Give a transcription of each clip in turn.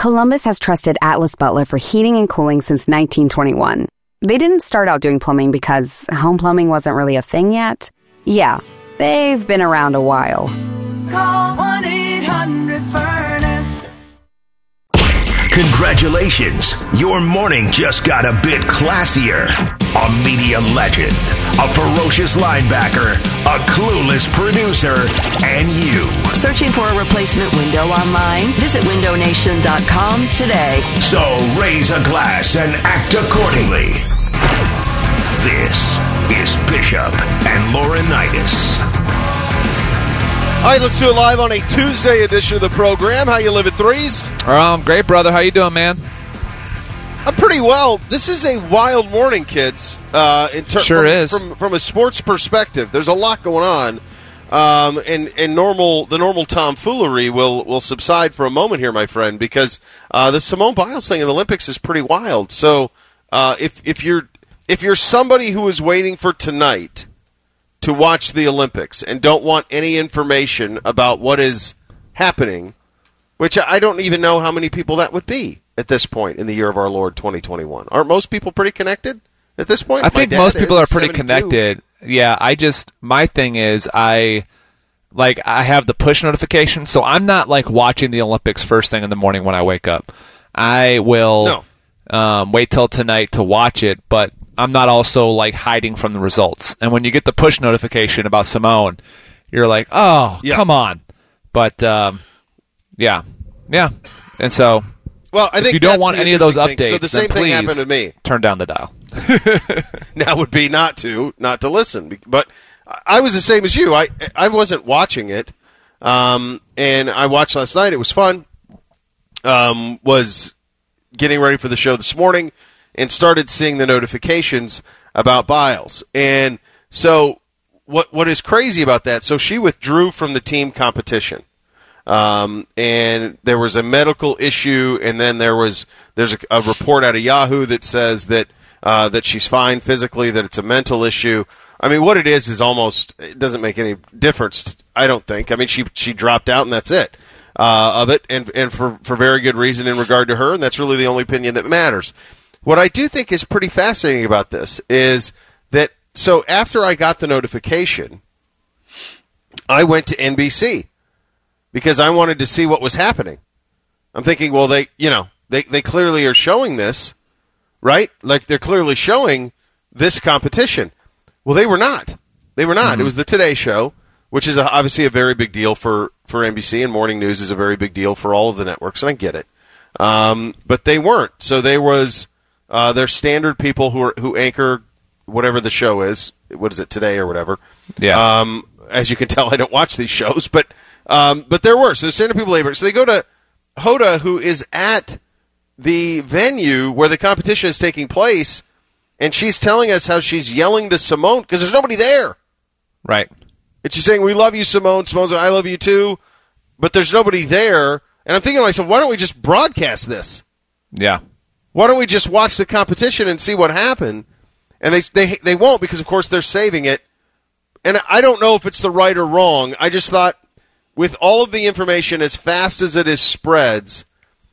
Columbus has trusted Atlas Butler for heating and cooling since 1921. They didn't start out doing plumbing because home plumbing wasn't really a thing yet. Yeah, they've been around a while. Call 1-800-FURNACE. Congratulations, your morning just got a bit classier. A media legend, a ferocious linebacker, a clueless producer, and you. Searching for a replacement window online? Visit windownation.com today. So raise a glass and act accordingly. This is Bishop and Laurinaitis. All right, let's do it live on a Tuesday edition of the program. How you living, Threes? Great, brother. How you doing, man? I'm pretty well. This is a wild morning, kids. Sure is. From a sports perspective, there's a lot going on, and the normal tomfoolery will subside for a moment here, my friend, because the Simone Biles thing in the Olympics is pretty wild. So if you're somebody who is waiting for tonight to watch the Olympics and don't want any information about what is happening, which I don't even know how many people that would be at this point in the year of our Lord 2021. Aren't most people pretty connected at this point? I think most people are pretty connected. Yeah, my thing is I have the push notification, so I'm not like watching the Olympics first thing in the morning when I wake up. I will wait till tonight to watch it, but I'm not also like hiding from the results. And when you get the push notification about Simone, you're like, oh, come on. But yeah. And so, well, I think if you don't want any of those updates, so the same thing happened to me. Turn down the dial. That would be not to listen. But I was the same as you. I wasn't watching it, and I watched last night. It was fun. Was getting ready for the show this morning and started seeing the notifications about Biles. And so what is crazy about that, so she withdrew from the team competition. And there was a medical issue, and then there's a report out of Yahoo that says that she's fine physically, that it's a mental issue. I mean, what it is almost, it doesn't make any difference, I don't think. I mean, she dropped out, and that's it of it, and for very good reason in regard to her, and that's really the only opinion that matters. What I do think is pretty fascinating about this is that, so after I got the notification, I went to NBC because I wanted to see what was happening. I'm thinking, well, they clearly are showing this, right? Like, they're clearly showing this competition. Well, they were not. They were not. Mm-hmm. It was the Today Show, which is obviously a very big deal for NBC, and morning news is a very big deal for all of the networks, and I get it. But they weren't. So there was their standard people who anchor whatever the show is. What is it, Today or whatever? Yeah. As you can tell, I don't watch these shows, but there were. So the standard people labor. So they go to Hoda, who is at the venue where the competition is taking place, and she's telling us how she's yelling to Simone because there's nobody there. Right. And she's saying, we love you, Simone. Simone's like, I love you too. But there's nobody there. And I'm thinking to myself, why don't we just broadcast this? Yeah. Why don't we just watch the competition and see what happened? And they won't because, of course, they're saving it. And I don't know if it's the right or wrong. I just thought with all of the information as fast as it is spreads,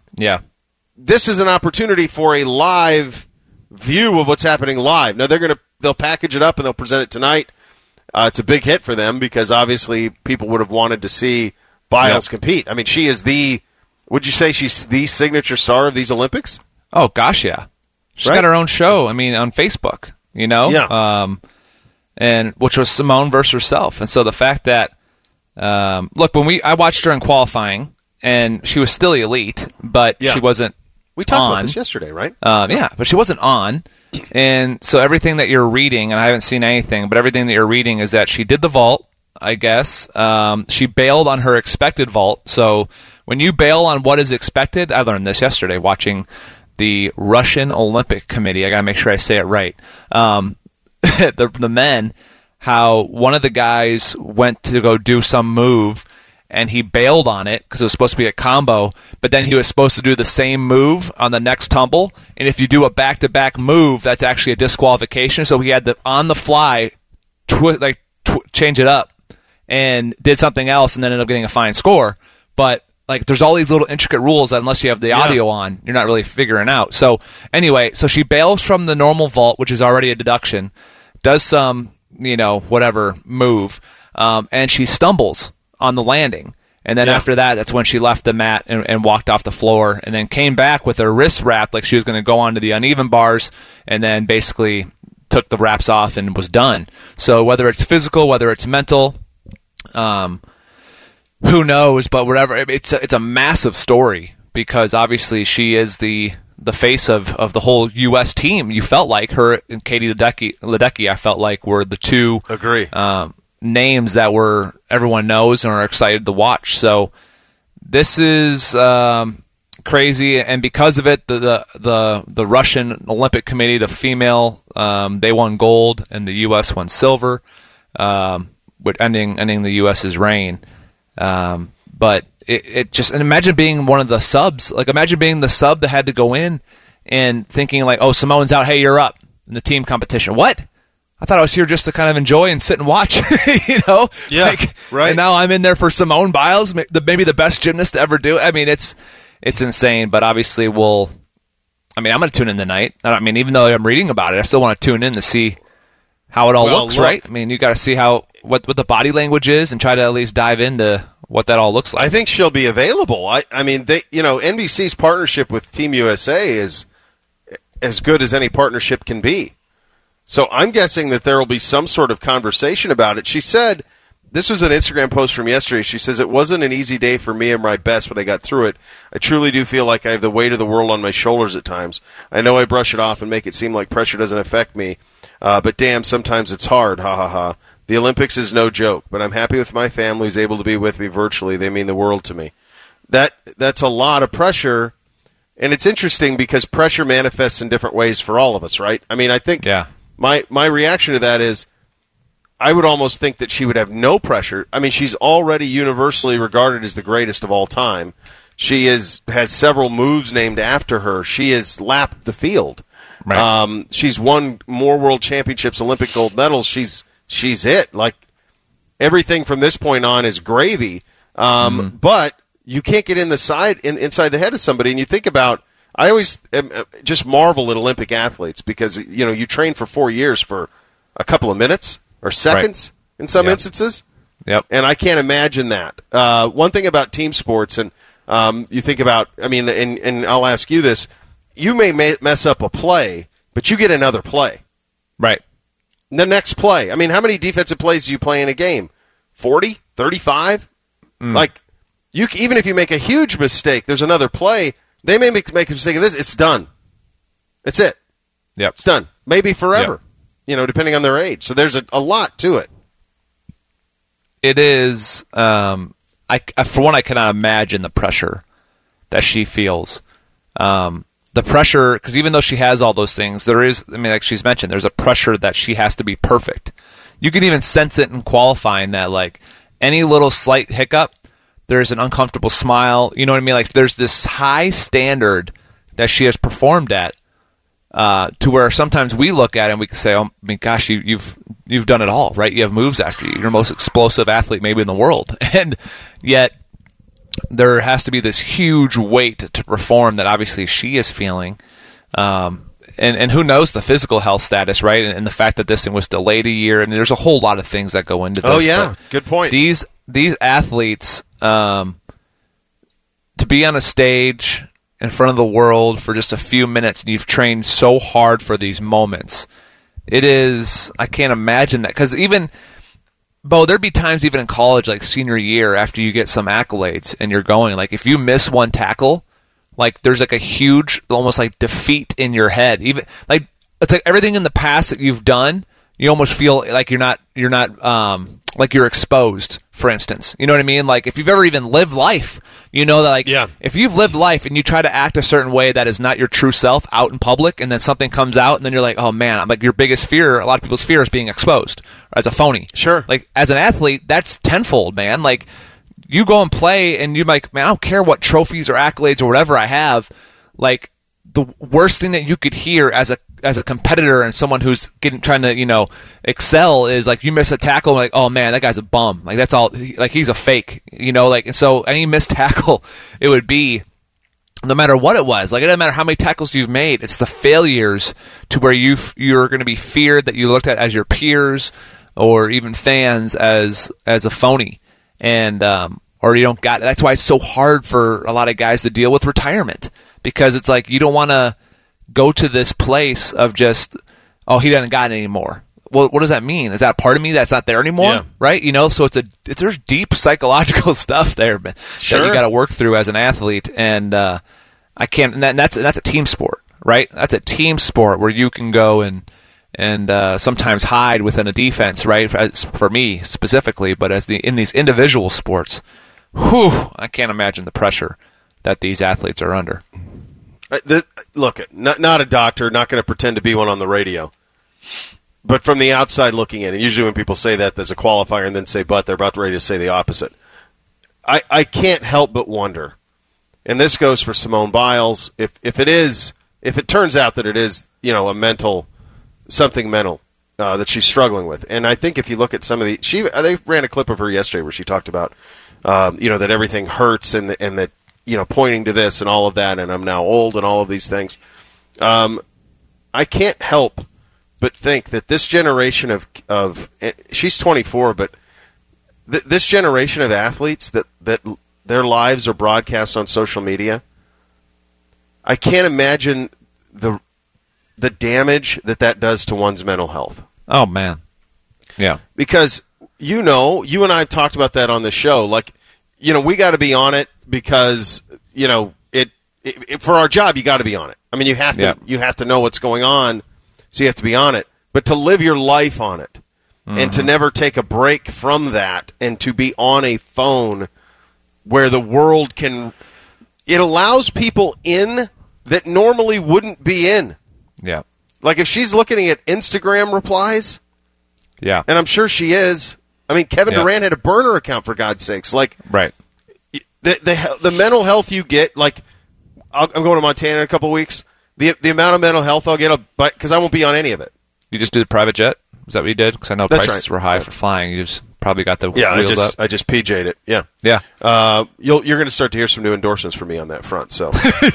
this is an opportunity for a live view of what's happening live. Now, they'll package it up and they'll present it tonight. It's a big hit for them because obviously people would have wanted to see Biles compete. I mean, she is would you say she's the signature star of these Olympics? Oh, gosh, yeah. She's got her own show, I mean, on Facebook, you know? Yeah. And which was Simone versus herself. And so the fact that, look, I watched her in qualifying, and she was still elite, but she wasn't We talked about this yesterday, right? But she wasn't on. And so everything that you're reading, and I haven't seen anything, but everything that you're reading is that she did the vault, I guess. She bailed on her expected vault. So when you bail on what is expected, I learned this yesterday watching the Russian Olympic Committee. I got to make sure I say it right. The men, how one of the guys went to go do some move, and he bailed on it because it was supposed to be a combo, but then he was supposed to do the same move on the next tumble, and if you do a back-to-back move, that's actually a disqualification, so he had to, on the fly, change it up, and did something else, and then ended up getting a fine score. But like there's all these little intricate rules that unless you have the audio on, you're not really figuring out. So anyway, so she bails from the normal vault, which is already a deduction, does some, whatever move, and she stumbles on the landing. And then after that, that's when she left the mat and walked off the floor, and then came back with her wrists wrapped like she was going to go onto the uneven bars, and then basically took the wraps off and was done. So whether it's physical, whether it's mental, who knows? But whatever, it's a massive story because obviously she is the face of the whole U.S. team. You felt like her and Katie Ledecky, I felt like were the two names that everyone knows and are excited to watch. So this is crazy, and because of it, the Russian Olympic Committee, the female, they won gold and the U.S. won silver, with ending the U.S.'s reign. But it just, and imagine being one of the subs. Like imagine being the sub that had to go in and thinking like, oh, Simone's out, hey, you're up in the team competition. What? I thought I was here just to kind of enjoy and sit and watch, Yeah, right. And now I'm in there for Simone Biles, maybe the best gymnast to ever do it. I mean, it's insane, but obviously I'm going to tune in tonight. I mean, even though I'm reading about it, I still want to tune in to see how it all looks, right? I mean, you got to see what the body language is and try to at least dive into what that all looks like. I think she'll be available. I mean, NBC's partnership with Team USA is as good as any partnership can be. So I'm guessing that there will be some sort of conversation about it. She said, this was an Instagram post from yesterday. She says, it wasn't an easy day for me or my best, but I got through it. I truly do feel like I have the weight of the world on my shoulders at times. I know I brush it off and make it seem like pressure doesn't affect me, but damn, sometimes it's hard. Ha ha ha. The Olympics is no joke, but I'm happy with my family who's able to be with me virtually. They mean the world to me. That's a lot of pressure, and it's interesting because pressure manifests in different ways for all of us, right? I mean, I think my reaction to that is I would almost think that she would have no pressure. I mean, she's already universally regarded as the greatest of all time. She has several moves named after her. She has lapped the field. Right. She's won more world championships, Olympic gold medals. She's it. Like, everything from this point on is gravy. But you can't get inside the head of somebody. And you think about, I always just marvel at Olympic athletes because, you train for 4 years for a couple of minutes or seconds in some instances. Yep. And I can't imagine that. One thing about team sports, and you think about, and I'll ask you this, you may mess up a play, but you get another play. Right. The next play. I mean, how many defensive plays do you play in a game? 40? 35? Like, even if you make a huge mistake, there's another play. They may make a mistake of this. It's done. That's it. Yep. It's done. Maybe forever, depending on their age. So there's a lot to it. It is, for one, I cannot imagine the pressure that she feels. The pressure, because even though she has all those things, there is, like she's mentioned, there's a pressure that she has to be perfect. You can even sense it in qualifying that, like, any little slight hiccup, there's an uncomfortable smile. You know what I mean? Like, there's this high standard that she has performed at, to where sometimes we look at it and we can say, oh, gosh, you've done it all, right? You have moves after you. You're the most explosive athlete maybe in the world. And yet, there has to be this huge weight to perform that obviously she is feeling. And who knows the physical health status, right? And the fact that this thing was delayed a year. And there's a whole lot of things that go into this. Oh, yeah. Good point. These athletes, to be on a stage in front of the world for just a few minutes, and you've trained so hard for these moments. It is, I can't imagine that. Because even... Bo, there'd be times even in college, like senior year, after you get some accolades and you're going, like if you miss one tackle, like there's like a huge, almost like defeat in your head. Even like it's like everything in the past that you've done, you almost feel like you're not like you're exposed, for instance. You know what I mean? Like if you've ever even lived life, you know that like if you've lived life and you try to act a certain way that is not your true self out in public, and then something comes out and then you're like, oh man, I'm like your biggest fear, a lot of people's fear is being exposed as a phony. Sure. Like as an athlete, that's tenfold, man. Like you go and play and you're like, man, I don't care what trophies or accolades or whatever I have. Like the worst thing that you could hear as a competitor and someone who's trying to excel is like you miss a tackle, like, oh man, that guy's a bum, like that's all, like he's a fake, like, so any missed tackle, it would be, no matter what it was, like it doesn't matter how many tackles you've made, it's the failures to where you're going to be feared, that you looked at as your peers or even fans as a phony, and or you don't got it. That's why it's so hard for a lot of guys to deal with retirement, because it's like you don't want to go to this place of just, oh, he doesn't got it anymore. Well, what does that mean? Is that part of me that's not there anymore? Yeah. Right? So there's deep psychological stuff there that you got to work through as an athlete, and I can't. And that's a team sport, right? That's a team sport where you can go and sometimes hide within a defense, right? For me specifically, but in these individual sports, I can't imagine the pressure that these athletes are under. Look, not a doctor, not going to pretend to be one on the radio. But from the outside looking in, and usually when people say that, there's a qualifier and then say but, they're about ready to say the opposite. I can't help but wonder, and this goes for Simone Biles, if it turns out that it is, something mental that she's struggling with. And I think if you look at some of they ran a clip of her yesterday where she talked about, that everything hurts and that, pointing to this and all of that, and I'm now old and all of these things. I can't help but think that this generation of she's 24, but this generation of athletes that their lives are broadcast on social media, I can't imagine the damage that does to one's mental health. Oh, man. Yeah. Because, you and I have talked about that on the show. Like, we got to be on it because, for our job, you got to be on it. I mean, you have to know what's going on, so you have to be on it. But to live your life on it and to never take a break from that and to be on a phone where the world it allows people in that normally wouldn't be in. Yeah. Like if she's looking at Instagram replies, yeah, and I'm sure she is. I mean, Kevin Durant had a burner account, for God's sakes. Like, right. The mental health you get, like, I'm going to Montana in a couple of weeks. The amount of mental health I'll get, because I won't be on any of it. You just did a private jet? Is that what you did? Because I know prices were high for flying. You just probably got the wheels up. I just PJ'd it. Yeah. Yeah. You're going to start to hear some new endorsements from me on that front. So.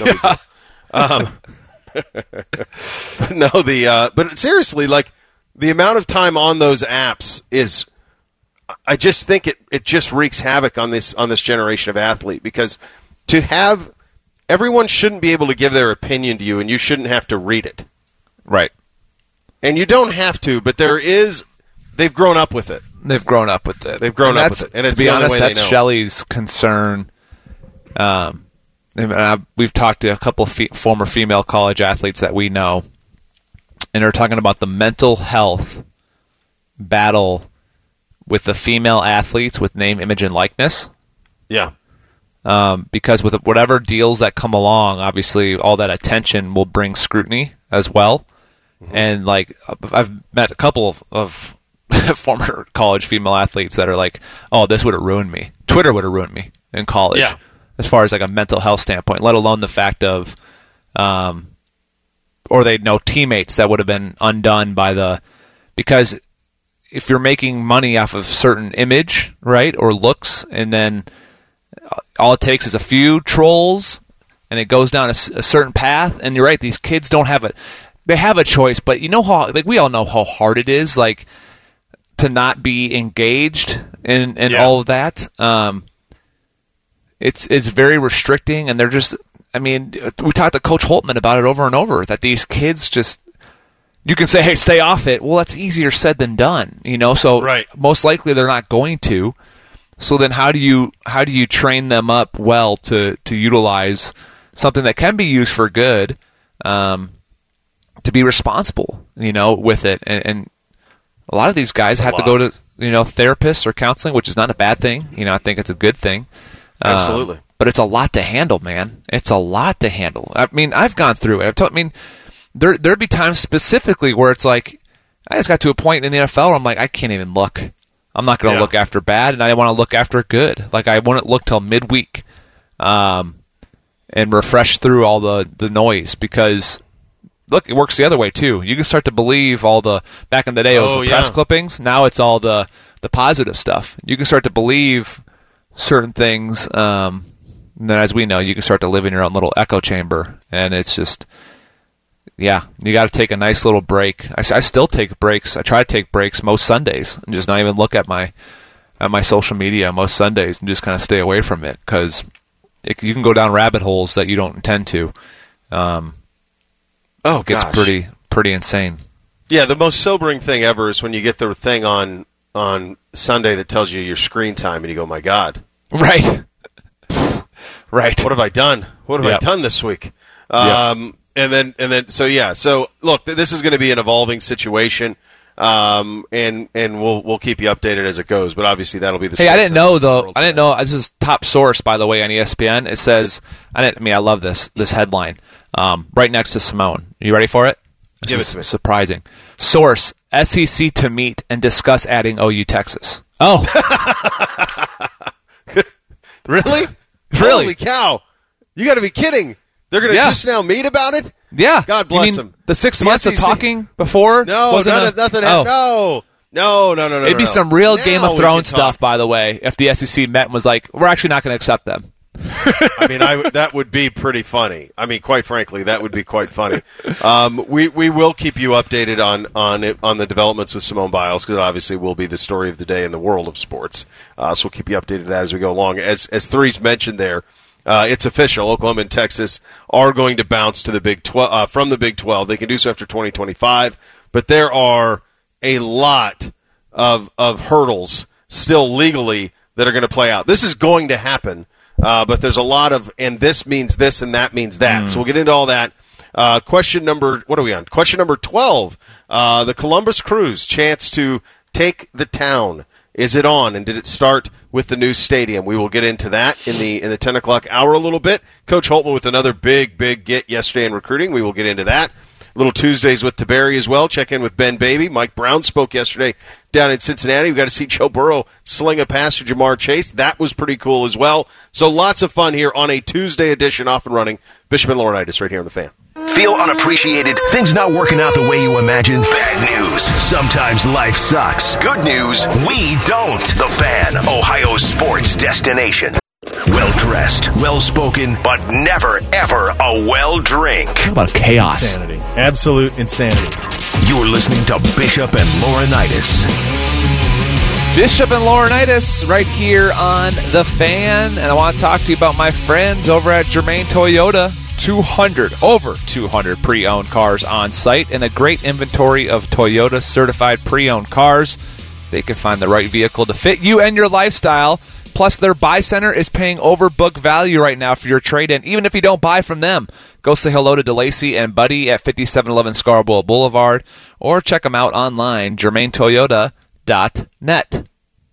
But seriously, like the amount of time on those apps is, I just think it just wreaks havoc on this generation of athlete, because everyone shouldn't be able to give their opinion to you, and you shouldn't have to read it. Right. And you don't have to, but they've grown up with it. They've grown up with it. They've grown up with it. And to be honest, that's Shelley's concern. We've talked to a couple of former female college athletes that we know, and they're talking about the mental health battle with the female athletes with name, image, and likeness. Yeah. Because with whatever deals that come along, obviously all that attention will bring scrutiny as well. Mm-hmm. And like I've met a couple of former college female athletes that are like, oh, this would have ruined me. Twitter would have ruined me in college. Yeah. As far as like a mental health standpoint, let alone the fact of, or they know teammates that would have been undone because if you're making money off of certain image, right, or looks, and then all it takes is a few trolls, and it goes down a certain path, and you're right, these kids don't have they have a choice, but you know how, like we all know how hard it is, like to not be engaged in all of that. It's very restricting, and they're just, I mean, we talked to Coach Holtman about it over and over, that these kids just, you can say, hey, stay off it. Well, that's easier said than done, so right. Most likely they're not going to. So then how do you train them up well to utilize something that can be used for good, to be responsible, with it. And a lot of these guys have to go to, therapists or counseling, which is not a bad thing. I think it's a good thing. Absolutely. But it's a lot to handle, man. It's a lot to handle. I mean, I've gone through it. There'd be times specifically where it's like, I just got to a point in the NFL where I'm like, I can't even look. I'm not going to look after bad, and I want to look after good. Like, I wouldn't look till midweek. refresh through all the noise, because look, it works the other way too. You can start to believe all the, back in the day it was the press clippings, now it's all the positive stuff. You can start to believe certain things, and then as we know, you can start to live in your own little echo chamber, and it's just, yeah, you got to take a nice little break. I still take breaks. I try to take breaks most Sundays and just not even look at my social media most Sundays and just kind of stay away from it, because you can go down rabbit holes that you don't intend to. It gets pretty insane. Yeah, the most sobering thing ever is when you get the thing on Sunday that tells you your screen time, and you go, "My God!" Right. Right. What have I done? What have I done this week? And then, so look, this is going to be an evolving situation, and we'll keep you updated as it goes. But obviously, that'll be the. Hey, I didn't know though. I didn't know. This is top source, by the way, on ESPN. It says, I love this headline. Right next to Simone. You ready for it? Give it to me. Surprising. Source: SEC to meet and discuss adding OU Texas. Oh. Really? Holy cow. You got to be kidding. They're going to just now meet about it? Yeah. God bless them. The 6 months of talking before? No, nothing. No. It'd be some real Game of Thrones stuff, by the way, if the SEC met and was like, we're actually not going to accept them. That would be pretty funny. Quite frankly, that would be quite funny. We will keep you updated on the developments with Simone Biles, because it obviously will be the story of the day in the world of sports. So we'll keep you updated on that as we go along. As Threes mentioned there, it's official. Oklahoma and Texas are going to bounce to the Big 12 from the Big 12. They can do so after 2025, but there are a lot of hurdles still legally that are going to play out. This is going to happen. But there's a lot of, and this means this and that means that. So we'll get into all that. Question number 12. The Columbus Crews chance to take the town. Is it on? And did it start with the new stadium? We will get into that in the 10 o'clock hour a little bit. Coach Holtman with another big get yesterday in recruiting. We will get into that. Little Tuesdays with Taberi as well. Check in with Ben Baby. Mike Brown spoke yesterday down in Cincinnati. We got to see Joe Burrow sling a pass to Jamar Chase. That was pretty cool as well. So lots of fun here on a Tuesday edition, off and running. Bishop and Laurinaitis right here on The Fan. Feel unappreciated? Things not working out the way you imagined? Bad news. Sometimes life sucks. Good news, we don't. The Fan, Ohio's sports destination. Well-dressed, well-spoken, but never, ever a well-drink. How about chaos? Insanity. Absolute insanity. You're listening to Bishop and Laurinaitis. Bishop and Laurinaitis right here on The Fan. And I want to talk to you about my friends over at Germain Toyota. Over 200 pre-owned cars on site and a great inventory of Toyota certified pre-owned cars. They can find the right vehicle to fit you and your lifestyle. Plus, their buy center is paying over book value right now for your trade-in, even if you don't buy from them. Go say hello to DeLacy and Buddy at 5711 Scarborough Boulevard, or check them out online, germaintoyota.net.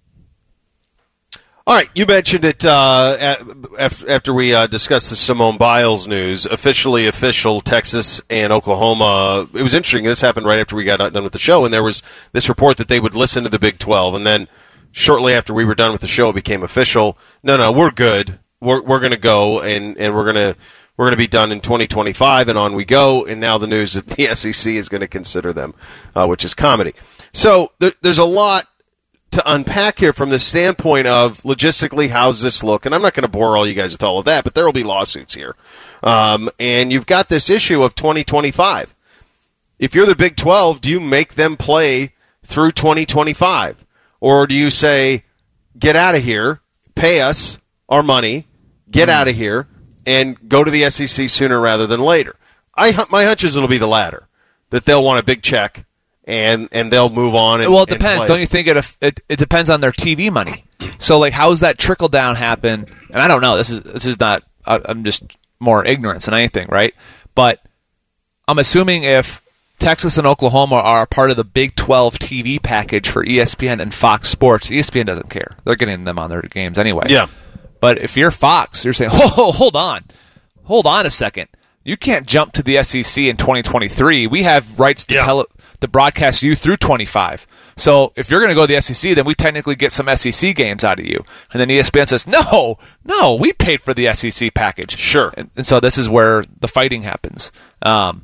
All right, you mentioned it after we discussed the Simone Biles news. Official, Texas and Oklahoma. It was interesting. This happened right after we got done with the show, and there was this report that they would listen to the Big 12, and then shortly after we were done with the show, it became official. No, we're good. We're going to go, and we're going to be done in 2025, and on we go. And now the news that the SEC is going to consider them, which is comedy. So there's a lot to unpack here from the standpoint of logistically, how's this look? And I'm not going to bore all you guys with all of that, but there will be lawsuits here. And you've got this issue of 2025. If you're the Big 12, do you make them play through 2025? Or do you say, get out of here, pay us our money, get out of here, and go to the SEC sooner rather than later? My hunch is it'll be the latter, that they'll want a big check, and they'll move on. Well, it depends. Don't you think it depends on their TV money? So, like, how does that trickle down happen? And I don't know. This is not. I'm just more ignorance than anything, right? But I'm assuming if Texas and Oklahoma are a part of the Big 12 TV package for ESPN and Fox Sports, ESPN doesn't care. They're getting them on their games anyway. Yeah. But if you're Fox, you're saying, hold on a second. You can't jump to the SEC in 2023. We have rights to to broadcast you through 25. So if you're going to go to the SEC, then we technically get some SEC games out of you. And then ESPN says, no, we paid for the SEC package. Sure. And so this is where the fighting happens. I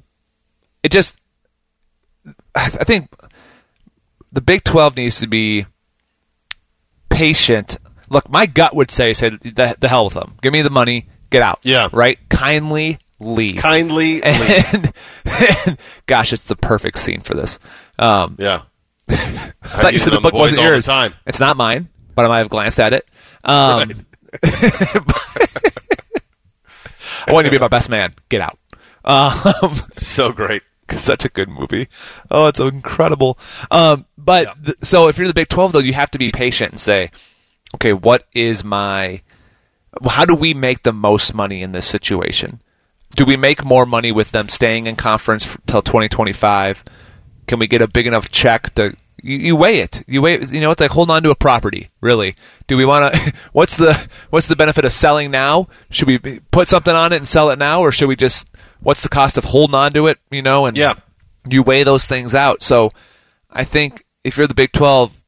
think the Big 12 needs to be patient. Look, my gut would say the hell with them. Give me the money, get out. Yeah. Right? Kindly leave. And gosh, it's the perfect scene for this. Yeah. I thought you said the book wasn't yours. Time. It's not mine, but I might have glanced at it. Right. I want you to be my best man. Get out. So great. Such a good movie. Oh, it's incredible. So if you're the Big 12, though, you have to be patient and say, okay, how do we make the most money in this situation? Do we make more money with them staying in conference till 2025? Can we get a big enough check to you weigh it? It's like holding on to a property, really. Do we want to what's the benefit of selling now? Should we put something on it and sell it now, or should we just what's the cost of holding on to it, and you weigh those things out. So I think if you're the Big 12,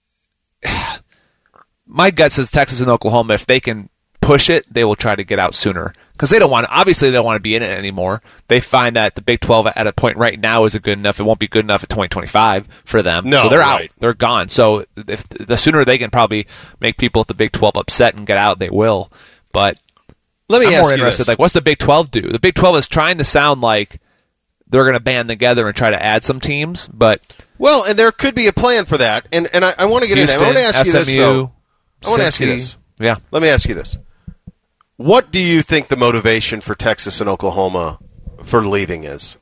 my gut says Texas and Oklahoma, if they can push it, they will try to get out sooner. Because they don't want to be in it anymore. They find that the Big 12 at a point right now isn't good enough. It won't be good enough at 2025 for them. No, so they're right. out. They're gone. So if the sooner they can probably make people at the Big 12 upset and get out, they will. But I'm more interested. Like, what's the Big 12 do? The Big 12 is trying to sound like they're going to band together and try to add some teams. But and there could be a plan for that. And I want to get into that. I want to ask you this, though. I want to ask you this. Yeah. Let me ask you this. What do you think the motivation for Texas and Oklahoma for leaving is?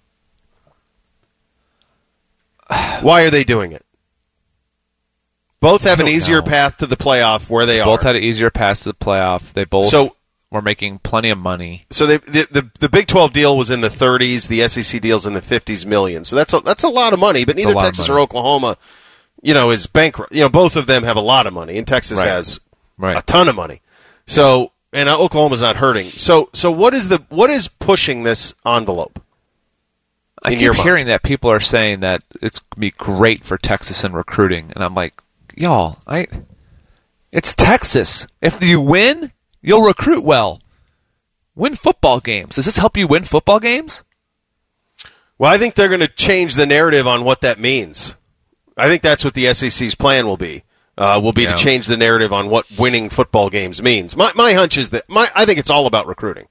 Why are they doing it? Both have an easier path to the playoff where they are. Both had an easier path to the playoff. They both were making plenty of money. So the Big 12 deal was in the 30s. The SEC deal's in the 50s million. So that's a lot of money. But neither Texas or Oklahoma, is bankrupt. Both of them have a lot of money, and Texas has a ton of money. So. And Oklahoma's not hurting. So what is pushing this envelope? I keep hearing that people are saying that it's going to be great for Texas in recruiting, and I'm like, y'all, it's Texas. If you win, you'll recruit well. Win football games. Does this help you win football games? Well, I think they're going to change the narrative on what that means. I think that's what the SEC's plan will be. To change the narrative on what winning football games means. My hunch is that I think it's all about recruiting.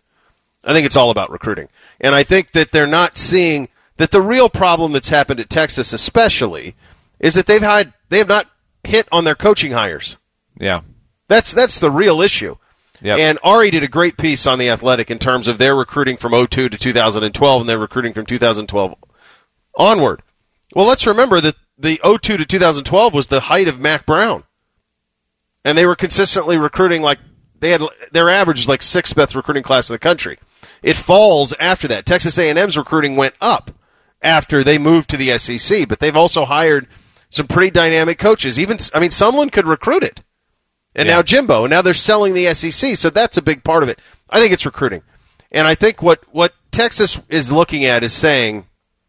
And I think that they're not seeing that the real problem that's happened at Texas especially is that they have not hit on their coaching hires. Yeah. That's the real issue. Yep. And Ari did a great piece on The Athletic in terms of their recruiting from 2002 to 2012 and their recruiting from 2012 onward. Well, let's remember that the 2002 to 2012 was the height of Mac Brown. And they were consistently recruiting their average was like sixth best recruiting class in the country. It falls after that. Texas A&M's recruiting went up after they moved to the SEC, but they've also hired some pretty dynamic coaches. Sumlin could recruit it. And now Jimbo, and now they're selling the SEC, so that's a big part of it. I think it's recruiting. And I think what Texas is looking at is saying,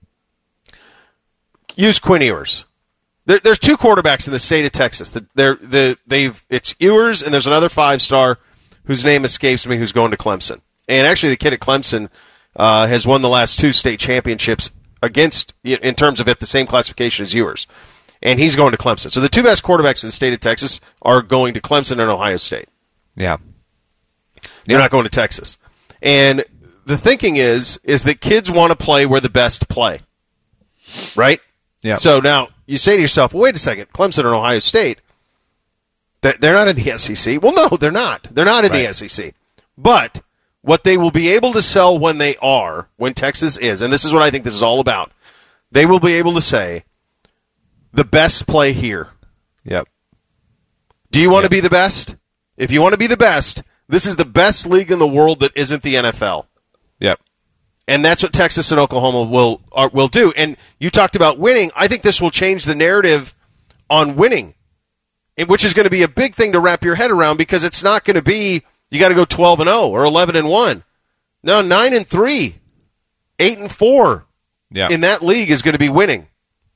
use Quinn Ewers. There's two quarterbacks in the state of Texas. It's Ewers, and there's another 5-star whose name escapes me who's going to Clemson. And actually, the kid at Clemson has won the last 2 state championships in terms of at the same classification as Ewers. And he's going to Clemson. So the two best quarterbacks in the state of Texas are going to Clemson and Ohio State. Yeah. They're not going to Texas. And the thinking is that kids want to play where the best play. Right? Yeah. So now you say to yourself, well, wait a second, Clemson and Ohio State, they're not in the SEC. Well, no, they're not. They're not in the SEC. But what they will be able to sell when Texas is, and this is what I think this is all about, they will be able to say, the best play here. Yep. Do you want to be the best? If you want to be the best, this is the best league in the world that isn't the NFL. Yep. And that's what Texas and Oklahoma will do. And you talked about winning. I think this will change the narrative on winning, which is going to be a big thing to wrap your head around because it's not going to be you got to go 12-0 or 11-1. No, 9-3, 8-4 in that league is going to be winning.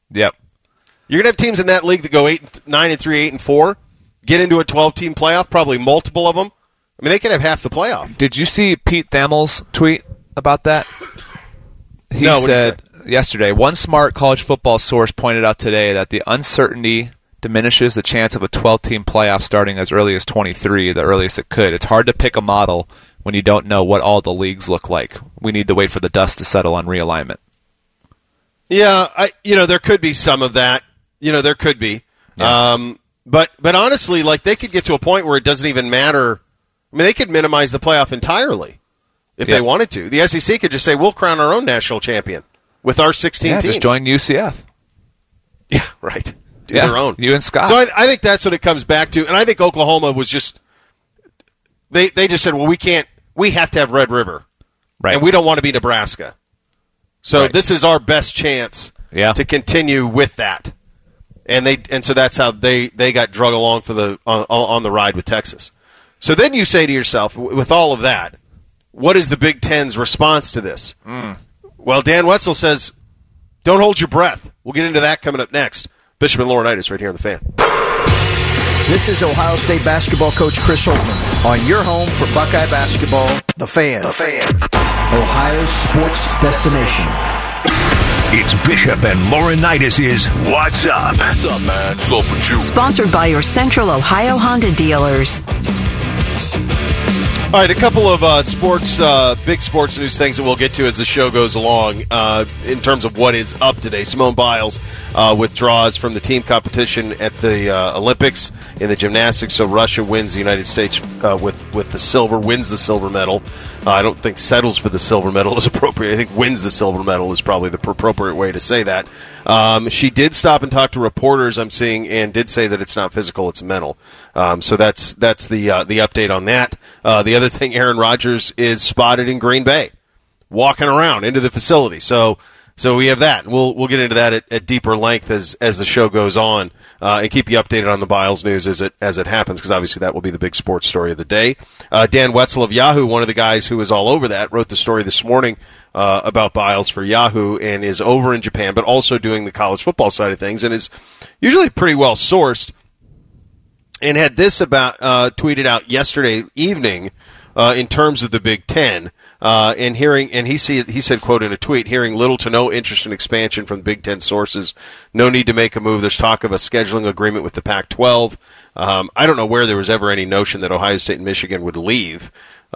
Yep. You're going to have teams in that league that go 9-3, 8-4, get into a 12-team playoff, probably multiple of them. I mean, they could have half the playoff. Did you see Pete Thamel's tweet about that? He No, what'd he said yesterday, one smart college football source pointed out today that the uncertainty diminishes the chance of a 12-team playoff starting as early as 23, the earliest it could. It's hard to pick a model when you don't know what all the leagues look like. We need to wait for the dust to settle on realignment. Yeah, there could be some of that. There could be. Yeah. But honestly, like, they could get to a point where it doesn't even matter. I mean, they could minimize the playoff entirely if they wanted to. The SEC could just say, we'll crown our own national champion with our 16 teams. Just join UCF. Yeah, right. Do their own. You and Scott. So I think that's what it comes back to. And I think Oklahoma was just they just said, well, we have to have Red River. Right. And we don't want to be Nebraska. So this is our best chance to continue with that. And so that's how they got drug along for on the ride with Texas. So then you say to yourself, with all of that, what is the Big Ten's response to this? Well, Dan Wetzel says, don't hold your breath. We'll get into that coming up next. Bishop and Laurinaitis right here on The Fan. This is Ohio State basketball coach Chris Holtmann on your home for Buckeye basketball, The Fan. The Fan. Ohio's sports destination. It's Bishop and Laurinaitis' What's Up? What's up, man? What's up with you? Sponsored by your Central Ohio Honda dealers. All right, a couple of big sports news things that we'll get to as the show goes along in terms of what is up today. Simone Biles withdraws from the team competition at the Olympics in the gymnastics, so Russia wins the United States with the silver, wins the silver medal. I don't think settles for the silver medal is appropriate. I think wins the silver medal is probably the appropriate way to say that. She did stop and talk to reporters, I'm seeing, and did say that it's not physical, it's mental. So that's the update on that. The other thing, Aaron Rodgers is spotted in Green Bay, walking around into the facility. So we have that. We'll get into that at deeper length as the show goes on, and keep you updated on the Biles news as it happens, because obviously that will be the big sports story of the day. Dan Wetzel of Yahoo, one of the guys who was all over that, wrote the story this morning about Biles for Yahoo, and is over in Japan, but also doing the college football side of things, and is usually pretty well sourced. And had this tweeted out yesterday evening in terms of the Big Ten. And he said, quote, in a tweet, hearing little to no interest in expansion from Big Ten sources. No need to make a move. There's talk of a scheduling agreement with the Pac-12. I don't know where there was ever any notion that Ohio State and Michigan would leave.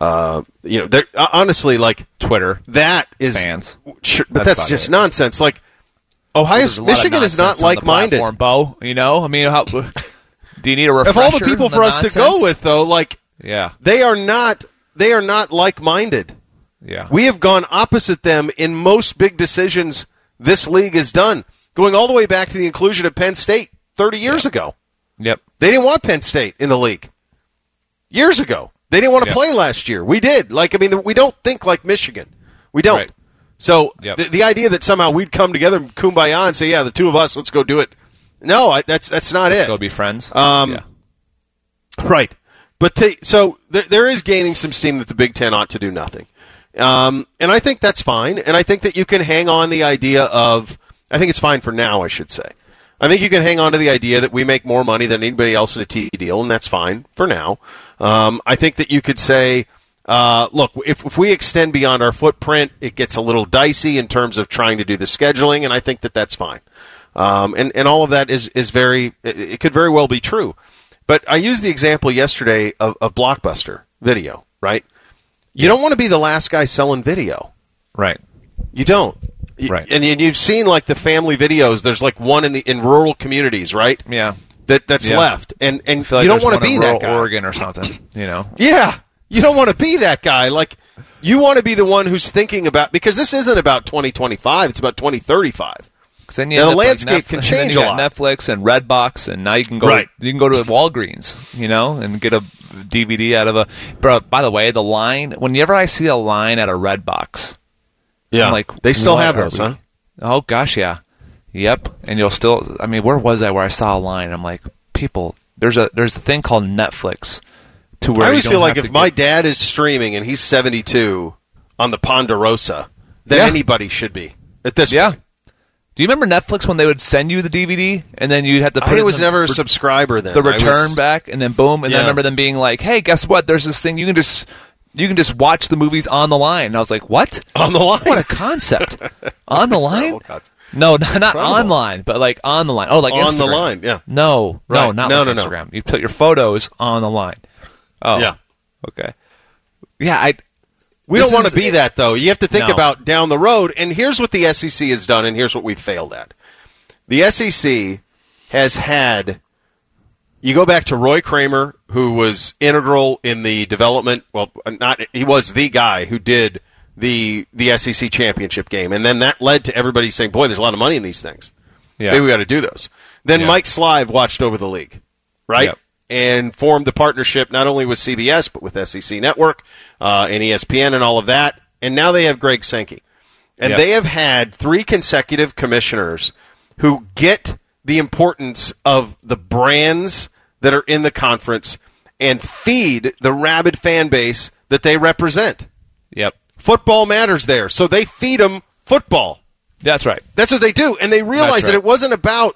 Honestly, like Twitter, that is fans, but that's just nonsense. Like Michigan is not like-minded. Bo, I mean, how do you need a refresher? Of all the people for us to go with, though, like, they are not like-minded. Yeah. We have gone opposite them in most big decisions this league has done, going all the way back to the inclusion of Penn State 30 years ago. Yep. They didn't want Penn State in the league years ago. They didn't want to play last year. We did. We don't think like Michigan. We don't. Right. So the idea that somehow we'd come together and kumbaya and say, yeah, the two of us, let's go do it. No, that's not it. Let's go be friends. Right. But there is gaining some steam that the Big Ten ought to do nothing. And I think that's fine. And I think that you can hang on the idea of, I think it's fine for now, I should say. I think you can hang on to the idea that we make more money than anybody else in a TV deal, and that's fine for now. I think that you could say, look, if we extend beyond our footprint, it gets a little dicey in terms of trying to do the scheduling, and I think that that's fine. And all of that is it could very well be true. But I used the example yesterday of Blockbuster Video, right? You don't want to be the last guy selling video. Right. You don't. Right. And you've seen like the family videos, there's like one in rural communities, right? Yeah. That's left. And I feel like you don't want to be that guy. Oregon or something, Yeah. You don't want to be that guy. Like, you want to be the one who's thinking about, because this isn't about 2025, it's about 2035. Then the landscape can change a lot. Netflix and Redbox, and now you can go. You can go to Walgreens, and get a DVD out of a. Bro, by the way, the line. Whenever I see a line at a Redbox, I'm like, they still have those, huh? Oh gosh, yeah, yep. And you'll still. I mean, where was I? Where I saw a line, I'm like, people. There's a thing called Netflix. To where I always feel like if my dad is streaming and he's 72 on the Ponderosa, then anybody should be at this point. Do you remember Netflix when they would send you the DVD and then you'd have to put I was never a subscriber then. The return back and then boom, and Yeah. then I remember them being like, "Hey, guess what? There's this thing you can just watch the movies on the line." And I was like, "What? On the line? What a concept! On the line? Oh, God. No, not Incredible. online, but like on the line. Oh, like On Instagram. the line, yeah. No, Right. not No, like no, no. Instagram. You put your photos on the line. Oh, Yeah. Okay. Yeah, We This don't want is- to be that, though. You have to think No. about down the road. And here's what the SEC has done, and here's what we've failed at. The SEC has had, you go back to Roy Kramer, who was integral in the development. Well, he was the guy who did the SEC championship game. And then that led to everybody saying, boy, there's a lot of money in these things. yeah. Maybe we got to do those. Then Yeah. Mike Slive watched over the league, right? Yep. And formed the partnership not only with CBS, but with SEC Network and ESPN and all of that. And now they have Greg Sankey. And Yep. they have had 3 consecutive commissioners who get the importance of the brands that are in the conference and feed the rabid fan base that they represent. Yep. Football matters there, so they feed them football. That's right. That's what they do. And they realized That's right. that it wasn't about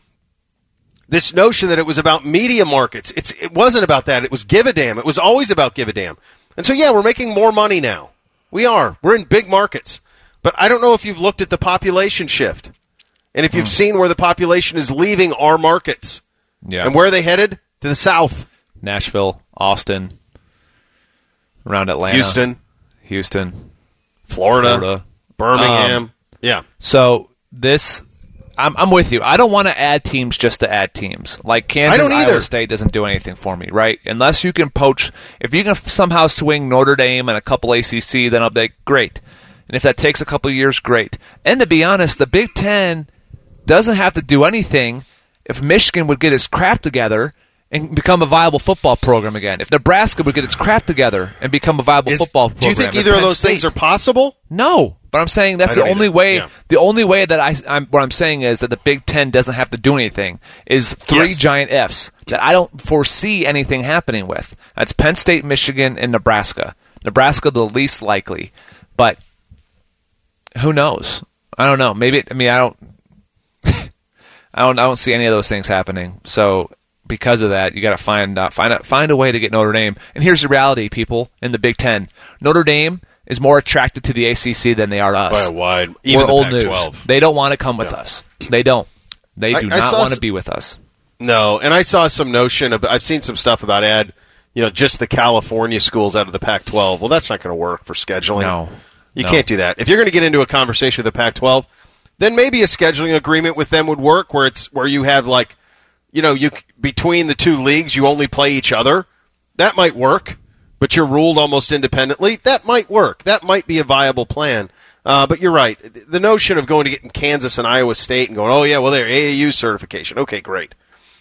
this notion that it was about media markets. It wasn't about that. It was give a damn. It was always about give a damn. And so, yeah, we're making more money now. We are. We're in big markets. But I don't know if you've looked at the population shift and if you've seen where the population is leaving our markets. Yeah. And where are they headed? To the south. Nashville, Austin, around Atlanta, Houston, Florida. Birmingham. Yeah. So this, I'm with you. I don't want to add teams just to add teams. Like Kansas, I don't either. Iowa State doesn't do anything for me, right? Unless you can poach. If you can somehow swing Notre Dame and a couple ACC, then I'll be like, great. And if that takes a couple years, great. And to be honest, the Big Ten doesn't have to do anything if Michigan would get its crap together and become a viable football program again. If Nebraska would get its crap together and become a viable football program. Do you think If either of Penn those things State- are possible? No, but I'm saying that's I the don't only either. way. Yeah. The only way that what I'm saying is that the Big Ten doesn't have to do anything is 3 Yes. giant Fs that I don't foresee anything happening with. That's Penn State, Michigan, and Nebraska. Nebraska the least likely, but who knows? I don't know. Maybe I don't. I don't see any of those things happening. So because of that, you got to find a way to get Notre Dame. And here's the reality, people in the Big Ten: Notre Dame is more attracted to the ACC than they are to us. By a wide. Even We're the old Pac-12. news. They don't want to come with us. They don't. They do I not saw want to s- be with us. No, and I saw some notion of, I've seen some stuff about just the California schools out of the Pac-12. Well, that's not going to work for scheduling. No. You No. can't do that. If you're going to get into a conversation with the Pac-12, then maybe a scheduling agreement with them would work where you have between the 2 leagues you only play each other. That might work, but you're ruled almost independently. That might work. That might be a viable plan. But you're right. The notion of going to get in Kansas and Iowa State and going, oh yeah, well they're AAU certification. Okay, great.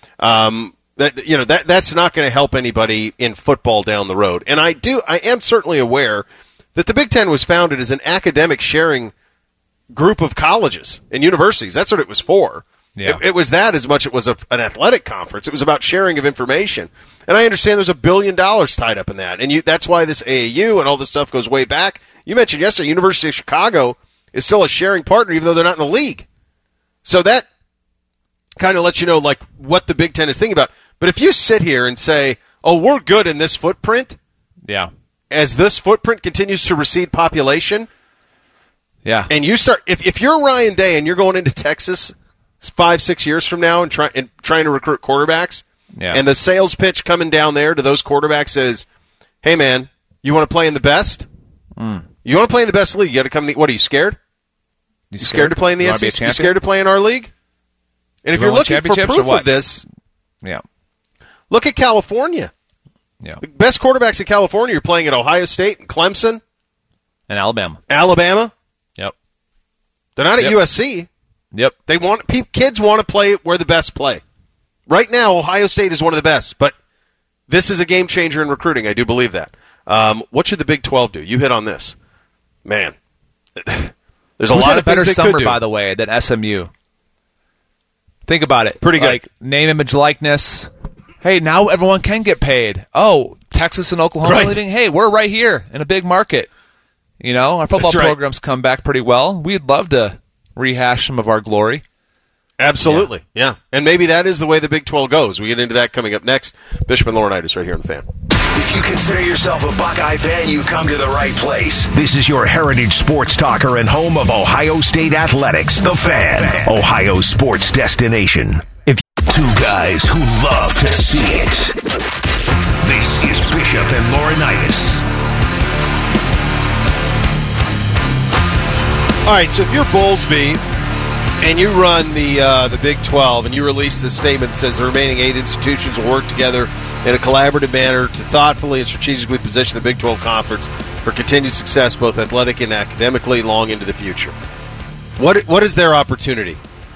That's not going to help anybody in football down the road. And I am certainly aware that the Big Ten was founded as an academic sharing group of colleges and universities. That's what it was for. Yeah. It was that as much as it was an athletic conference. It was about sharing of information. And I understand there's $1 billion tied up in that. And that's why this AAU and all this stuff goes way back. You mentioned yesterday, University of Chicago is still a sharing partner, even though they're not in the league. So that kind of lets you know what the Big Ten is thinking about. But if you sit here and say, oh, we're good in this footprint, Yeah. as this footprint continues to recede population, Yeah. and you start, if you're Ryan Day and you're going into Texas 5-6 years from now and trying to recruit quarterbacks, Yeah. and the sales pitch coming down there to those quarterbacks is, hey man, you want to play in the best? You want to play in the best league? You got to come. What are you scared? You Scared to play in the You wanna be a SEC? You champion? scared to play in our league? And if You you're wanna win looking for championships or proof what? of this, Yeah. look at California. Yeah. The best quarterbacks in California are playing at Ohio State and Clemson, And Alabama. Alabama. Yep. They're not at Yep. USC. Yep. Kids want to play where the best play. Right now, Ohio State is one of the best, but this is a game changer in recruiting. I do believe that. What should the Big 12 do? You hit on this, man. There's a Who's lot had of a better things they summer, could do. by the way, than SMU? Think about it. Pretty good. Like, name, image, likeness. Hey, now everyone can get paid. Oh, Texas and Oklahoma Right. leading. Hey, we're right here in a big market. Our football That's right. programs come back pretty well. We'd love to rehash some of our glory. Absolutely, yeah. And maybe that is the way the Big 12 goes. We get into that coming up next. Bishop and Laurinaitis right here on The Fan. If you consider yourself a Buckeye fan, you've come to the right place. This is your heritage sports talker and home of Ohio State Athletics, The Fan, Ohio sports destination. Two guys who love to see it. This is Bishop and Laurinaitis. All right, so if you're Bowlesby and you run the Big 12 and you release this statement that says the remaining 8 institutions will work together in a collaborative manner to thoughtfully and strategically position the Big 12 Conference for continued success, both athletic and academically, long into the future. What is their opportunity?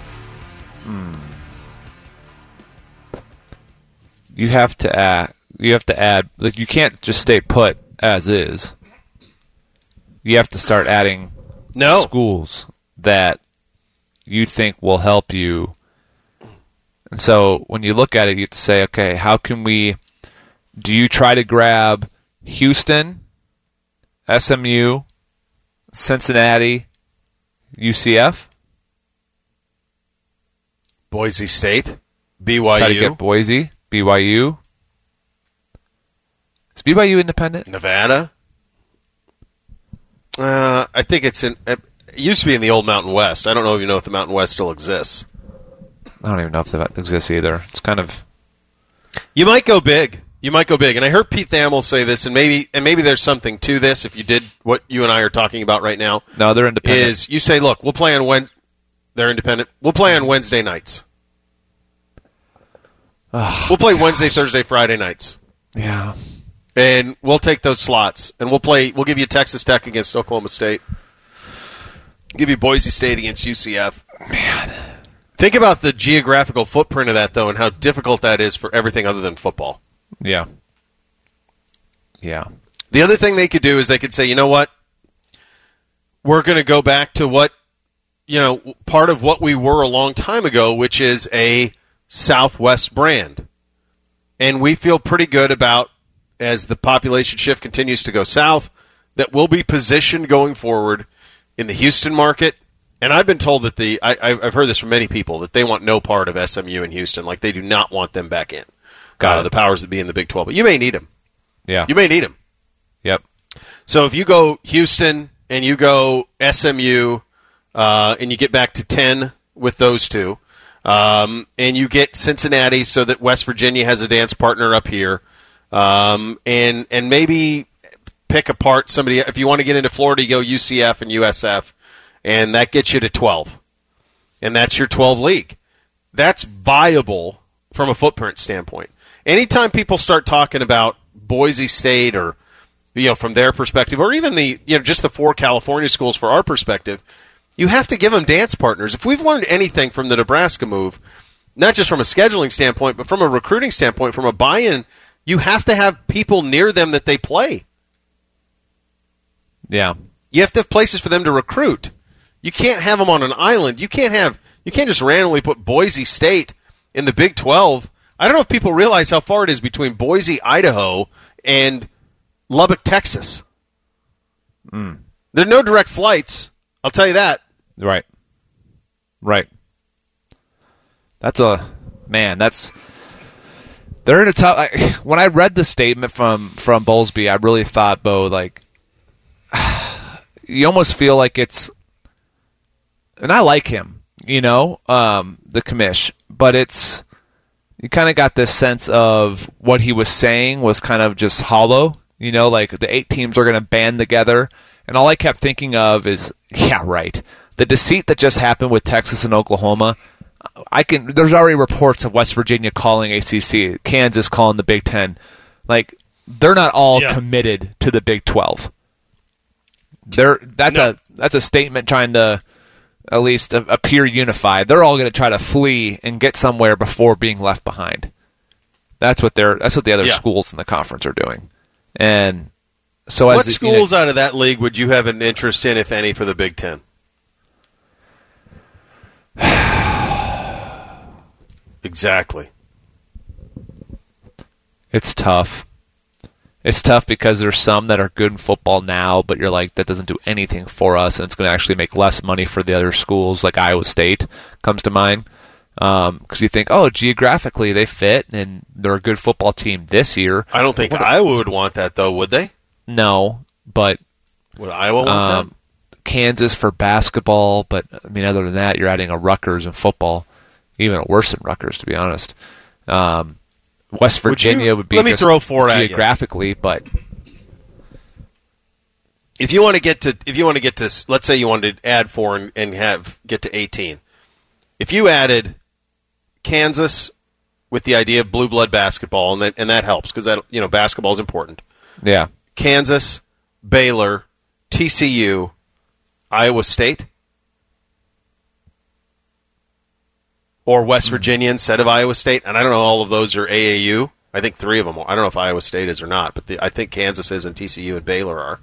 You have to add. Like, you can't just stay put as is. You have to start adding schools that you think will help you. And so when you look at it, you have to say, okay, do you try to grab Houston, SMU, Cincinnati, UCF? Boise State, BYU. Try to get Boise, BYU. Is BYU independent? Nevada. I think it used to be in the old Mountain West. I don't know if you know if the Mountain West still exists. I don't even know if that exists either. It's kind of... You might go big. And I heard Pete Thamel say this, and maybe there's something to this if you did what you and I are talking about right now. No, they're independent. Is you say, look, we'll play on Wednesday. They're independent. We'll play on Wednesday nights. We'll play Wednesday, Thursday, Friday nights. Yeah. And we'll take those slots, and we'll give you Texas Tech against Oklahoma State. Give you Boise State against UCF. Man. Think about the geographical footprint of that, though, and how difficult that is for everything other than football. Yeah. Yeah. The other thing they could do is they could say, you know what? We're going to go back to what, part of what we were a long time ago, which is a Southwest brand. And we feel pretty good about, as the population shift continues to go south, that we'll be positioned going forward in the Houston market. And I've been told that I've heard this from many people, that they want no part of SMU in Houston. Like, they do not want them back in. The powers that be in the Big 12. But you may need them. Yeah. You may need them. Yep. So if you go Houston and you go SMU and you get back to 10 with those two, and you get Cincinnati so that West Virginia has a dance partner up here, and maybe pick apart somebody. If you want to get into Florida, you go UCF and USF, and that gets you to 12. And that's your 12 league. That's viable from a footprint standpoint. Anytime people start talking about Boise State or, from their perspective, or even just the 4 California schools for our perspective, you have to give them dance partners. If we've learned anything from the Nebraska move, not just from a scheduling standpoint, but from a recruiting standpoint, from a buy-in, you have to have people near them that they play. Yeah. You have to have places for them to recruit. You can't have them on an island. You can't just randomly put Boise State in the Big 12. I don't know if people realize how far it is between Boise, Idaho, and Lubbock, Texas. There are no direct flights. I'll tell you that. Right. They're in a tough. When I read the statement from Bowlesby, I really thought, Bo, like, you almost feel like it's, and I like him, the commish, but it's, you kind of got this sense of what he was saying was kind of just hollow, like the 8 teams are going to band together. And all I kept thinking of is, yeah, right. The deceit that just happened with Texas and Oklahoma, there's already reports of West Virginia calling ACC, Kansas calling the Big Ten. Like, they're not all committed to the Big 12. That's a statement trying to at least appear unified. They're all going to try to flee and get somewhere before being left behind. That's what the other schools in the conference are doing. And so, what schools out of that league would you have an interest in, if any, for the Big Ten? Exactly. It's tough. It's tough because there's some that are good in football now, but you're like, that doesn't do anything for us, and it's going to actually make less money for the other schools, like Iowa State comes to mind. Because you think, geographically they fit, and they're a good football team this year. I don't think Iowa would want that, though, would they? No, but would Iowa want that? Kansas for basketball, but I mean, other than that, you're adding a Rutgers in football, even worse than Rutgers, to be honest. West Virginia would be let me throw four geographically, but if you want to get to, let's say you wanted to add 4 and get to 18. If you added Kansas with the idea of blue blood basketball, and that helps because that basketball is important. Yeah, Kansas, Baylor, TCU, Iowa State, or West Virginia instead of Iowa State, and I don't know, all of those are AAU. I think 3 of them are. I don't know if Iowa State is or not, but I think Kansas is, and TCU and Baylor are.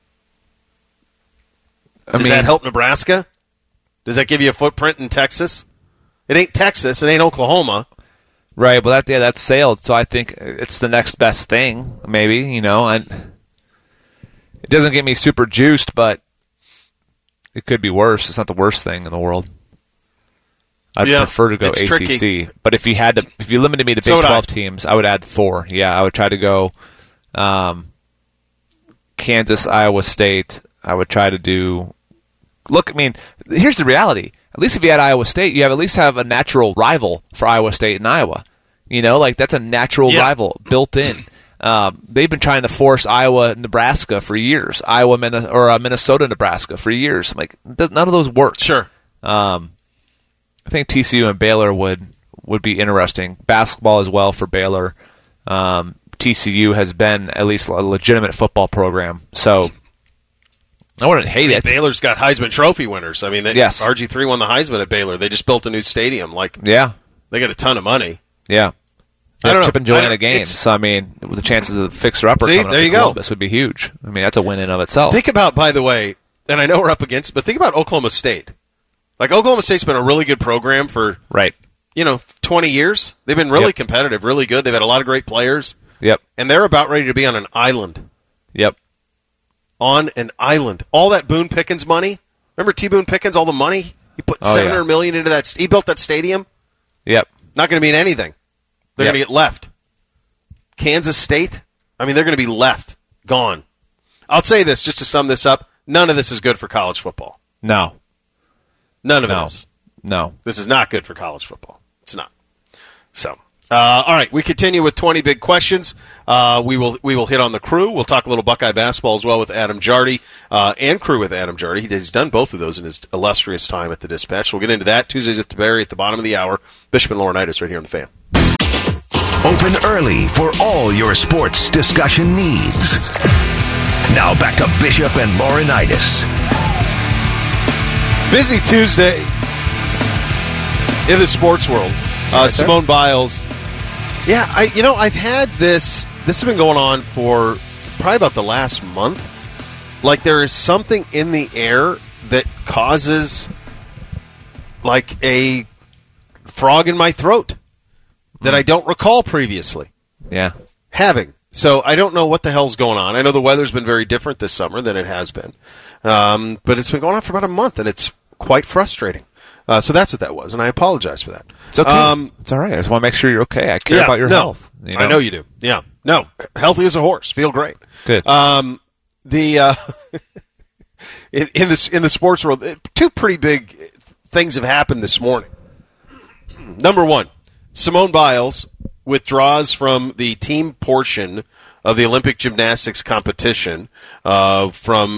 Does that help Nebraska? Does that give you a footprint in Texas? It ain't Texas. It ain't Oklahoma. Right, well, that's sailed, so I think it's the next best thing, maybe, and it doesn't get me super juiced, but it could be worse. It's not the worst thing in the world. I'd prefer to go ACC. Tricky. But if you limited me to Big 12 teams, I would add 4. Yeah, I would try to go Kansas, Iowa State. I would try to do... Look, I mean, here's the reality. At least if you had Iowa State, you at least have a natural rival for Iowa State and Iowa. That's a natural rival built in. They've been trying to force Iowa, Nebraska for years. Minnesota, Nebraska for years. I'm like, none of those work. Sure. I think TCU and Baylor would be interesting. Basketball as well for Baylor. TCU has been at least a legitimate football program, so I wouldn't hate it. Baylor's got Heisman Trophy winners. I mean, yes. RG3 won the Heisman at Baylor. They just built a new stadium. They got a ton of money. Yeah. I don't know. Chip and Joanna Gaines. So, I mean, the chances of the fixer-upper coming up to Columbus would be huge. I mean, that's a win in of itself. Think about, by the way, and I know we're up against it, but think about Oklahoma State. Oklahoma State's been a really good program for 20 years. They've been really competitive, really good. They've had a lot of great players. Yep. And they're about ready to be on an island. Yep. On an island. All that Boone Pickens money. Remember T. Boone Pickens, all the money? He put $700 million into that. He built that stadium. Yep. Not going to mean anything. They're going to get left. Kansas State, they're going to be left. Gone. I'll say this, just to sum this up. None of this is good for college football. No. None of it is. No. This is not good for college football. It's not. So, all right, we continue with 20 big questions. We will hit on the crew. We'll talk a little Buckeye basketball as well with Adam Jardy, and crew with Adam Jardy. He's done both of those in his illustrious time at the Dispatch. We'll get into that. Tuesdays with DeBerry at the bottom of the hour. Bishop and Laurinaitis right here on The Fan. Open early for all your sports discussion needs. Now back to Bishop and Laurinaitis. Busy Tuesday in the sports world. Simone Biles. Yeah, I've had this. This has been going on for probably about the last month. There is something in the air that causes a frog in my throat that I don't recall previously. Yeah. Having. So I don't know what the hell's going on. I know the weather's been very different this summer than it has been. But it's been going on for about a month, and it's quite frustrating. So that's what that was, and I apologize for that. It's okay. It's all right. I just want to make sure you're okay. I care about your health. I know you do. Yeah. No, healthy as a horse. Feel great. Good. In the sports world, 2 pretty big things have happened this morning. Number 1, Simone Biles withdraws from the team portion of the Olympic gymnastics competition due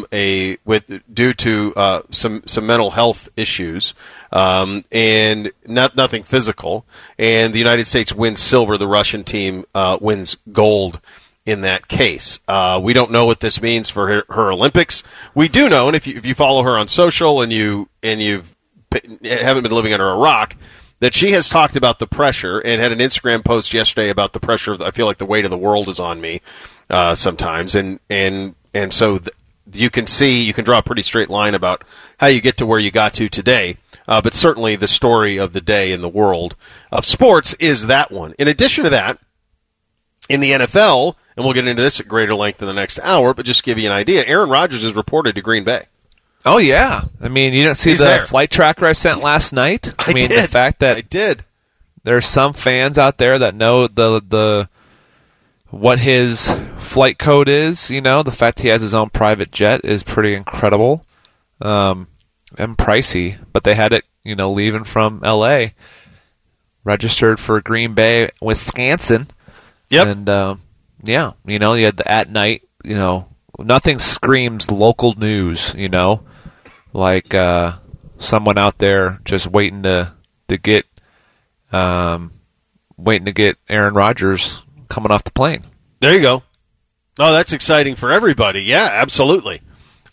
to some mental health issues and nothing physical. And the United States wins silver. The Russian team wins gold in that case. We don't know what this means for her Olympics. We do know, and if you follow her on social and you haven't been living under a rock, that she has talked about the pressure and had an Instagram post yesterday about the pressure. I feel like the weight of the world is on me sometimes, and so you can draw a pretty straight line about how you get to where you got to today. But certainly the story of the day in the world of sports is that one. In addition to that, in the NFL, and we'll get into this at greater length in the next hour, but just to give you an idea, Aaron Rodgers is reported to Green Bay. Oh, yeah. I mean, you didn't see the flight tracker I sent last night? I mean, did. The fact that I did. There's some fans out there that know the what his flight code is, the fact he has his own private jet is pretty incredible. And pricey, but they had it, leaving from L.A., registered for Green Bay, Wisconsin. Yep. And, you had the at night, nothing screams local news, like someone out there just waiting to get Aaron Rodgers coming off the plane. There you go. Oh, that's exciting for everybody. Yeah, absolutely.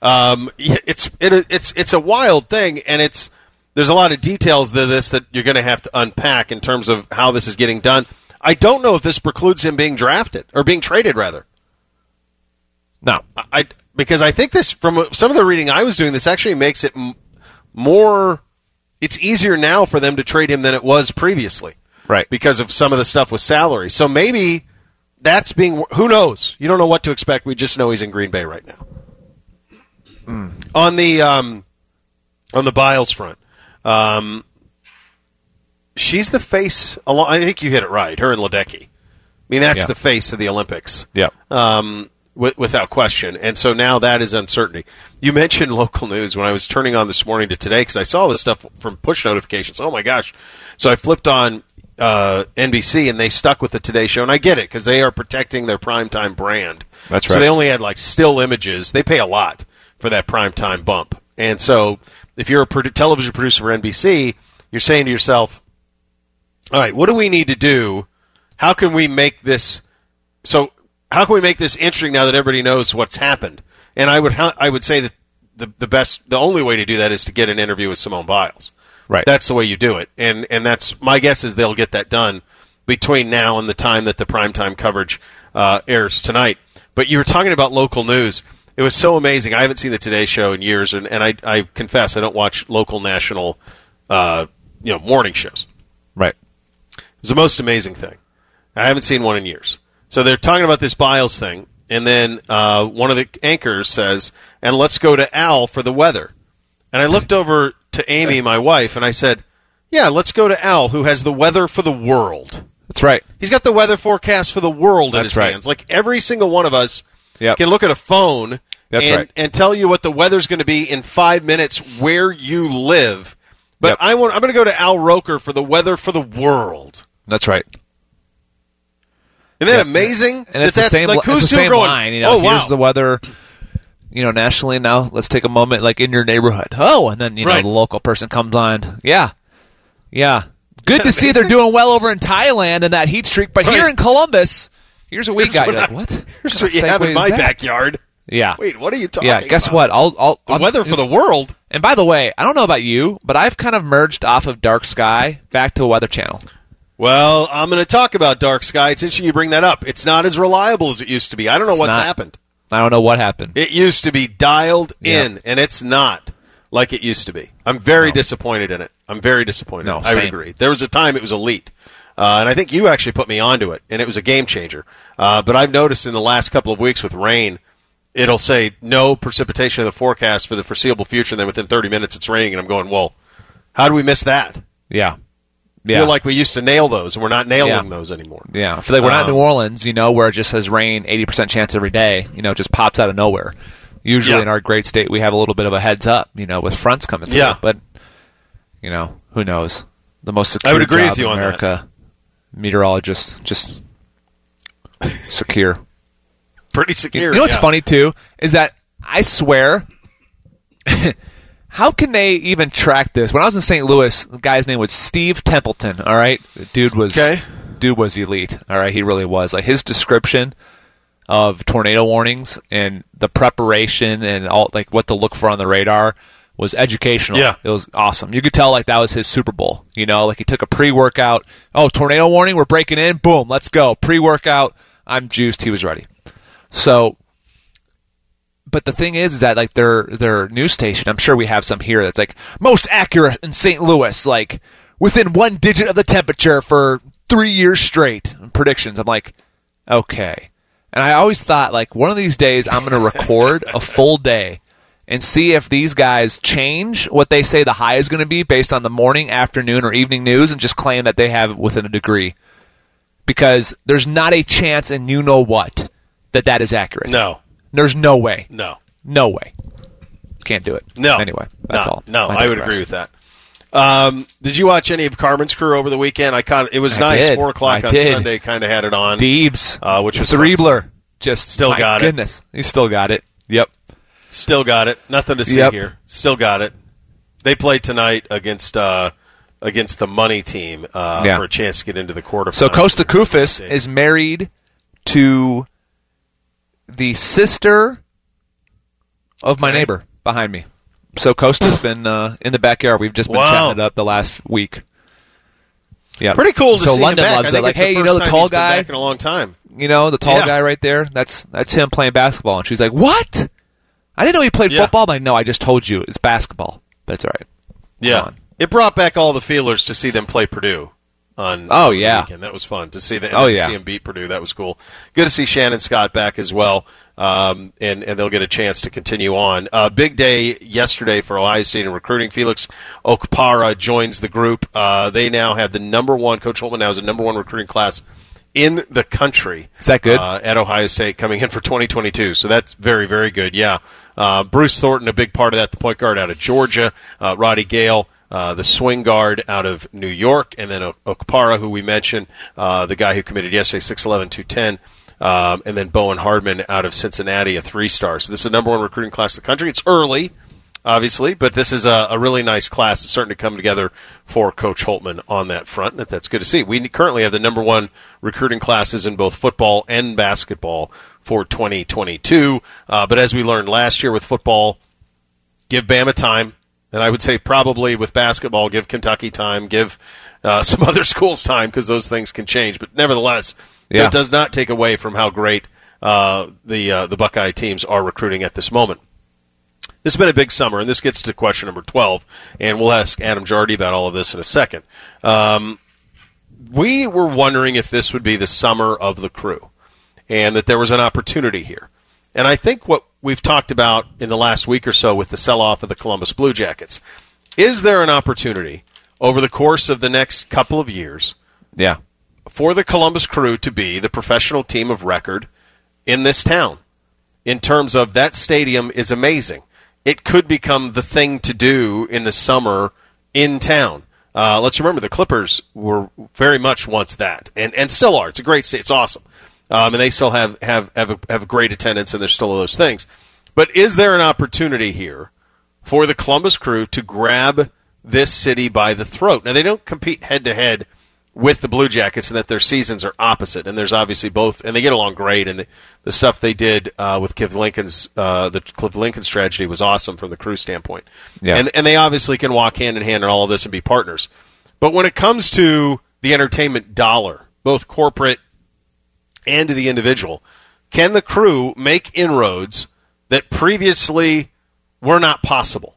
It's a wild thing, and there's a lot of details to this that you're going to have to unpack in terms of how this is getting done. I don't know if this precludes him being drafted or being traded, rather. No, because I think this, from some of the reading I was doing, this actually makes it more. It's easier now for them to trade him than it was previously, right? Because of some of the stuff with salary. So maybe that's being. Who knows? You don't know what to expect. We just know he's in Green Bay right now. On the Biles front, she's the face. I think you hit it right. Her and Ledecky. I mean, that's the face of the Olympics. Yeah. Without question. And so now that is uncertainty. You mentioned local news when I was turning on this morning to today because I saw this stuff from push notifications. Oh, my gosh. So I flipped on NBC, and they stuck with the Today Show. And I get it because they are protecting their primetime brand. That's right. So they only had, still images. They pay a lot for that primetime bump. And so if you're a television producer for NBC, you're saying to yourself, all right, what do we need to do? How can we make this how can we make this interesting now that everybody knows what's happened? And I would say that the only way to do that is to get an interview with Simone Biles. Right. That's the way you do it. And that's my guess is they'll get that done between now and the time that the primetime coverage airs tonight. But you were talking about local news. It was so amazing. I haven't seen the Today Show in years, and I confess I don't watch local national morning shows. Right. It was the most amazing thing. I haven't seen one in years. So they're talking about this Biles thing, and then one of the anchors says, and let's go to Al for the weather. And I looked over to Amy, my wife, and I said, yeah, let's go to Al, who has the weather for the world. That's right. He's got the weather forecast for the world in his hands. Like every single one of us can look at a phone and tell you what the weather's going to be in 5 minutes where you live. But I'm going to go to Al Roker for the weather for the world. That's right. Isn't that amazing? And it's the same, it's the same line. Here's the weather, nationally now. Let's take a moment, in your neighborhood. Oh, and then, the local person comes on. Yeah. Good to see they're doing well over in Thailand in that heat streak. But here in Columbus, here's what we got. You're like, what? Here's what you have in my backyard. Yeah. Wait, what are you talking about? Yeah, guess what? I'll weather for the world. And by the way, I don't know about you, but I've kind of merged off of Dark Sky back to Weather Channel. Well, I'm going to talk about Dark Sky. It's interesting you bring that up. It's not as reliable as it used to be. I don't know what's happened. I don't know what happened. It used to be dialed in, and it's not like it used to be. I'm very disappointed in it. I'm very disappointed. No, I would agree. There was a time it was elite, and I think you actually put me onto it, and it was a game changer. But I've noticed in the last couple of weeks with rain, it'll say no precipitation in the forecast for the foreseeable future, and then within 30 minutes it's raining, and I'm going, well, how do we miss that? Yeah. I feel like we used to nail those, and we're not nailing those anymore. Yeah, I feel like we're not in New Orleans, where it just says rain, 80% chance every day, it just pops out of nowhere. Usually in our great state, we have a little bit of a heads up, with fronts coming through. Yeah. But, who knows? The most secure I would agree job with you in on America, meteorologist, just secure. Pretty secure. You know what's funny, too, is that I swear... How can they even track this? When I was in St. Louis, the guy's name was Steve Templeton, all right? The dude was elite, all right? He really was. His description of tornado warnings and the preparation and all what to look for on the radar was educational. Yeah. It was awesome. You could tell that was his Super Bowl, he took a pre-workout. Oh, tornado warning, we're breaking in. Boom, let's go. Pre-workout, I'm juiced. He was ready. So... But the thing is that their news station, I'm sure we have some here that's most accurate in St. Louis, within 1 digit of the temperature for 3 years straight. Predictions. I'm like, okay. And I always thought, like, one of these days I'm going to record a full day and see if these guys change what they say the high is going to be based on the morning, afternoon, or evening news and just claim that they have it within a degree. Because there's not a chance, and you know what, that is accurate. No. There's no way. No. No way. Can't do it. No. Anyway, that's all. No, I would agree with that. Did you watch any of Carmen's Crew over the weekend? It was nice. 4 o'clock on Sunday, kind of had it on. Deebs, which was Threebler, just still got goodness. He still got it. Yep. Still got it. Nothing to see here. Still got it. They played tonight against the money team for a chance to get into the quarterfinals. So Costa Kufis is married to the sister of my neighbor behind me. So Costa's been in the backyard. We've just been chatting it up the last week. Yeah, pretty cool to see London him back. loves it. Like, hey, you know the tall guy? Back in a long time. You know the tall guy right there? That's him playing basketball. And she's like, what? I didn't know he played football. I'm like, no, I just told you it's basketball. That's all right. Yeah, it brought back all the feelers to see them play Purdue on the weekend. That was fun to see them. See them beat Purdue. That was cool. Good to see Shannon Scott back as well. And they'll get a chance to continue on. Big day yesterday for Ohio State in recruiting. Felix Okpara joins the group. They now have the number one. Coach Holtman now has the number one recruiting class in the country. Is that good? At Ohio State coming in for 2022. So that's very, very good. Yeah. Bruce Thornton, a big part of that, the point guard out of Georgia. Roddy Gale, the swing guard out of New York. And then Okpara, who we mentioned, the guy who committed yesterday, 6'11", 210. And then Bowen Hardman out of Cincinnati, a 3-star. So this is the number one recruiting class in the country. It's early, obviously, but this is a really nice class. It's starting to come together for Coach Holtman on that front. That's good to see. We currently have the number one recruiting classes in both football and basketball for 2022. But as we learned last year with football, give Bama time. And I would say probably with basketball, give Kentucky time, give some other schools time, because those things can change. But nevertheless, it does not take away from how great the Buckeye teams are recruiting at this moment. This has been a big summer, and this gets to question number 12, and we'll ask Adam Jardy about all of this in a second. We were wondering if this would be the summer of the Crew, and that there was an opportunity here. And I think what we've talked about in the last week or so with the sell-off of the Columbus Blue Jackets, is there an opportunity over the course of the next couple of years for the Columbus Crew to be the professional team of record in this town? In terms of that stadium is amazing. It could become the thing to do in the summer in town. Let's remember the Clippers were very much once that, and still are. It's a great state. It's awesome. And they still have a great attendance, and there's still those things. But is there an opportunity here for the Columbus Crew to grab this city by the throat? Now, they don't compete head-to-head with the Blue Jackets, and that their seasons are opposite. And there's obviously both, and they get along great. And the stuff they did with Cliff Lincoln's strategy was awesome from the Crew standpoint. Yeah. And they obviously can walk hand in hand in all of this and be partners. But when it comes to the entertainment dollar, both corporate and to the individual, can the Crew make inroads that previously were not possible?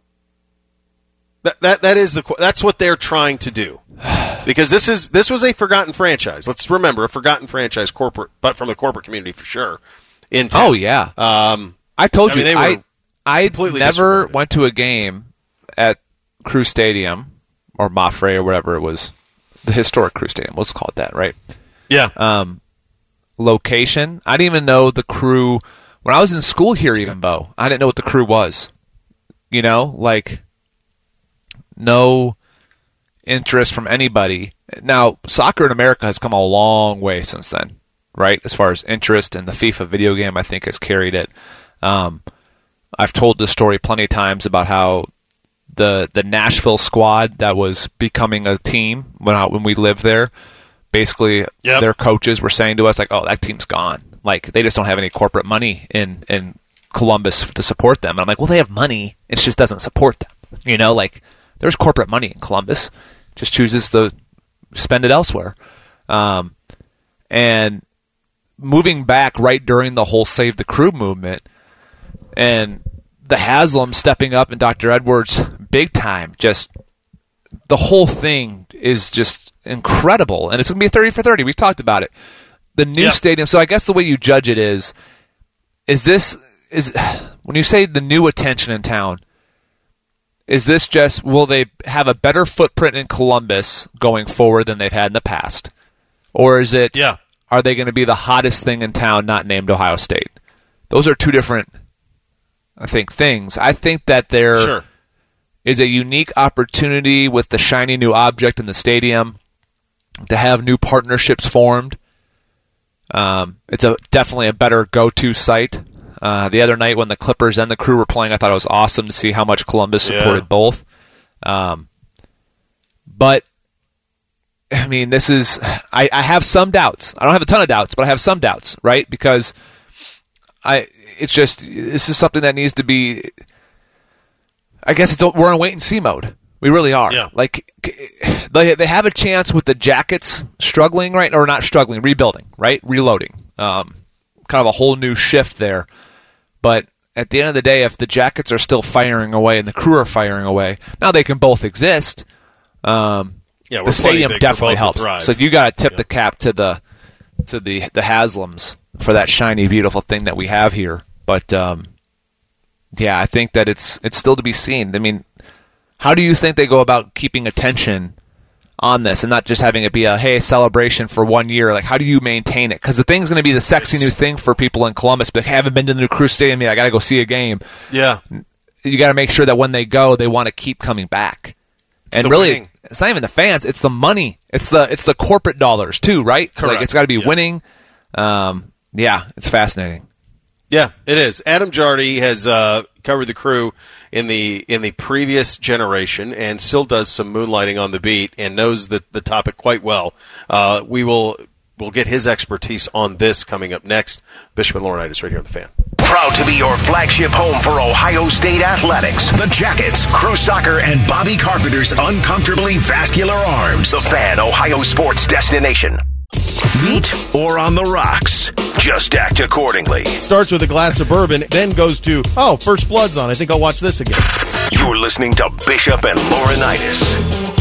That's what they're trying to do, because this was a forgotten franchise. Let's remember, a forgotten franchise, corporate, but from the corporate community for sure. In town. Oh yeah, I told you I never went to a game at Crew Stadium or Mafre or whatever it was, the historic Crew Stadium. Let's call it that, right? Yeah. Location. I didn't even know the Crew when I was in school here. Even Bo, I didn't know what the Crew was. You know, like. No interest from anybody. Now, soccer in America has come a long way since then, right? As far as interest, and the FIFA video game, I think, has carried it. I've told this story plenty of times about how the Nashville squad that was becoming a team when we lived there, basically their coaches were saying to us, like, oh, that team's gone. Like, they just don't have any corporate money in Columbus to support them. And I'm like, well, they have money. It just doesn't support them. You know, like, there's corporate money in Columbus, just chooses to spend it elsewhere. And moving back right during the whole Save the Crew movement, and the Haslam stepping up and Dr. Edwards big time, just the whole thing is just incredible. And it's going to be a 30 for 30. We've talked about it. the new stadium. So I guess the way you judge it is when you say the new attention in town, is this just, will they have a better footprint in Columbus going forward than they've had in the past? Or is it, are they going to be the hottest thing in town not named Ohio State? Those are two different, I think, things. I think that there is a unique opportunity with the shiny new object in the stadium to have new partnerships formed. It's definitely a better go-to site. The other night when the Clippers and the Crew were playing, I thought it was awesome to see how much Columbus supported both. But, I mean, this is... I have some doubts. I don't have a ton of doubts, but I have some doubts, right? Because this is something that needs to be... I guess we're in wait-and-see mode. We really are. Yeah. Like, they have a chance with the Jackets struggling, right? Or not struggling, rebuilding, right? Reloading. Kind of a whole new shift there. But at the end of the day, if the Jackets are still firing away and the Crew are firing away, now they can both exist. The stadium definitely helps. So you got to tip the cap to the Haslams for that shiny, beautiful thing that we have here. But I think that it's still to be seen. I mean, how do you think they go about keeping attention on this and not just having it be a celebration for 1 year? Like, how do you maintain it? Because the thing's going to be the sexy new thing for people in Columbus, but they haven't been to the new Crew Stadium yet. I got to go see a game. Yeah, you got to make sure that when they go, they want to keep coming back. And really, winning. It's not even the fans; it's the money. It's the corporate dollars too, right? Correct. Like, it's got to be winning. It's fascinating. Yeah, it is. Adam Jardy has covered the Crew in the previous generation and still does some moonlighting on the beat and knows the topic quite well. We'll get his expertise on this coming up next. Bishop and Laurinaitis right here on The Fan. Proud to be your flagship home for Ohio State athletics. The Jackets, Crew Soccer, and Bobby Carpenter's uncomfortably vascular arms. The Fan, Ohio sports destination. Meat or on the rocks? Just act accordingly. Starts with a glass of bourbon, then goes to, First Blood's on. I think I'll watch this again. You're listening to Bishop and Laurinaitis.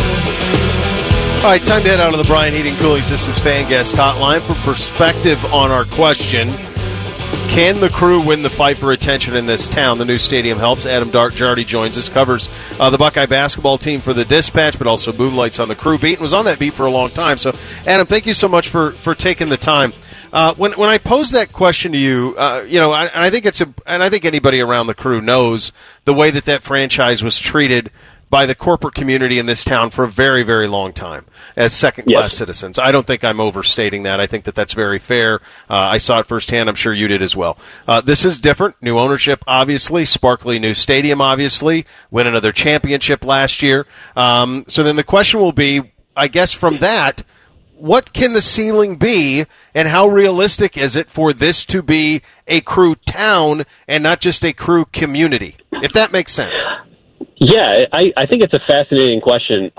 All right, time to head out of the Brian Heating Cooling Systems Fan Guest Hotline for perspective on our question. Can the Crew win the fight for attention in this town? The new stadium helps. Adam Jardy joins us, covers the Buckeye basketball team for the Dispatch, but also moonlights on the Crew beat and was on that beat for a long time. So, Adam, thank you so much for taking the time. When I posed that question to you, I think anybody around the Crew knows the way that franchise was treated by the corporate community in this town for a very, very long time as second-class citizens. I don't think I'm overstating that. I think that that's very fair. I saw it firsthand. I'm sure you did as well. This is different. New ownership, obviously. Sparkly new stadium, obviously. Win another championship last year. So then the question will be, I guess from that, what can the ceiling be, and how realistic is it for this to be a Crew town and not just a Crew community, if that makes sense? Yeah, I think it's a fascinating question,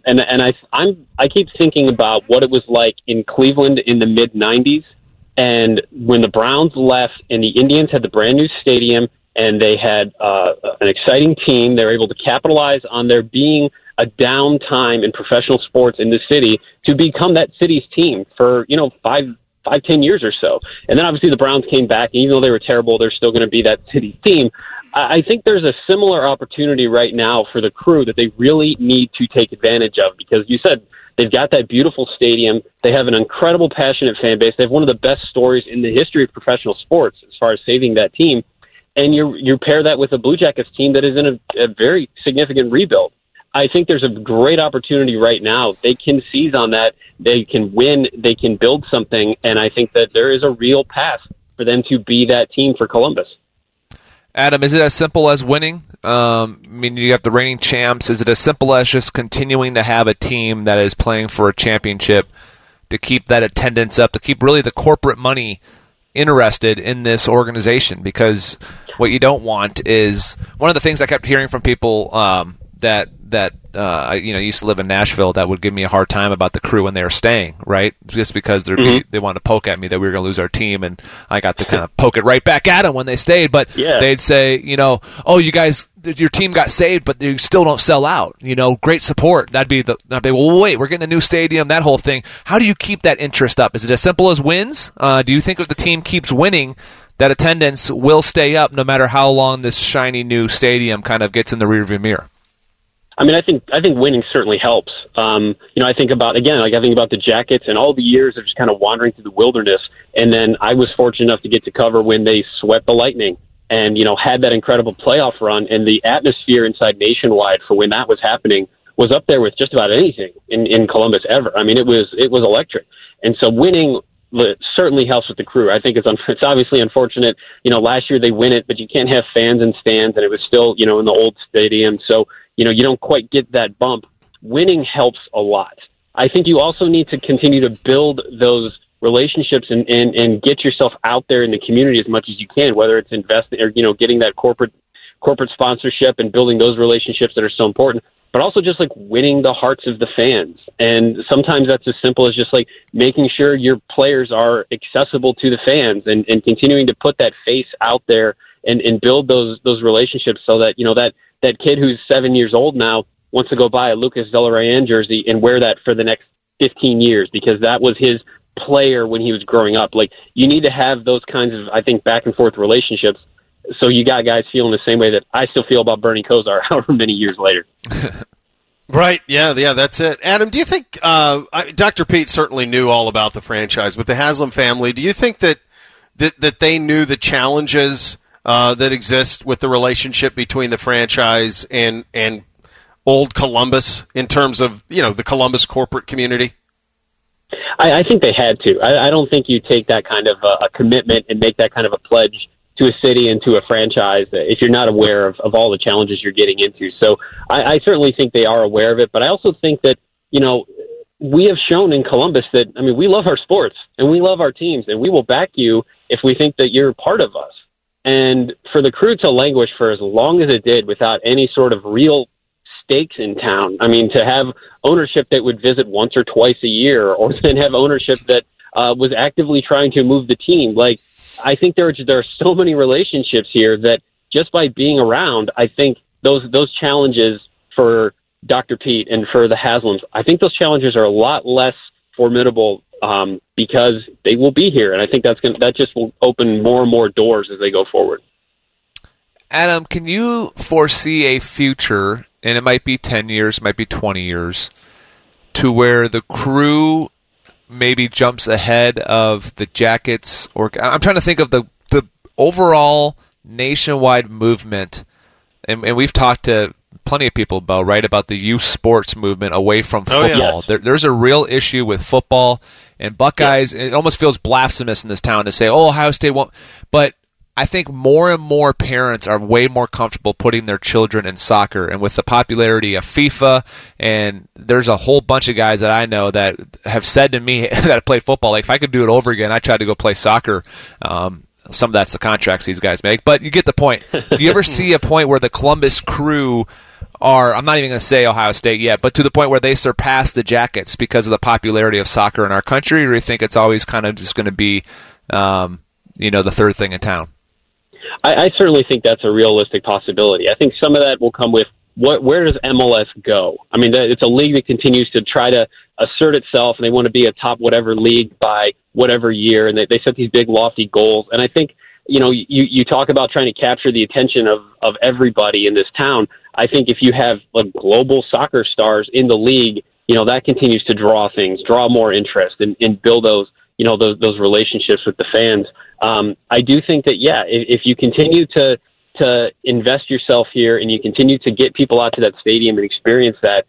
I keep thinking about what it was like in Cleveland in the mid-'90s, and when the Browns left and the Indians had the brand new stadium and they had an exciting team. They were able to capitalize on there being a downtime in professional sports in the city to become that city's team for 5-10 years or so. And then obviously the Browns came back, and even though they were terrible, they're still going to be that city's team. I think there's a similar opportunity right now for the Crew that they really need to take advantage of, because you said they've got that beautiful stadium. They have an incredible, passionate fan base. They have one of the best stories in the history of professional sports as far as saving that team. And you pair that with a Blue Jackets team that is in a very significant rebuild. I think there's a great opportunity right now. They can seize on that. They can win. They can build something. And I think that there is a real path for them to be that team for Columbus. Adam, is it as simple as winning? You got the reigning champs. Is it as simple as just continuing to have a team that is playing for a championship, to keep that attendance up, to keep really the corporate money interested in this organization? Because what you don't want is, one of the things I kept hearing from people that I used to live in Nashville that would give me a hard time about the Crew when they were staying, right? Just because they wanted to poke at me that we were going to lose our team, and I got to kind of poke it right back at them when they stayed. But they'd say, oh, you guys, your team got saved, but you still don't sell out. Great support. That'd be well, wait, we're getting a new stadium, that whole thing. How do you keep that interest up? Is it as simple as wins? Do you think if the team keeps winning, that attendance will stay up no matter how long this shiny new stadium kind of gets in the rearview mirror? I mean, I think winning certainly helps. I think about the Jackets and all the years of just kind of wandering through the wilderness. And then I was fortunate enough to get to cover when they swept the Lightning and, had that incredible playoff run. And the atmosphere inside Nationwide for when that was happening was up there with just about anything in Columbus ever. I mean, it was electric. And so winning certainly helps with the Crew. I think it's obviously unfortunate. Last year they win it, but you can't have fans in stands, and it was still, in the old stadium. So, you don't quite get that bump. Winning helps a lot. I think you also need to continue to build those relationships and get yourself out there in the community as much as you can, whether it's investing or, getting that corporate sponsorship and building those relationships that are so important, but also just like winning the hearts of the fans. And sometimes that's as simple as just like making sure your players are accessible to the fans and continuing to put that face out there and build those relationships so that, that kid who's 7 years old now wants to go buy a Lucas Zelarayan jersey and wear that for the next 15 years because that was his player when he was growing up. Like, you need to have those kinds of, I think, back and forth relationships. So you got guys feeling the same way that I still feel about Bernie Kosar however many years later. Right. Yeah, that's it. Adam, do you think Dr. Pete certainly knew all about the franchise, but the Haslam family, do you think that they knew the challenges that exist with the relationship between the franchise and old Columbus in terms of, the Columbus corporate community? I think they had to. I don't think you take that kind of a commitment and make that kind of a pledge to a city and to a franchise if you're not aware of all the challenges you're getting into. So I certainly think they are aware of it, but I also think that, we have shown in Columbus that, we love our sports and we love our teams and we will back you if we think that you're part of us. And for the Crew to languish for as long as it did without any sort of real stakes in town, to have ownership that would visit once or twice a year or then have ownership that was actively trying to move the team, like, I think there are so many relationships here that just by being around, I think those challenges for Dr. Pete and for the Haslams, I think those challenges are a lot less formidable because they will be here, and I think that just will open more and more doors as they go forward. Adam, can you foresee a future, and it might be 10 years, it might be 20 years, to where the Crew maybe jumps ahead of the Jackets? Or I'm trying to think of the overall nationwide movement, and we've talked to plenty of people about the youth sports movement away from football. Yeah. There's a real issue with football and Buckeyes. Yeah. It almost feels blasphemous in this town to say, Ohio State won't. But I think more and more parents are way more comfortable putting their children in soccer. And with the popularity of FIFA, and there's a whole bunch of guys that I know that have said to me that played football, like, if I could do it over again, I'd try to go play soccer. Some of that's the contracts these guys make. But you get the point. Do you ever see a point where the Columbus Crew I'm not even going to say Ohio State yet, but to the point where they surpass the Jackets because of the popularity of soccer in our country, or do you think it's always kind of just going to be, the third thing in town? I certainly think that's a realistic possibility. I think some of that will come with where does MLS go? It's a league that continues to try to assert itself, and they want to be a top whatever league by whatever year, and they set these big lofty goals. And I think, you talk about trying to capture the attention of everybody in this town. I think if you have global soccer stars in the league, that continues to draw more interest and build those relationships with the fans. I do think that, if you continue to invest yourself here and you continue to get people out to that stadium and experience that,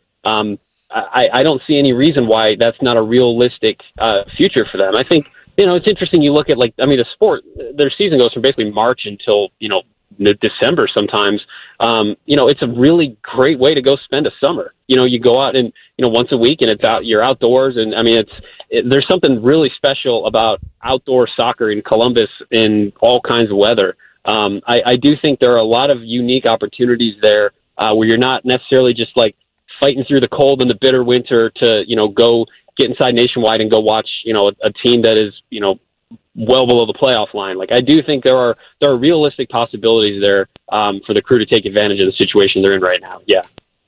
I don't see any reason why that's not a realistic future for them. I think, it's interesting. You look at the sport, their season goes from basically March until, December sometimes. It's a really great way to go spend a summer. You go out and, once a week and you're outdoors. And there's something really special about outdoor soccer in Columbus in all kinds of weather. I do think there are a lot of unique opportunities there where you're not necessarily just fighting through the cold and the bitter winter to, go get inside Nationwide and go watch, a team that is, well below the playoff line. Like, I do think there are realistic possibilities there for the Crew to take advantage of the situation they're in right now. Yeah.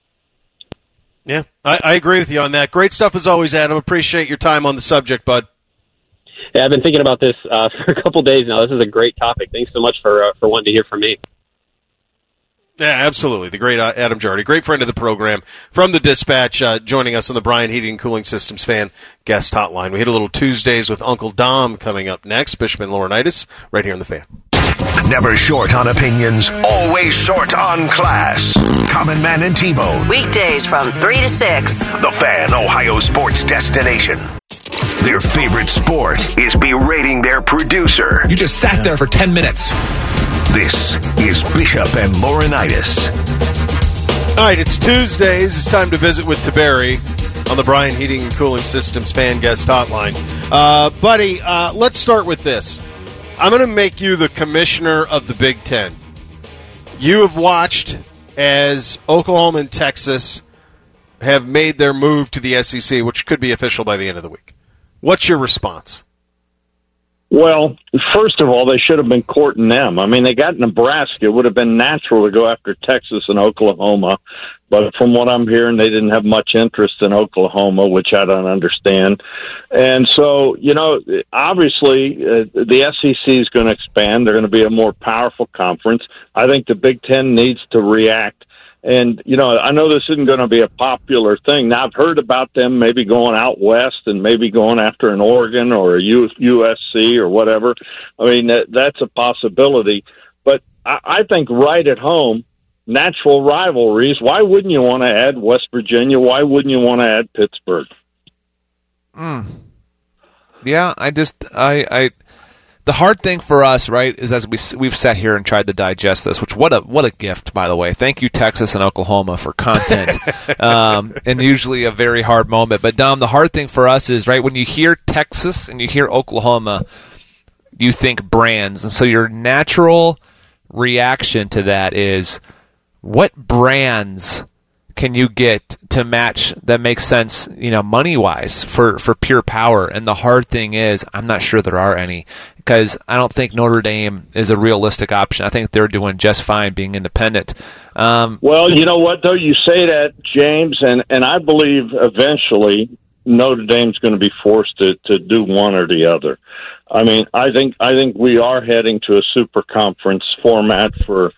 Yeah, I agree with you on that. Great stuff as always, Adam. Appreciate your time on the subject, bud. Yeah, I've been thinking about this for a couple days now. This is a great topic. Thanks so much for wanting to hear from me. Yeah, absolutely. The great Adam Jardy, great friend of the program from the Dispatch, joining us on the Bryant Heating and Cooling Systems fan guest hotline. We hit a little Tuesdays with Uncle Dom coming up next. Bishman Laurinaitis, right here on the Fan. Never short on opinions, always short on class. Common Man and T-Bone. Weekdays from 3 to 6. The Fan, Ohio sports destination. Their favorite sport is berating their producer. You just sat there for 10 minutes. This is Bishop and Laurinaitis. All right, it's Tuesdays. It's time to visit with Taberi on the Bryant Heating and Cooling Systems fan guest hotline. Buddy, let's start with this. I'm going to make you the commissioner of the Big Ten. You have watched as Oklahoma and Texas have made their move to the SEC, which could be official by the end of the week. What's your response? Well, first of all, they should have been courting them. I mean, they got Nebraska. It would have been natural to go after Texas and Oklahoma. But from what I'm hearing, they didn't have much interest in Oklahoma, which I don't understand. And so, obviously, the SEC is going to expand. They're going to be a more powerful conference. I think the Big Ten needs to react. And, I know this isn't going to be a popular thing. Now, I've heard about them maybe going out west and maybe going after an Oregon or a USC or whatever. I mean, that's a possibility. But I think right at home, natural rivalries, why wouldn't you want to add West Virginia? Why wouldn't you want to add Pittsburgh? Yeah, the hard thing for us, right, is as we've sat here and tried to digest this, which what a gift, by the way. Thank you, Texas and Oklahoma, for content, and usually a very hard moment. But, Dom, the hard thing for us is, right, when you hear Texas and you hear Oklahoma, you think brands. And so your natural reaction to that is, what brands can you get to match that makes sense, money-wise for pure power? And the hard thing is, I'm not sure there are any, because I don't think Notre Dame is a realistic option. I think they're doing just fine being independent. Well, you know what, though? You say that, James, and I believe eventually Notre Dame's going to be forced to do one or the other. I mean, I think we are heading to a super conference format for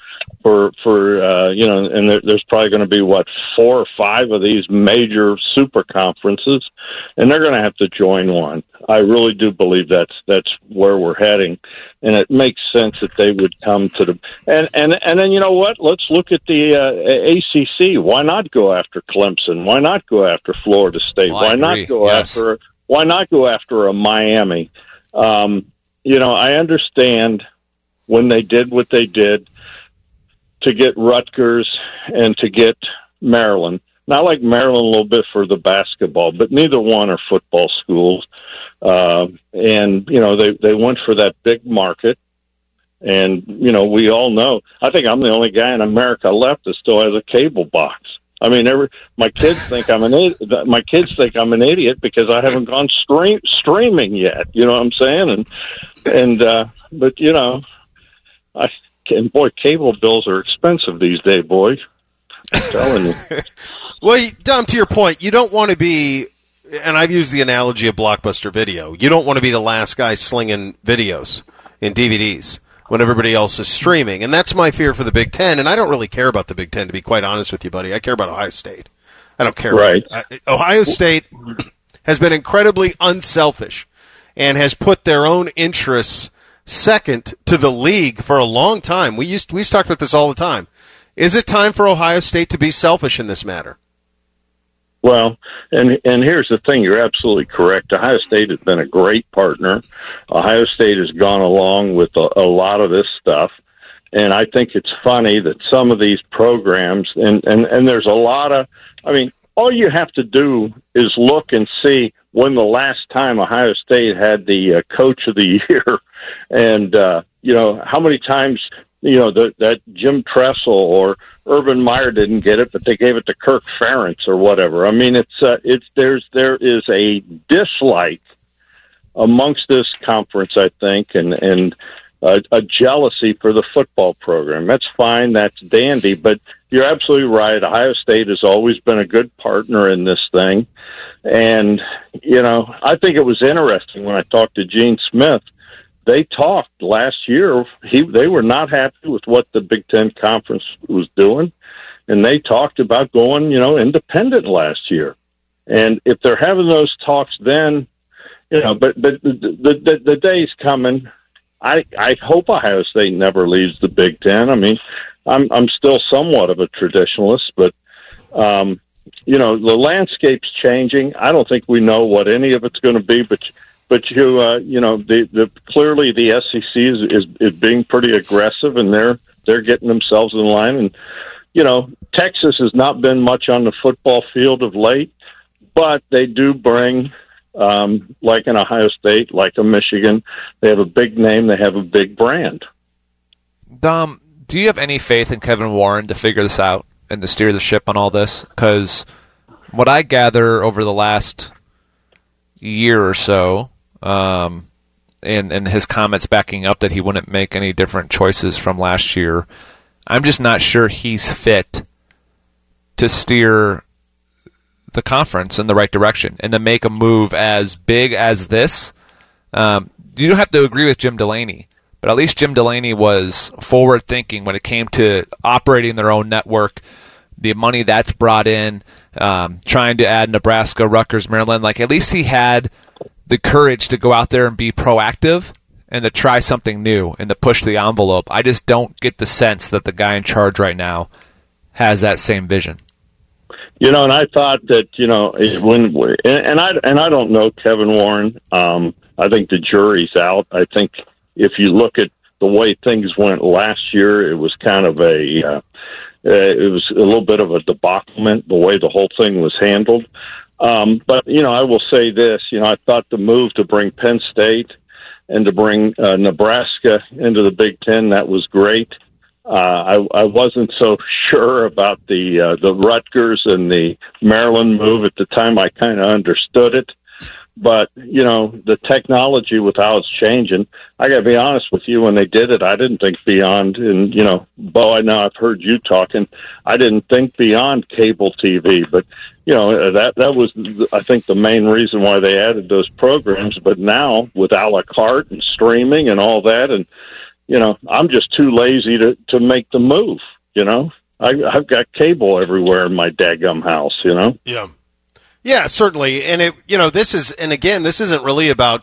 and there's probably going to be 4 or 5 of these major super conferences, and they're going to have to join one. I really do believe that's where we're heading, and it makes sense that they would come to the and then you know what? Let's look at the ACC. Why not go after Clemson? Why not go after Florida State? Well, Why not go after a Miami? I understand when they did what they did to get Rutgers and to get Maryland. Not like Maryland a little bit for the basketball, but neither one are football schools. And, they went for that big market. And, we all know, I think I'm the only guy in America left that still has a cable box. I mean, my kids think I'm an idiot. My kids think I'm an idiot because I haven't gone streaming yet. You know what I'm saying? And boy, cable bills are expensive these days, boy. I'm telling you. Well, Dom, to your point, you don't want to be, and I've used the analogy of Blockbuster Video, you don't want to be the last guy slinging videos and DVDs when everybody else is streaming. And that's my fear for the Big Ten. And I don't really care about the Big Ten, to be quite honest with you, buddy. I care about Ohio State. I don't care. Right. Ohio State has been incredibly unselfish and has put their own interests second to the league for a long time. We talked about this all the time. Is it time for Ohio State to be selfish in this matter? Well, and here's the thing. You're absolutely correct. Ohio State has been a great partner. Ohio State has gone along with a lot of this stuff. And I think it's funny that some of these programs, and there's a lot of, I mean, all you have to do is look and see when the last time Ohio State had the coach of the year. And, how many times, that Jim Tressel or Urban Meyer didn't get it, but they gave it to Kirk Ferentz or whatever. I mean, there is a dislike amongst this conference, I think, and a jealousy for the football program. That's fine, that's dandy, but you're absolutely right. Ohio State has always been a good partner in this thing, and I think it was interesting when I talked to Gene Smith. They talked last year. They were not happy with what the Big Ten Conference was doing, and they talked about going, independent last year. And if they're having those talks, then, but the day's coming. I hope Ohio State never leaves the Big Ten. I mean, I'm still somewhat of a traditionalist, but the landscape's changing. I don't think we know what any of it's going to be, but clearly the SEC is being pretty aggressive, and they're getting themselves in line. And Texas has not been much on the football field of late, but they do bring, like an Ohio State, like a Michigan, they have a big name, they have a big brand. Dom, do you have any faith in Kevin Warren to figure this out and to steer the ship on all this? Because what I gather over the last year or so, and his comments backing up that he wouldn't make any different choices from last year, I'm just not sure he's fit to steer the conference in the right direction and to make a move as big as this. You don't have to agree with Jim Delaney, but at least Jim Delaney was forward-thinking when it came to operating their own network, the money that's brought in, trying to add Nebraska, Rutgers, Maryland. Like, at least he had the courage to go out there and be proactive and to try something new and to push the envelope. I just don't get the sense that the guy in charge right now has that same vision. And I thought that, I don't know Kevin Warren. I think the jury's out. I think if you look at the way things went last year, it was kind of it was a little bit of a debaclement, the way the whole thing was handled. But I will say this, I thought the move to bring Penn State and to bring Nebraska into the Big Ten, that was great. I wasn't so sure about the Rutgers and the Maryland move at the time. I kind of understood it. But, the technology with how it's changing, I got to be honest with you, when they did it, I didn't think beyond, and, Bo, I know I've heard you talking, I didn't think beyond cable TV, but, that was, I think, the main reason why they added those programs. But now, with a la carte and streaming and all that, and, I'm just too lazy to make the move, I've got cable everywhere in my daggum house, Yeah. Yeah, certainly. And this isn't really about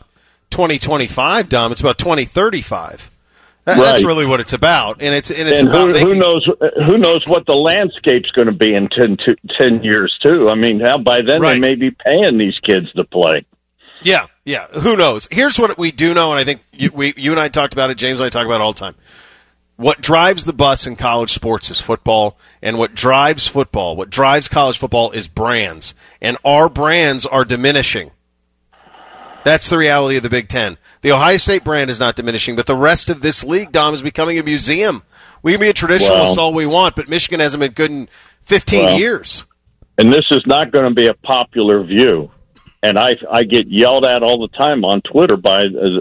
2025, Dom. It's about 2035. That's really what it's about. And it's about who knows what the landscape's going to be in 10 years too. I mean, by then they may be paying these kids to play. Yeah. Who knows? Here's what we do know, and I think you and I talked about it, James and I talk about it all the time. What drives the bus in college sports is football, and what drives college football is brands, and our brands are diminishing. That's the reality of the Big Ten. The Ohio State brand is not diminishing, but the rest of this league, Dom, is becoming a museum. We can be a traditionalist all we want, but Michigan hasn't been good in 15 years. And this is not going to be a popular view. And I get yelled at all the time on Twitter by,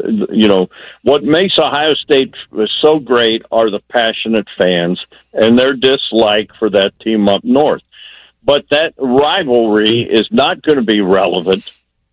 what makes Ohio State so great are the passionate fans and their dislike for that team up north. But that rivalry is not going to be relevant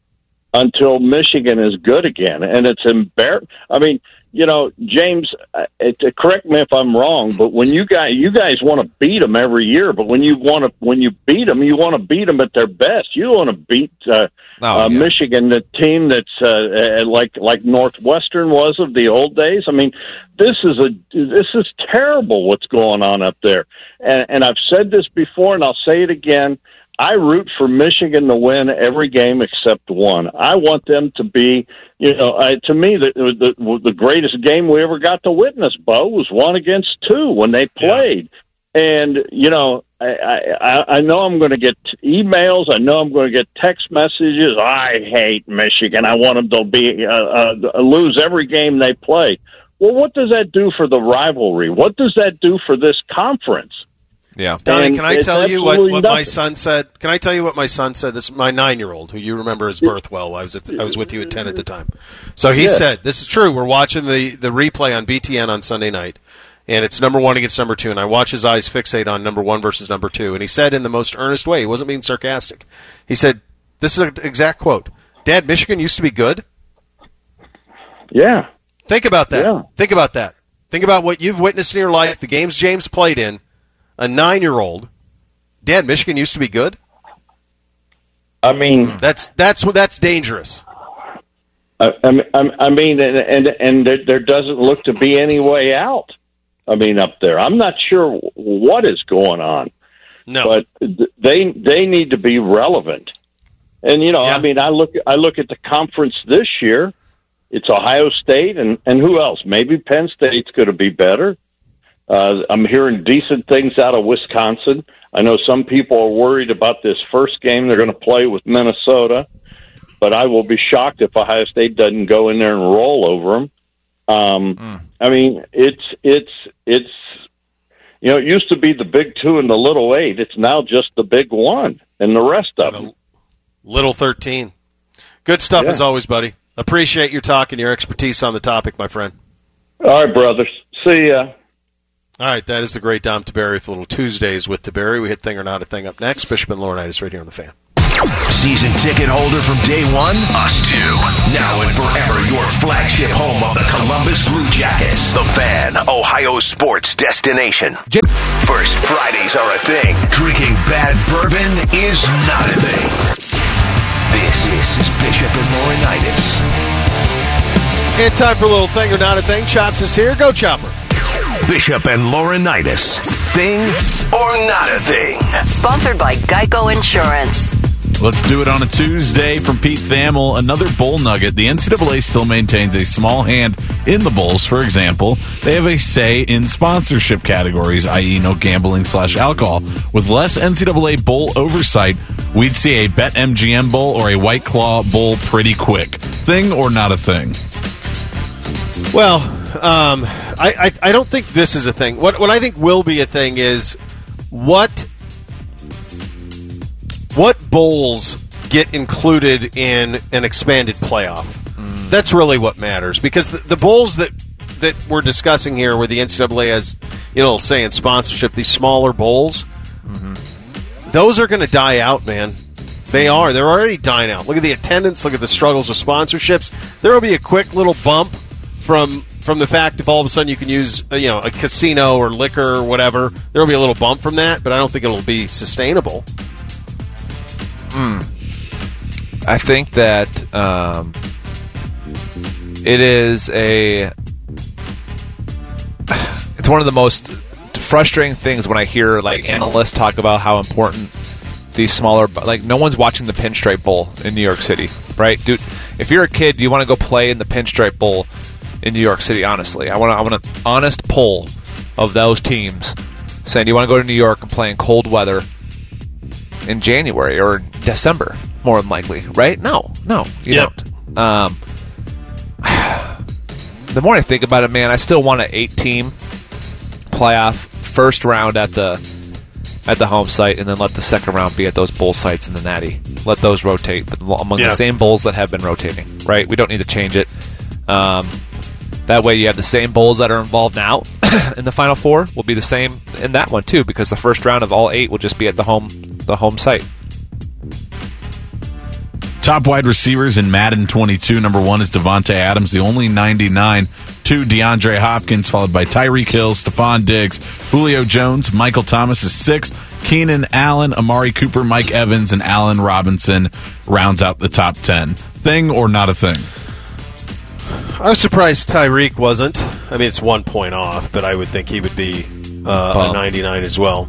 until Michigan is good again. And it's embarrassing. I mean, James, correct me if I'm wrong, but when you guys want to beat them every year, but when you beat them, you want to beat them at their best. You want to beat Michigan, the team that's like Northwestern was of the old days. I mean, this is terrible what's going on up there. And I've said this before, and I'll say it again. I root for Michigan to win every game except one. I want them to be, to me, the greatest game we ever got to witness, Bo, was 1-2 when they played. Yeah. And, I know I'm going to get emails. I know I'm going to get text messages. I hate Michigan. I want them to lose every game they play. Well, what does that do for the rivalry? What does that do for this conference? Yeah. Donnie, can I tell you what absolutely my nothing. son said? Can I tell you what my son said? This is my 9-year-old, who you remember his birth well. I was with you at 10 at the time. So he said, this is true. We're watching the replay on BTN on Sunday night, and it's number 1 against number 2, and I watch his eyes fixate on number 1 versus number 2. And he said in the most earnest way, he wasn't being sarcastic. He said, this is an exact quote, Dad, Michigan used to be good? Yeah. Think about that. Yeah. Think about that. Think about what you've witnessed in your life, the games James played in. A 9-year-old, Dad, Michigan used to be good? I mean, That's dangerous. I mean, and there doesn't look to be any way out. I mean, up there, I'm not sure what is going on. No, but they need to be relevant. And I mean, I look at the conference this year. It's Ohio State and who else? Maybe Penn State's going to be better. I'm hearing decent things out of Wisconsin. I know some people are worried about this first game they're going to play with Minnesota, but I will be shocked if Ohio State doesn't go in there and roll over them. I mean, it's it used to be the Big 2 and the Little 8. It's now just the Big 1 and the rest of them. Little 13. Good stuff as always, buddy. Appreciate your talk and your expertise on the topic, my friend. All right, brothers. See ya. All right, that is the great Dom Taberi with Little Tuesdays with Taberi. We hit Thing or Not a Thing up next. Bishop and Laurinaitis right here on The Fan. Season ticket holder from day one? Us too. Now and forever, your flagship home of the Columbus Blue Jackets. The Fan, Ohio sports destination. First Fridays are a thing. Drinking bad bourbon is not a thing. This is Bishop and Laurinaitis. And time for a little Thing or Not a Thing. Chops is here. Go, Chopper. Bishop and Laurinaitis. Thing or not a thing? Sponsored by Geico Insurance. Let's do it on a Tuesday from Pete Thamel. Another bowl nugget. The NCAA still maintains a small hand in the bowls. For example, they have a say in sponsorship categories, i.e. no gambling/alcohol. With less NCAA bowl oversight, we'd see a BetMGM bowl or a White Claw bowl pretty quick. Thing or not a thing? Well, I don't think this is a thing. What I think will be a thing is what bowls get included in an expanded playoff. That's really what matters, because the bowls that we're discussing here, where the NCAA has, say in sponsorship, these smaller bowls, those are going to die out, man. They are. They're already dying out. Look at the attendance. Look at the struggles with sponsorships. There will be a quick little bump from the fact if all of a sudden you can use a casino or liquor or whatever. There will be a little bump from that, but I don't think it'll be sustainable. I think that it is it's one of the most frustrating things when I hear analysts talk about how important these smaller, no one's watching the Pinstripe Bowl in New York City, right? Dude, if you're a kid, do you want to go play in the Pinstripe Bowl in New York City? Honestly, I want an honest poll of those teams saying, do you want to go to New York and play in cold weather in January or December, more than likely, right? No, you don't. The more I think about it, man, I still want an 8-team playoff, first round at the home site, and then let the second round be at those bowl sites in the Natty. Let those rotate among the same bowls that have been rotating, right? We don't need to change it. That way you have the same bowls that are involved now in the Final Four will be the same in that one too, because the first round of all 8 will just be at the home site. Top wide receivers in Madden 22. Number 1 is Devontae Adams, the only 99. 2, DeAndre Hopkins, followed by Tyreek Hill, Stephon Diggs, Julio Jones. Michael Thomas is 6. Keenan Allen, Amari Cooper, Mike Evans, and Allen Robinson rounds out the top 10. Thing or not a thing? I was surprised Tyreek wasn't. I mean, it's 1 point off, but I would think he would be a 99 as well.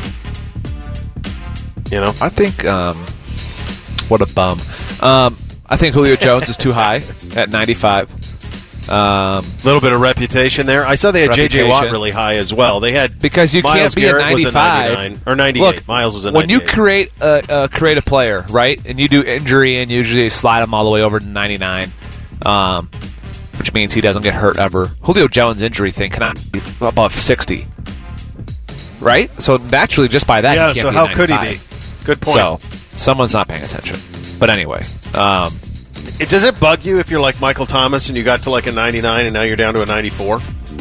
I think what a bum. I think Julio Jones is too high at 95. Little bit of reputation there. I saw they had J.J. Watt really high as well. They had because you Myles can't be Garrett a 95 was a 99 or 98. Look, Miles was a 98. When you create a player, right, and you do injury and usually slide him all the way over to 99, which means he doesn't get hurt ever. Julio Jones' injury thing cannot be above 60. right? So naturally, just by that, Yeah, he can't so be how 95. could he be? Good point. So someone's not paying attention. But anyway, Does it bug you if you're like Michael Thomas and you got to like a 99 and now you're down to a 94?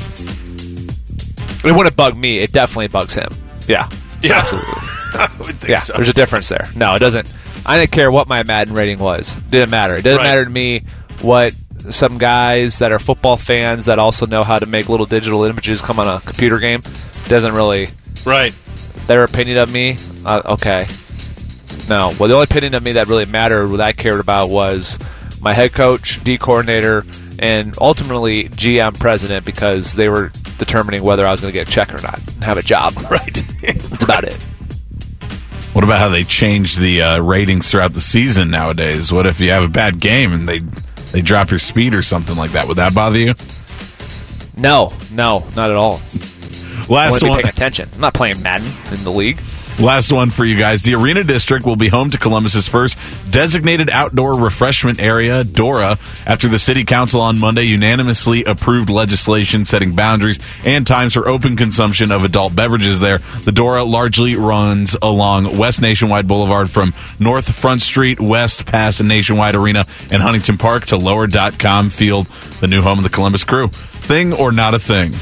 it wouldn't bug me. It definitely bugs him. Yeah, absolutely. I would think so. There's a difference there. No, it doesn't. I didn't care what my Madden rating was. Didn't matter. It doesn't matter to me what some guys that are football fans that also know how to make little digital images come on a computer game. Doesn't really. Right. Their opinion of me, okay. No. Well, the only opinion of me that really mattered, what I cared about, was my head coach, D coordinator, and ultimately GM president, because they were determining whether I was going to get a check or not and have a job. Right. That's about it. What about how they change the ratings throughout the season nowadays? What if you have a bad game and they drop your speed or something like that? Would that bother you? No, not at all. Last I one. Paying attention. I'm not playing Madden in the league. Last one for you guys. The Arena District will be home to Columbus's first designated outdoor refreshment area, DORA, after the City Council on Monday unanimously approved legislation setting boundaries and times for open consumption of adult beverages there. The DORA largely runs along West Nationwide Boulevard from North Front Street west past Nationwide Arena and Huntington Park to Lower.com Field, the new home of the Columbus Crew. Thing or not a thing?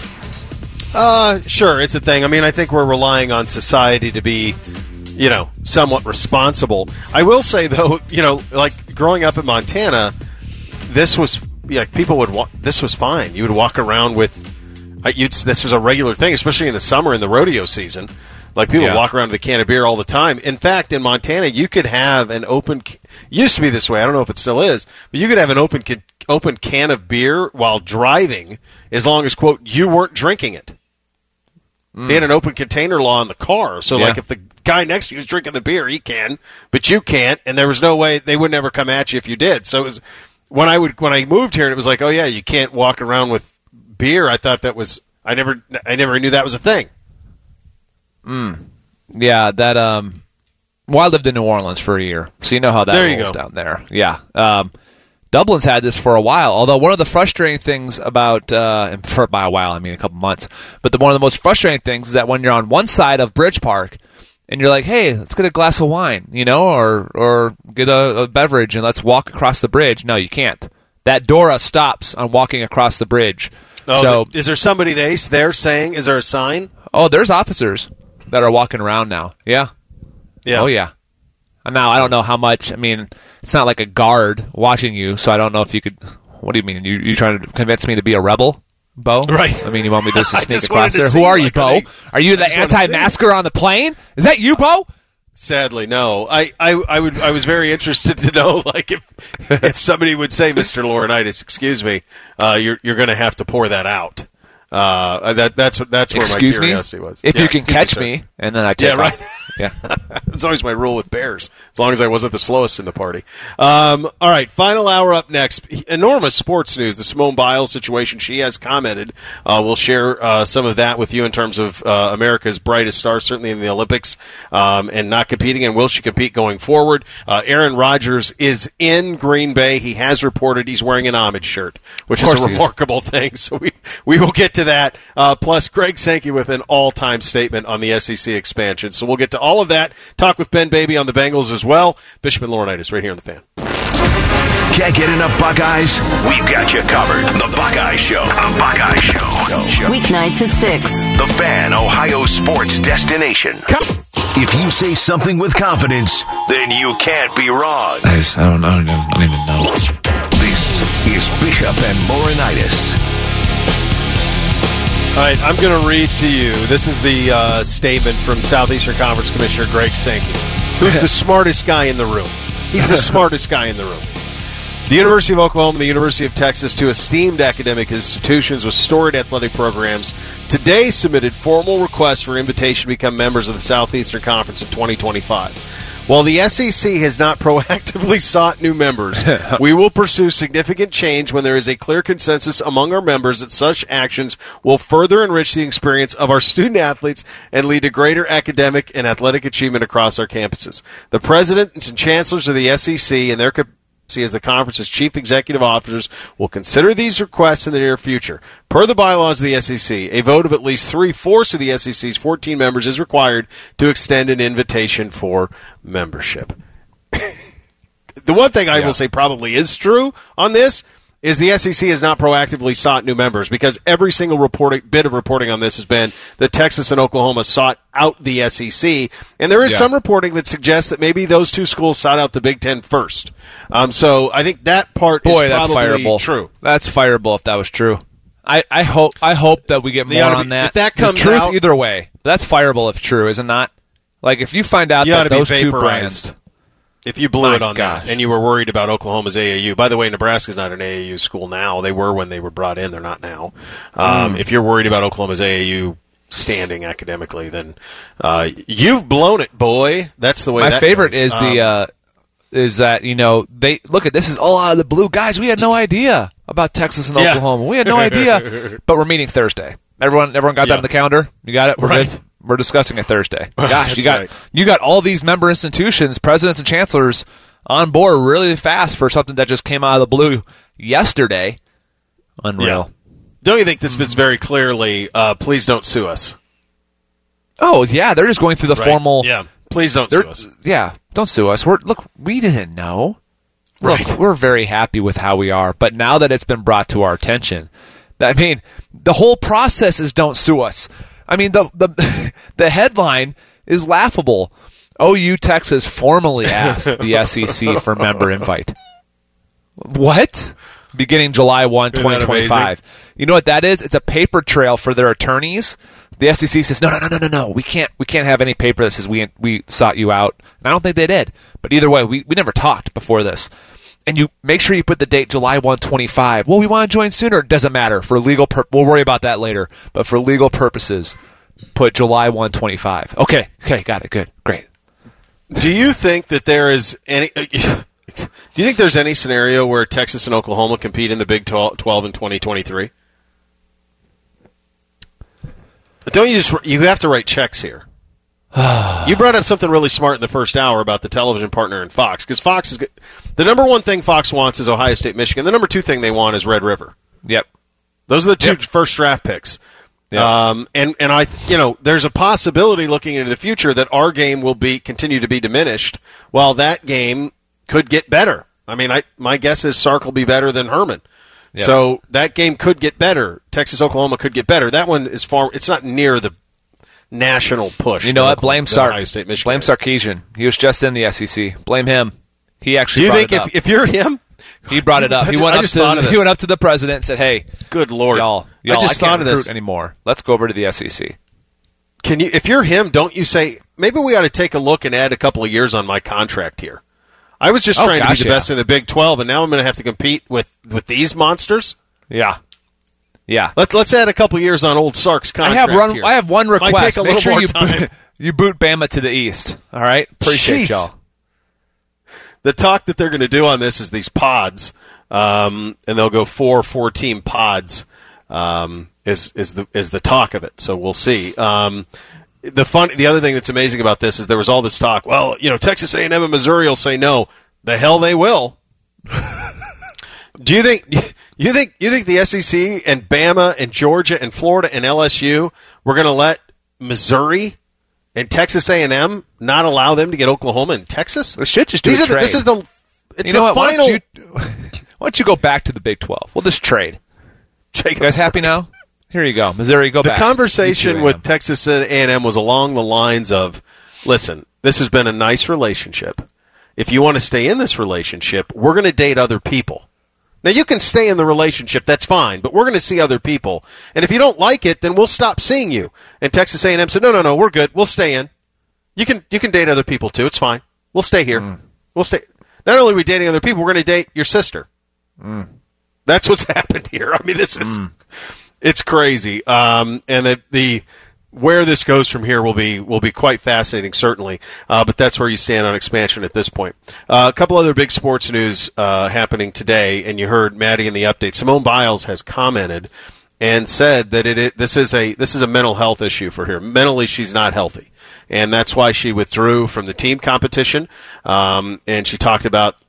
Sure, it's a thing. I mean, I think we're relying on society to be, somewhat responsible. I will say, though, like growing up in Montana, this was people would this was fine. You would walk around with this was a regular thing, especially in the summer in the rodeo season. Like people would walk around with a can of beer all the time. In fact, in Montana, you could have an open. Used to be this way. I don't know if it still is, but you could have an open can of beer while driving, as long as quote you weren't drinking it. They had an open container law in the car, so like if the guy next to you is drinking the beer, he can, but you can't, and there was no way they would never come at you if you did. So it was when I moved here, and it was like, oh yeah, you can't walk around with beer. I thought that was I never knew that was a thing. Yeah, that well, I lived in New Orleans for a year, so you know how that rolls down there. Yeah. Dublin's had this for a while, although one of the frustrating things about, and by a while I mean a couple months, but one of the most frustrating things is that when you're on one side of Bridge Park and you're like, hey, let's get a glass of wine, or get a beverage and let's walk across the bridge. No, you can't. That DORA stops on walking across the bridge. Oh, so, is there somebody there saying, is there a sign? Oh, there's officers that are walking around now. Yeah. Yeah. Oh, yeah. Now, I don't know how much, I mean, it's not like a guard watching you, so I don't know if you could, what do you mean? You trying to convince me to be a rebel, Bo? Right. I mean, you want me just to sneak across there? Who are you, Bo? Are you the anti-masker on the plane? Is that you, Bo? Sadly, no. I was very interested to know, like, if somebody would say, Mr. Laurinaitis, excuse me, you're going to have to pour that out. That's where my curiosity was. If you can catch me, and then I take off. Right. Yeah. It's always my rule with Bears, as long as I wasn't the slowest in the party. All right, final hour up next. Enormous sports news. The Simone Biles situation. She has commented. We'll share some of that with you in terms of America's brightest star, certainly in the Olympics, and not competing. And will she compete going forward? Aaron Rodgers is in Green Bay. He has reported he's wearing an homage shirt, which is a remarkable thing. So we will get to that. Plus, Greg Sankey with an all-time statement on the SEC expansion. So we'll get to all of that. Talk with Ben Baby on the Bengals as well. Bishop and Laurinaitis right here on The Fan. Can't get enough Buckeyes? We've got you covered. The Buckeye Show. The Buckeye Show. Weeknights at 6. The Fan, Ohio sports destination. If you say something with confidence, then you can't be wrong. I don't even know. This is Bishop and Laurinaitis. All right, I'm going to read to you. This is the statement from Southeastern Conference Commissioner Greg Sankey, who's the smartest guy in the room. He's the smartest guy in the room. The University of Oklahoma and the University of Texas, two esteemed academic institutions with storied athletic programs, today submitted formal requests for invitation to become members of the Southeastern Conference in 2025. While the SEC has not proactively sought new members, we will pursue significant change when there is a clear consensus among our members that such actions will further enrich the experience of our student athletes and lead to greater academic and athletic achievement across our campuses. The presidents and chancellors of the SEC and their as the conference's chief executive officers will consider these requests in the near future. Per the bylaws of the SEC, a vote of at least 3/4 of the SEC's 14 members is required to extend an invitation for membership. The one thing I will say probably is true on this is the SEC has not proactively sought new members, because every single bit of reporting on this has been that Texas and Oklahoma sought out the SEC, and there is some reporting that suggests that maybe those two schools sought out the Big Ten first. So I think that part is that's probably fireable. True. That's fireable if that was true. I hope that we get more on that. If that comes truth out, either way. That's fireable if true, is it not? Like if you find out that those two brands. If you blew it on that and you were worried about Oklahoma's AAU. By the way, Nebraska's not an AAU school now. They were when they were brought in. They're not now. If you're worried about Oklahoma's AAU standing academically, then you've blown it, boy. That's the way My that favorite goes. is that, they look at this is all out of the blue. Guys, we had no idea about Texas and Oklahoma. We had no idea. But we're meeting Thursday. Everyone got that on the calendar? You got it? We're good? We're discussing it Thursday. Gosh, you got all these member institutions, presidents and chancellors on board really fast for something that just came out of the blue yesterday. Unreal. Yeah. Don't you think this fits very clearly, please don't sue us? Oh, yeah, they're just going through the formal... Yeah, please don't sue us. Yeah, don't sue us. We didn't know. Right. Look, we're very happy with how we are, but now that it's been brought to our attention, the whole process is don't sue us. The headline is laughable. OU Texas formally asked the SEC for member invite. What? Beginning July 1, 2025. You know what that is? It's a paper trail for their attorneys. The SEC says, no. We can't have any paper that says we sought you out. And I don't think they did. But either way, we never talked before this. And you make sure you put the date July 1, 25. Well, we want to join sooner. It doesn't matter. For legal we'll worry about that later. But for legal purposes, put July 1, 25. Okay, got it. Good, great. Do you think that there is any? Do you think there's any scenario where Texas and Oklahoma compete in the Big 12 in 2023? Don't you have to write checks here? You brought up something really smart in the first hour about the television partner in Fox, because Fox is the number one thing Fox wants is Ohio State, Michigan. The number two thing they want is Red River. Yep. Those are the two first draft picks. Yep. And I, there's a possibility looking into the future that our game will continue to be diminished, while that game could get better. My guess is Sark will be better than Herman. Yep. So that game could get better. Texas, Oklahoma could get better. That one is it's not near the national push. You know what? Blame Sark. Ohio State, Michigan. Blame Sarkisian. He was just in the SEC. Blame him. He actually. Do you think if you're him? He brought it up. He went up to the president and said, "Hey, good Lord, y'all I just can't thought of this recruit anymore. Let's go over to the SEC." Can you? If you're him, don't you say maybe we ought to take a look and add a couple of years on my contract here? I was just trying to be the best in the Big 12, and now I'm going to have to compete with these monsters. Yeah. Let's add a couple of years on old Sark's contract. I have one request. Might take a Make little sure more time. you boot Bama to the East. All right, appreciate y'all. The talk that they're going to do on this is these pods, and they'll go 4-team pods. Is the talk of it? So we'll see. The other thing that's amazing about this is there was all this talk. Well, Texas A&M and Missouri will say no. The hell they will. Do you think the SEC and Bama and Georgia and Florida and LSU were going to let Missouri and Texas A&M not allow them to get Oklahoma and Texas? Well, shit, just do a trade. This is the final. Why don't you go back to the Big 12? We'll just trade. You guys happy now? Here you go. Missouri, go back. The conversation with Texas A&M was along the lines of, listen, this has been a nice relationship. If you want to stay in this relationship, we're going to date other people. Now, you can stay in the relationship, that's fine, but we're going to see other people. And if you don't like it, then we'll stop seeing you. And Texas A&M said, no, we're good. We'll stay in. You can date other people, too. It's fine. We'll stay here. We'll stay. Not only are we dating other people, we're going to date your sister. That's what's happened here. This is... It's crazy, and the where this goes from here will be quite fascinating, certainly. But that's where you stand on expansion at this point. A couple other big sports news happening today, and you heard Maddie in the update. Simone Biles has commented and said that this is a mental health issue for her. Mentally, she's not healthy, and that's why she withdrew from the team competition. And she talked about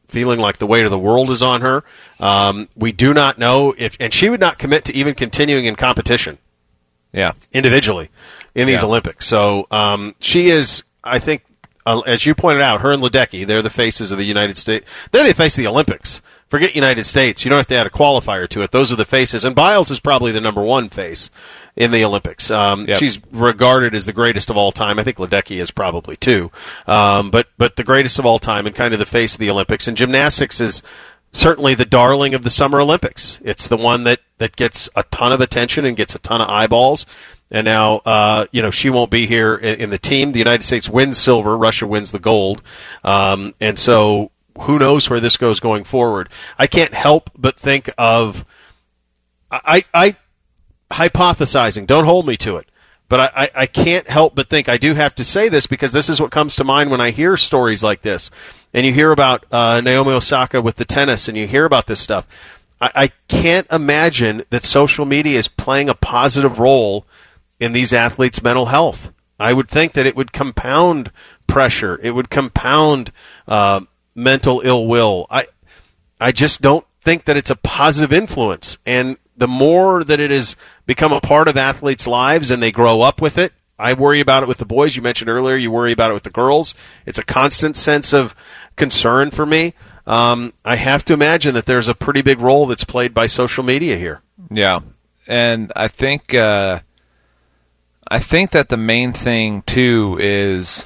feeling like the weight of the world is on her. We do not know and she would not commit to even continuing in competition. Yeah. Individually in these Olympics. So she is, I think, as you pointed out, her and Ledecky, they're the faces of the United States. They're the face of the Olympics. Forget United States. You don't have to add a qualifier to it. Those are the faces. And Biles is probably the number one face in the Olympics. She's regarded as the greatest of all time. I think Ledecky is probably too. But the greatest of all time and kind of the face of the Olympics. And gymnastics is certainly the darling of the Summer Olympics. It's the one that gets a ton of attention and gets a ton of eyeballs. And now, she won't be here in the team. The United States wins silver. Russia wins the gold. And so who knows where this goes going forward. I can't help but think of I hypothesizing. Don't hold me to it. But I can't help but think, I do have to say this because this is what comes to mind when I hear stories like this. And you hear about Naomi Osaka with the tennis and you hear about this stuff. I can't imagine that social media is playing a positive role in these athletes' mental health. I would think that it would compound pressure. It would compound mental ill will. I just don't think that it's a positive influence. And the more that it has become a part of athletes' lives and they grow up with it, I worry about it with the boys. You mentioned earlier you worry about it with the girls. It's a constant sense of concern for me. I have to imagine that there's a pretty big role that's played by social media here. Yeah, and I think that the main thing too is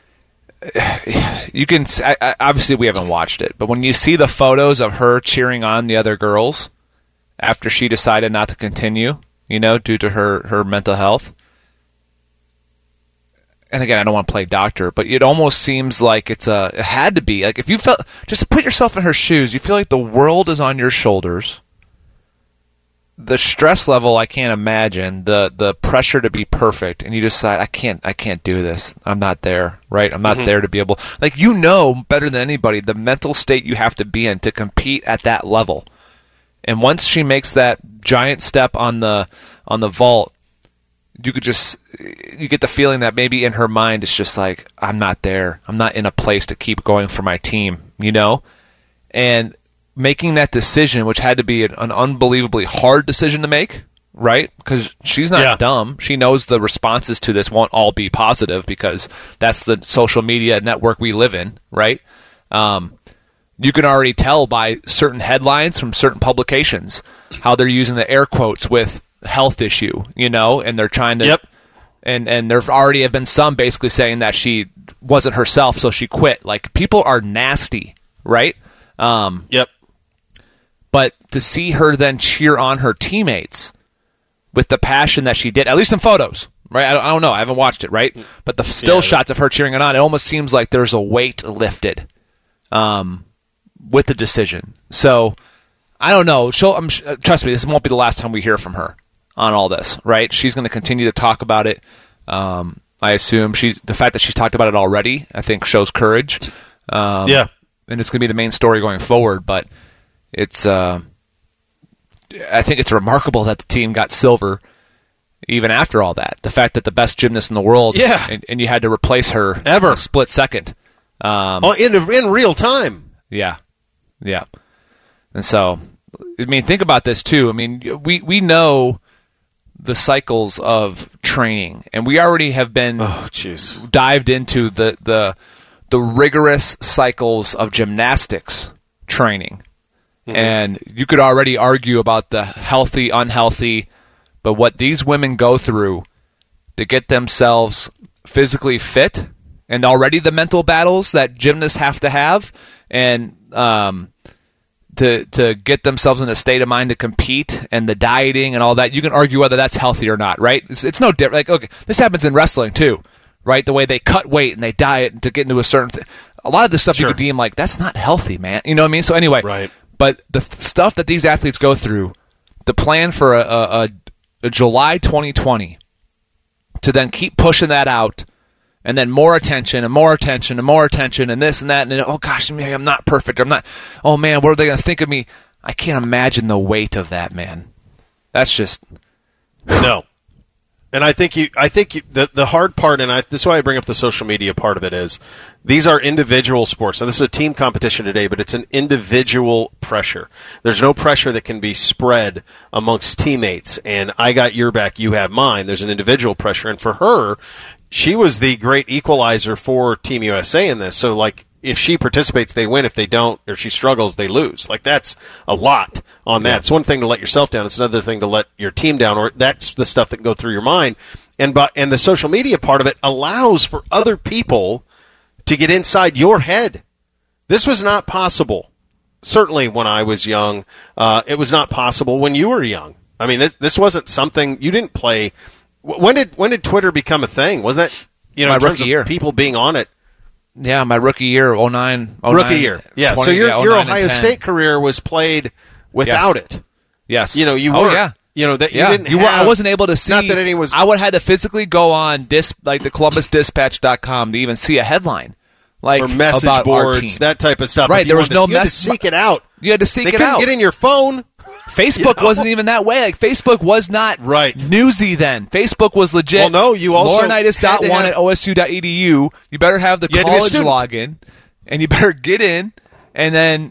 you can obviously we haven't watched it, but when you see the photos of her cheering on the other girls after she decided not to continue, due to her mental health. And again, I don't want to play doctor, but it almost seems like it had to be. Like if you felt, just put yourself in her shoes, you feel like the world is on your shoulders. The stress level, I can't imagine. The pressure to be perfect, and you decide, I can't do this. I'm not there, right? I'm not there to be able, better than anybody, the mental state you have to be in to compete at that level. And once she makes that giant step on the vault, you get the feeling that maybe in her mind it's just like, I'm not there. I'm not in a place to keep going for my team, And making that decision, which had to be an unbelievably hard decision to make, right? Because she's not dumb. She knows the responses to this won't all be positive because that's the social media network we live in, right? You can already tell by certain headlines from certain publications how they're using the air quotes with health issue, and they're trying to and there already have been some basically saying that she wasn't herself, so she quit. Like, people are nasty, right? But to see her then cheer on her teammates with the passion that she did, at least in photos, right? I don't know. I haven't watched it, right? But the still shots of her cheering it on, it almost seems like there's a weight lifted with the decision. So, I don't know. Trust me, this won't be the last time we hear from her on all this, right? She's going to continue to talk about it. I assume the fact that she's talked about it already, I think, shows courage. And it's going to be the main story going forward. But it's, I think it's remarkable that the team got silver even after all that. The fact that the best gymnast in the world, and you had to replace her ever a split second, in real time. Yeah. And so, I mean, think about this too. I mean, we know the cycles of training, and we already have been dived into the rigorous cycles of gymnastics training. And you could already argue about the healthy, unhealthy, but what these women go through to get themselves physically fit, and already the mental battles that gymnasts have to have, and to get themselves in a state of mind to compete, and the dieting and all that, you can argue whether that's healthy or not, right? It's no different. Like, okay, this happens in wrestling too, right? The way they cut weight and they diet to get into a certain a lot of this stuff you could deem like, that's not healthy, man. You know what I mean? So anyway, but the stuff that these athletes go through, to plan for a July 2020, to then keep pushing that out, and then more attention and more attention and more attention and this and that, and oh gosh, I'm not perfect. I'm not. Oh man, what are they going to think of me? I can't imagine the weight of that, man. That's just no. And I think the hard part, and this is why I bring up the social media part of it, is These are individual sports. Now, this is a team competition today, but it's an individual pressure. There's no pressure that can be spread amongst teammates, and I got your back, you have mine. There's an individual pressure, and for her, she was the great equalizer for Team USA in this. So, like, if she participates, they win. If they don't, or she struggles, they lose. Like, that's a lot on that. It's one thing to let yourself down. It's another thing to let your team down, or that's the stuff that can go through your mind. And the social media part of it allows for other people to get inside your head. This was not possible. Certainly when I was young, it was not possible when you were young. I mean, this wasn't something you didn't play. When did Twitter become a thing? Was that, in terms of people being on it? Yeah, my rookie year, 09. Rookie year. Yeah, 20, so your Ohio State career was played without it. Yes. You were. Yeah. That you didn't have, I wasn't able to see. Not that anyone was. I would have had to physically go on the ColumbusDispatch.com to even see a headline. Like, or message about boards, that type of stuff. Right, there was no message. You had to seek it out. You had to seek it out. They couldn't get in your phone. Facebook wasn't even that way. Like, Facebook was not newsy then. Facebook was legit. Well, no, you also Laurinaitis.1 at osu.edu. You better have the college login, and you better get in. And then,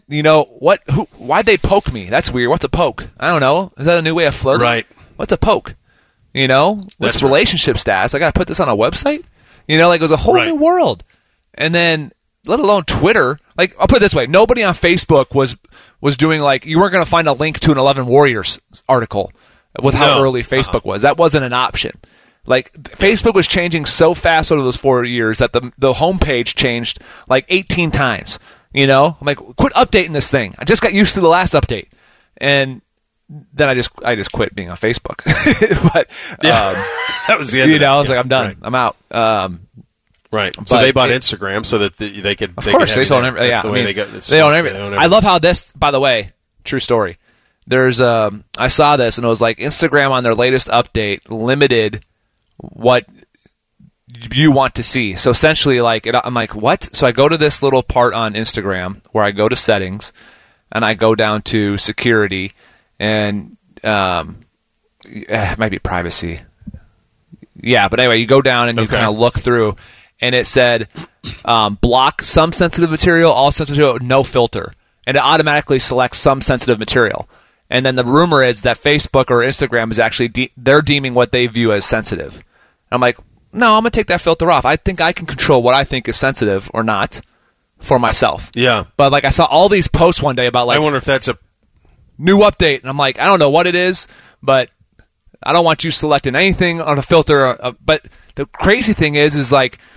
why'd they poke me? That's weird. What's a poke? I don't know. Is that a new way of flirting? Right. What's a poke? What's relationship status? I got to put this on a website? It was a whole new world. And then, let alone Twitter. Like, I'll put it this way. Nobody on Facebook was doing, like, you weren't going to find a link to an 11 Warriors article with how early Facebook was. That wasn't an option. Like, Facebook was changing so fast over those 4 years that the homepage changed like 18 times. I'm like, quit updating this thing. I just got used to the last update, and then I just quit being on Facebook. But that was the end. I was like, I'm done. Right. I'm out. Right. So they bought Instagram so that they could. Of course, they own everything. They own everything. I love how this. By the way, true story. There's I saw this and it was like Instagram on their latest update limited what you want to see. So essentially, I'm like, what? So I go to this little part on Instagram where I go to settings, and I go down to security, and it might be privacy. Yeah, but anyway, you go down and you kind of look through, and it said block some sensitive material, all sensitive material, no filter, and it automatically selects some sensitive material. And then the rumor is that Facebook or Instagram is actually they're deeming what they view as sensitive. I'm like, no, I'm going to take that filter off. I think I can control what I think is sensitive or not for myself. Yeah. But, I saw all these posts one day about, I wonder if that's a new update. And I'm like, I don't know what it is, but I don't want you selecting anything on a filter. But the crazy thing is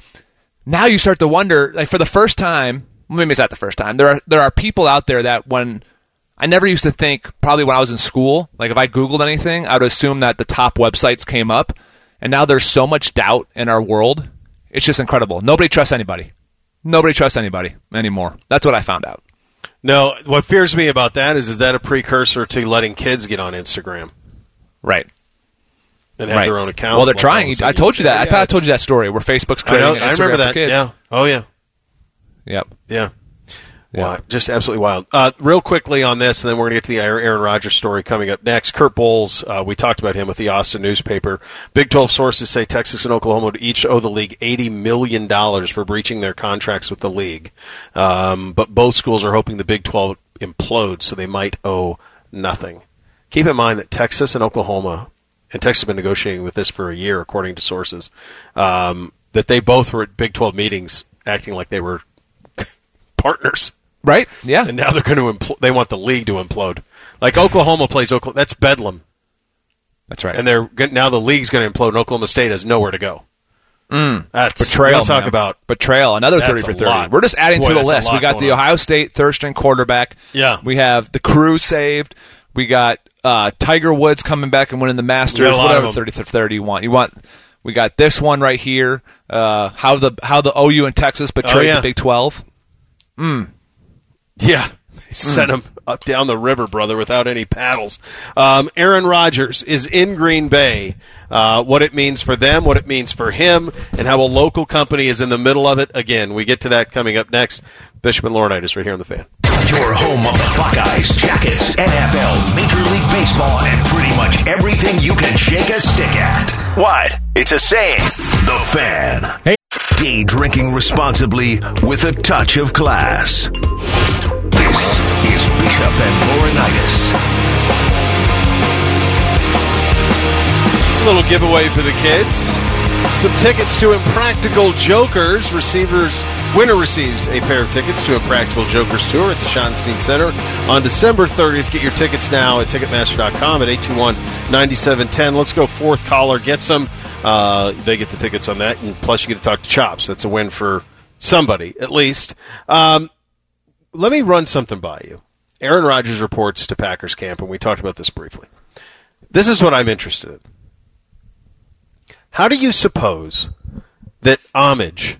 now you start to wonder, for the first time, maybe it's not the first time, there are people out there that when I never used to think, probably when I was in school, if I Googled anything, I would assume that the top websites came up. And now there's so much doubt in our world. It's just incredible. Nobody trusts anybody. Nobody trusts anybody anymore. That's what I found out. No, what fears me about that is that a precursor to letting kids get on Instagram? Right. And have their own accounts. Well, they're trying. I told you that. I thought I told you that story where Facebook's creating an Instagram for kids. Yeah. Oh, yeah. Yep. Yeah. Wow, just absolutely wild. Real quickly on this, and then we're going to get to the Aaron Rodgers story coming up next. Kurt Bowles, we talked about him with the Austin newspaper. Big 12 sources say Texas and Oklahoma would each owe the league $80 million for breaching their contracts with the league. But both schools are hoping the Big 12 implodes, so they might owe nothing. Keep in mind that Texas and Oklahoma, and Texas has been negotiating with this for a year, according to sources, that they both were at Big 12 meetings acting like they were partners. Right? Yeah. And now they're going to they want the league to implode. Oklahoma plays Oklahoma. That's bedlam. That's right. And now the league's going to implode, and Oklahoma State has nowhere to go. That's betrayal. Talk about betrayal. Another 30 for 30. Lot. We're just adding to the list. We got the Ohio State third-string quarterback. Yeah. We have the crew saved. We got Tiger Woods coming back and winning the Masters. Whatever 30 for 30 you want. We got this one right here. How the OU and Texas betrayed the Big 12. Yeah. They sent him up down the river, brother, without any paddles. Aaron Rodgers is in Green Bay. What it means for them, what it means for him, and how a local company is in the middle of it. Again, we get to that coming up next. Bishop and Laurinaitis right here on The Fan. Your home of the Buckeyes, Jackets, NFL, Major League Baseball, and pretty much everything you can shake a stick at. What? It's a saying. The Fan. Hey. Day drinking responsibly with a touch of class. This is Bishop and Laurinaitis. Little giveaway for the kids. Some tickets to Impractical Jokers. Winner receives a pair of tickets to Impractical Jokers tour at the Schottenstein Center on December 30th. Get your tickets now at Ticketmaster.com at 821-9710. Let's go fourth caller. Get some. They get the tickets on that, and plus you get to talk to Chops. That's a win for somebody, at least. Let me run something by you. Aaron Rodgers reports to Packers camp, and we talked about this briefly. This is what I'm interested in. How do you suppose that Homage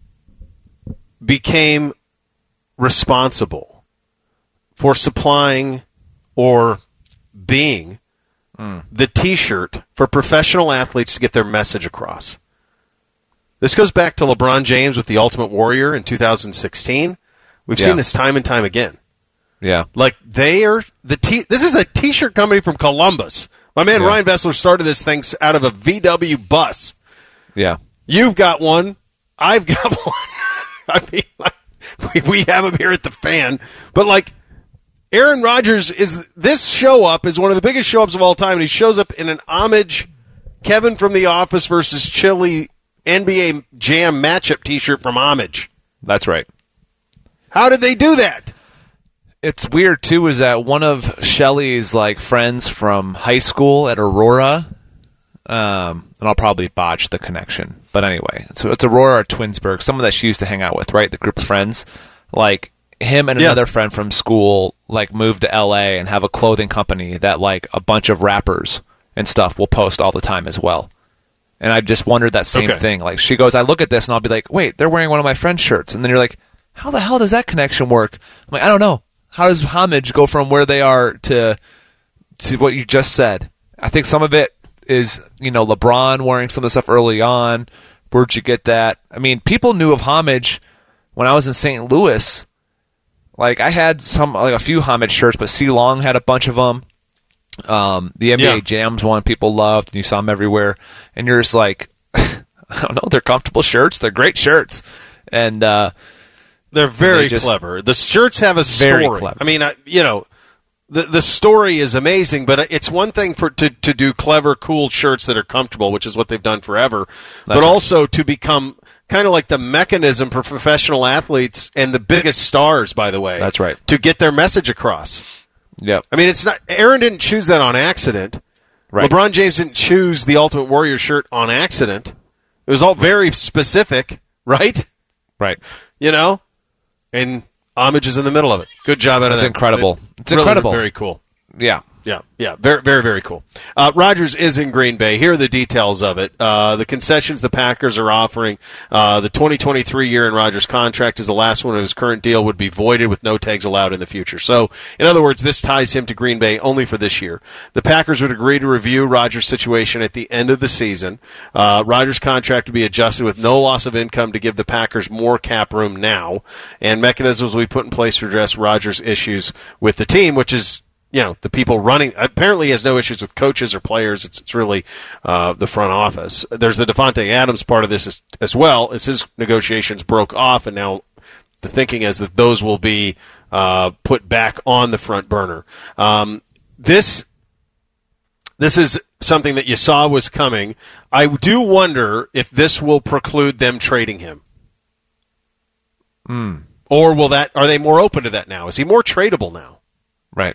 became responsible for supplying or being the T-shirt for professional athletes to get their message across? This goes back to LeBron James with the Ultimate Warrior in 2016. We've seen this time and time again. Yeah. Like, they are this is a T-shirt company from Columbus. My man Ryan Vessler started this thing out of a VW bus. Yeah. You've got one. I've got one. I mean, we have them here at the Fan. But, like, Aaron Rodgers this show-up is one of the biggest show-ups of all time, and he shows up in an Homage Kevin from The Office versus Chili NBA Jam matchup T-shirt from Homage. That's right. How did they do that? It's weird, too, is that one of Shelly's, like, friends from high school at Aurora, and I'll probably botch the connection, but anyway, so it's Aurora or Twinsburg, someone that she used to hang out with, right, the group of friends, like, him and another friend from school, like, moved to L.A. and have a clothing company that, like, a bunch of rappers and stuff will post all the time as well. And I just wondered that same thing. Like, she goes, I look at this and I'll be like, wait, they're wearing one of my friend's shirts. And then you're like, how the hell does that connection work? I'm like, I don't know. How does Homage go from where they are to what you just said? I think some of it is, LeBron wearing some of the stuff early on. Where'd you get that? I mean, people knew of Homage when I was in St. Louis. Like, I had a few Homage shirts, but C. Long had a bunch of them. The NBA Jams one people loved, and you saw them everywhere. And you're just like, I don't know, they're comfortable shirts. They're great shirts. And they're very clever. The shirts have a story. Very clever. I mean, the story is amazing, but it's one thing to do clever, cool shirts that are comfortable, which is what they've done forever, but also to become kind of like the mechanism for professional athletes and the biggest stars, by the way. That's right. To get their message across. Yep. I mean, Aaron didn't choose that on accident. Right. LeBron James didn't choose the Ultimate Warrior shirt on accident. It was all very specific, right? Right. And Homage is in the middle of it. Good job out of that. It's incredible. It's really incredible. Very cool. Yeah. Yeah. Very, very, very cool. Rodgers is in Green Bay. Here are the details of it. The concessions the Packers are offering. The 2023 year in Rodgers' contract is the last one of his current deal would be voided with no tags allowed in the future. So, in other words, this ties him to Green Bay only for this year. The Packers would agree to review Rodgers' situation at the end of the season. Rodgers' contract would be adjusted with no loss of income to give the Packers more cap room now, and mechanisms will be put in place to address Rodgers' issues with the team, which is the people running. Apparently he has no issues with coaches or players. It's really the front office. There's the Devontae Adams part of this as well, as his negotiations broke off, and now the thinking is that those will be put back on the front burner. This is something that you saw was coming. I do wonder if this will preclude them trading him. Or are they more open to that now? Is he more tradable now? Right.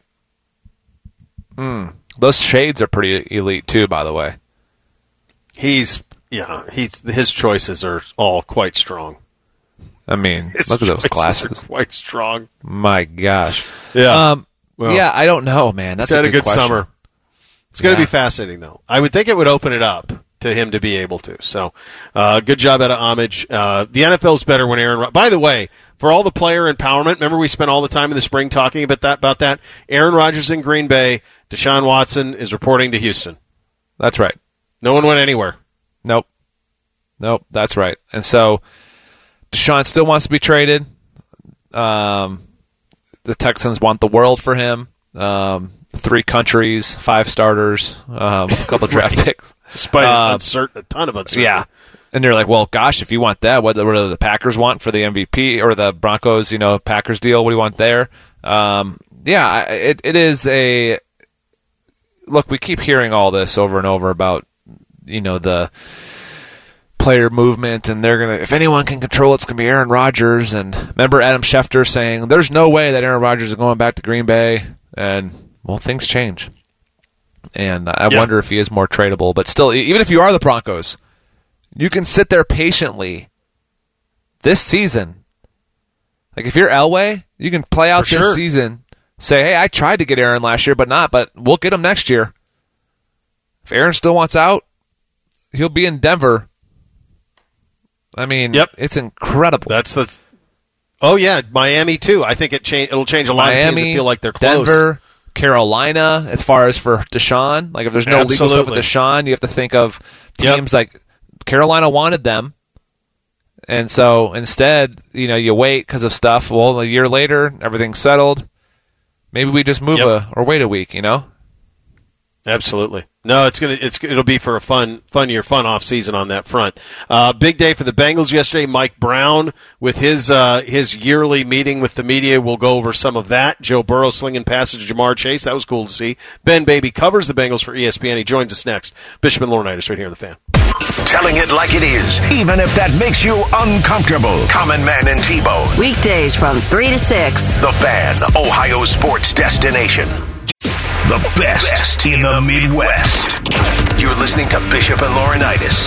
Those shades are pretty elite too, by the way. His choices are all quite strong. I mean, look at those glasses. Are quite strong. My gosh. Yeah. I don't know, man. That's he's had a good question. summer. It's going to be fascinating, though. I would think it would open it up to him to be able to. So, good job out of Homage. The NFL's better when Aaron. By the way, for all the player empowerment, remember we spent all the time in the spring talking about that. Aaron Rodgers in Green Bay. Deshaun Watson is reporting to Houston. That's right. No one went anywhere. Nope. That's right. And so Deshaun still wants to be traded. The Texans want the world for him. 3 countries, 5 starters, a couple draft picks. Despite a ton of uncertainty. Yeah. And you're like, well, gosh, if you want that, what do the Packers want for the MVP or the Broncos, Packers deal? What do you want there? It is a look. We keep hearing all this over and over about the player movement, and they're gonna. If anyone can control it, it's gonna be Aaron Rodgers. And remember Adam Schefter saying, "There's no way that Aaron Rodgers is going back to Green Bay." And well, things change, and I wonder if he is more tradable. But still, even if you are the Broncos, you can sit there patiently this season. Like if you're Elway, you can play out this season. Say, hey, I tried to get Aaron last year, but we'll get him next year. If Aaron still wants out, he'll be in Denver. I mean, it's incredible. Oh yeah, Miami too. I think it'll change a lot of teams that feel like they're close. Denver, Carolina. As far as for Deshaun, like if there's no legal stuff with Deshaun, you have to think of teams like Carolina wanted them, and so instead, you wait because of stuff. Well, a year later, everything's settled. Maybe we just move or wait a week. Absolutely. No, it'll be for a fun year, fun off season on that front. Big day for the Bengals yesterday. Mike Brown with his yearly meeting with the media. We'll go over some of that. Joe Burrow slinging passes to Jamar Chase. That was cool to see. Ben Baby covers the Bengals for ESPN. He joins us next. Bishop and Laurinaitis right here on The Fan. Telling it like it is, even if that makes you uncomfortable. Common Man and Tebow. Weekdays from 3 to 6. The Fan, Ohio sports destination. The best in the Midwest. You're listening to Bishop and Laurinaitis.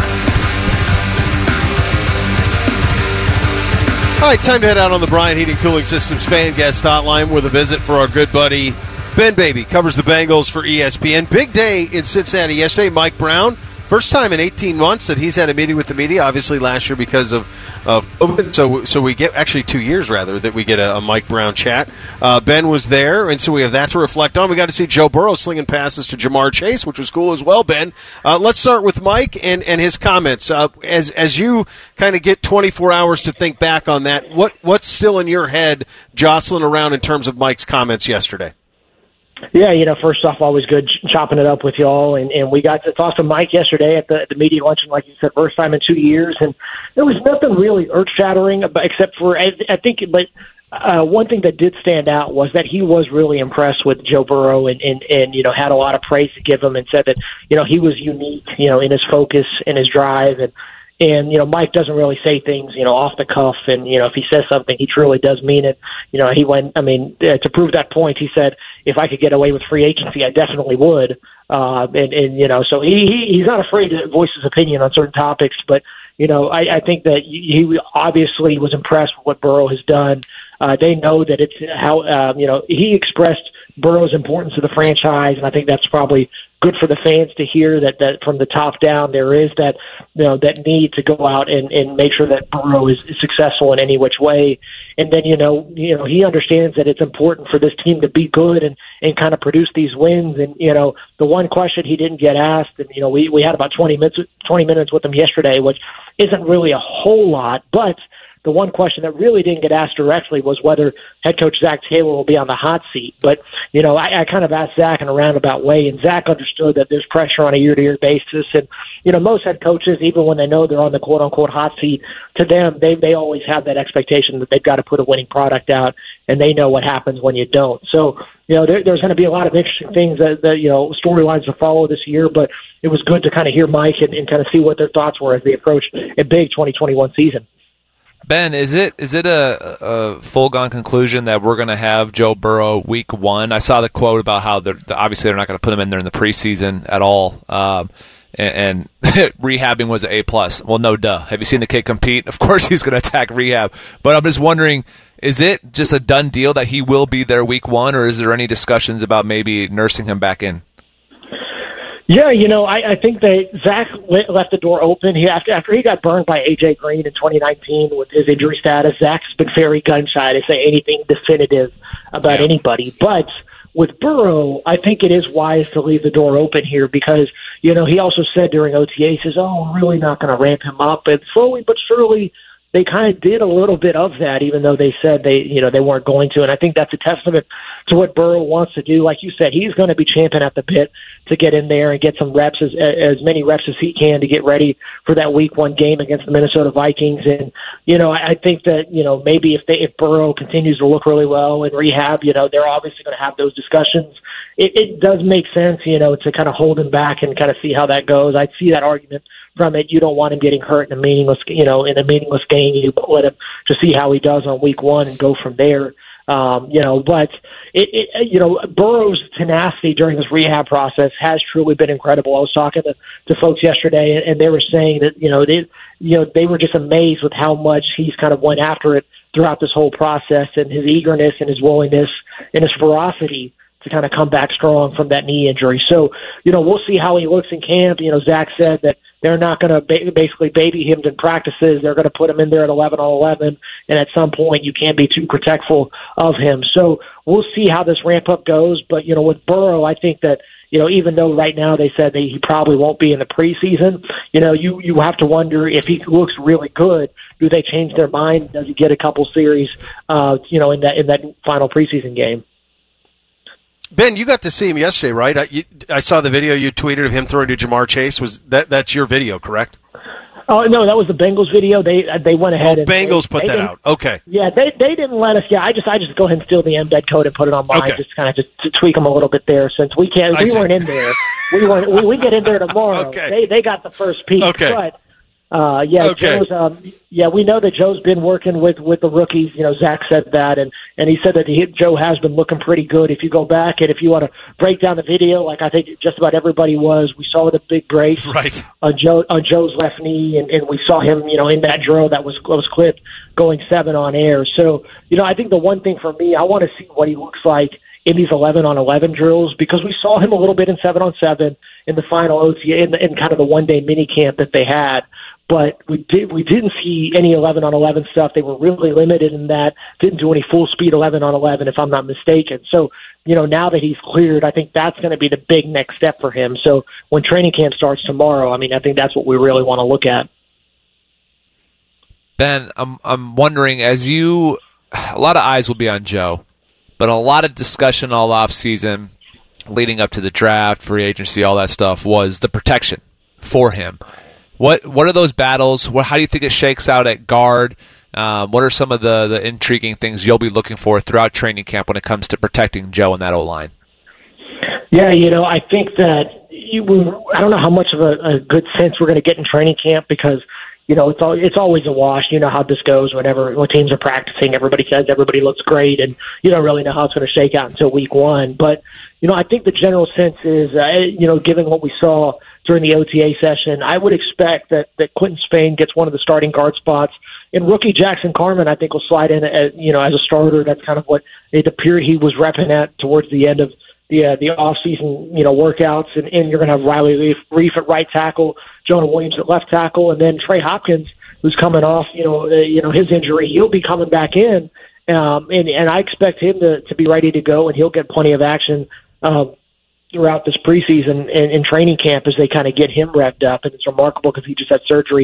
All right, time to head out on the Bryant Heating Cooling Systems fan guest hotline with a visit for our good buddy Ben Baby. Covers the Bengals for ESPN. Big day in Cincinnati yesterday. Mike Brown, first time in 18 months that he's had a meeting with the media. Obviously last year because of COVID. So we get, actually 2 years rather, that we get a Mike Brown chat. Ben was there, and so we have that to reflect on. We got to see Joe Burrow slinging passes to Jamar Chase, which was cool as well, Ben. Let's start with Mike and his comments. As you kind of get 24 hours to think back on that, what's still in your head jostling around in terms of Mike's comments yesterday? Yeah, first off, always good chopping it up with y'all. And we got to talk to Mike yesterday at the media luncheon, like you said, first time in 2 years. And there was nothing really earth-shattering except for, I think, but one thing that did stand out was that he was really impressed with Joe Burrow and had a lot of praise to give him and said that, he was unique, in his focus and his drive. And Mike doesn't really say things, off the cuff. And, if he says something, he truly does mean it. He went, to prove that point, he said, if I could get away with free agency, I definitely would. So he's not afraid to voice his opinion on certain topics. But, I think that he obviously was impressed with what Burrow has done. They know that it's how, he expressed Burrow's importance to the franchise. And I think that's probably good for the fans to hear that from the top down, there is that, that need to go out and make sure that Burrow is successful in any which way. And then, he understands that it's important for this team to be good and kind of produce these wins. And, the one question he didn't get asked, and, we had about 20 minutes with him yesterday, which isn't really a whole lot, but the one question that really didn't get asked directly was whether head coach Zach Taylor will be on the hot seat. But, I kind of asked Zach in a roundabout way, and Zach understood that there's pressure on a year-to-year basis. And, most head coaches, even when they know they're on the quote-unquote hot seat, to them, they always have that expectation that they've got to put a winning product out, and they know what happens when you don't. So, there's going to be a lot of interesting things that storylines to follow this year, but it was good to kind of hear Mike and kind of see what their thoughts were as they approach a big 2021 season. Ben, is it a foregone conclusion that we're going to have Joe Burrow week 1? I saw the quote about how obviously they're not going to put him in there in the preseason at all, and rehabbing was an A+. Well, no duh. Have you seen the kid compete? Of course he's going to attack rehab. But I'm just wondering, is it just a done deal that he will be there week 1, or is there any discussions about maybe nursing him back in? Yeah, I think that Zach left the door open. After he got burned by A.J. Green in 2019 with his injury status, Zach's been very gun-shy to say anything definitive about anybody. But with Burrow, I think it is wise to leave the door open here because, he also said during OTA, he says, we're really not going to ramp him up. And slowly but surely, they kind of did a little bit of that, even though they said they weren't going to. And I think that's a testament to what Burrow wants to do. Like you said, he's going to be champing at the bit to get in there and get some reps, as many reps as he can to get ready for that Week 1 game against the Minnesota Vikings. And, I think that, maybe if Burrow continues to look really well in rehab, they're obviously going to have those discussions. It does make sense, to kind of hold him back and kind of see how that goes. I see that argument from it. You don't want him getting hurt in a meaningless game. You let him to see how he does on Week 1 and go from there. But Burrow's tenacity during this rehab process has truly been incredible. I was talking to folks yesterday, and they were saying that they were just amazed with how much he's kind of went after it throughout this whole process, and his eagerness and his willingness and his ferocity to kind of come back strong from that knee injury. So, we'll see how he looks in camp. Zach said that they're not going to basically baby him in practices. They're going to put him in there at 11 on 11, and at some point you can't be too protectful of him. So we'll see how this ramp-up goes. But, with Burrow, I think that, even though right now they said that he probably won't be in the preseason, you have to wonder if he looks really good, do they change their mind? Does he get a couple series, in that final preseason game? Ben, you got to see him yesterday, right? I saw the video you tweeted of him throwing to Jamar Chase. That's your video, correct? Oh no, that was the Bengals video. They went ahead. Oh, Bengals put that out. Okay. Yeah, they didn't let us. Yeah, I just go ahead and steal the embed code and put it on mine. Okay. Just kind of to tweak them a little bit there, since we weren't in there. We get in there tomorrow. Okay. They got the first peek. Okay. But Okay. Joe's, we know that Joe's been working with the rookies. Zach said that, and he said that Joe has been looking pretty good. If you go back and if you want to break down the video, like I think just about everybody was, we saw the big brace right on Joe's left knee, and we saw him, in that drill that was clipped going 7 on air. So, I think the one thing for me, I want to see what he looks like in these 11-on-11 drills, because we saw him a little bit in 7-on-7 in the final OTA, in kind of the one-day mini camp that they had. But we didn't see any 11-on-11 stuff. They were really limited in that. Didn't do any full speed 11-on-11, if I'm not mistaken. So, now that he's cleared, I think that's going to be the big next step for him. So when training camp starts tomorrow, I think that's what we really want to look at. Ben, I'm wondering, a lot of eyes will be on Joe, but a lot of discussion all off season, leading up to the draft, free agency, all that stuff, was the protection for him. What are those battles? How do you think it shakes out at guard? What are some of the intriguing things you'll be looking for throughout training camp when it comes to protecting Joe in that O-line? Yeah, I think that I don't know how much of a good sense we're going to get in training camp, because it's always a wash. You know how this goes when teams are practicing. Everybody says everybody looks great, and you don't really know how it's going to shake out until Week 1. But I think the general sense is, given what we saw during the OTA session, I would expect that Quentin Spain gets one of the starting guard spots, and rookie Jackson Carman, I think, will slide in as a starter. That's kind of what it appeared he was repping at towards the end of the off-season, workouts, and you're going to have Riley Reif at right tackle, Jonah Williams at left tackle, and then Trey Hopkins, who's coming off, his injury. He'll be coming back in, and I expect him to be ready to go, and he'll get plenty of action throughout this preseason and training camp as they kind of get him revved up. And it's remarkable because he just had surgery,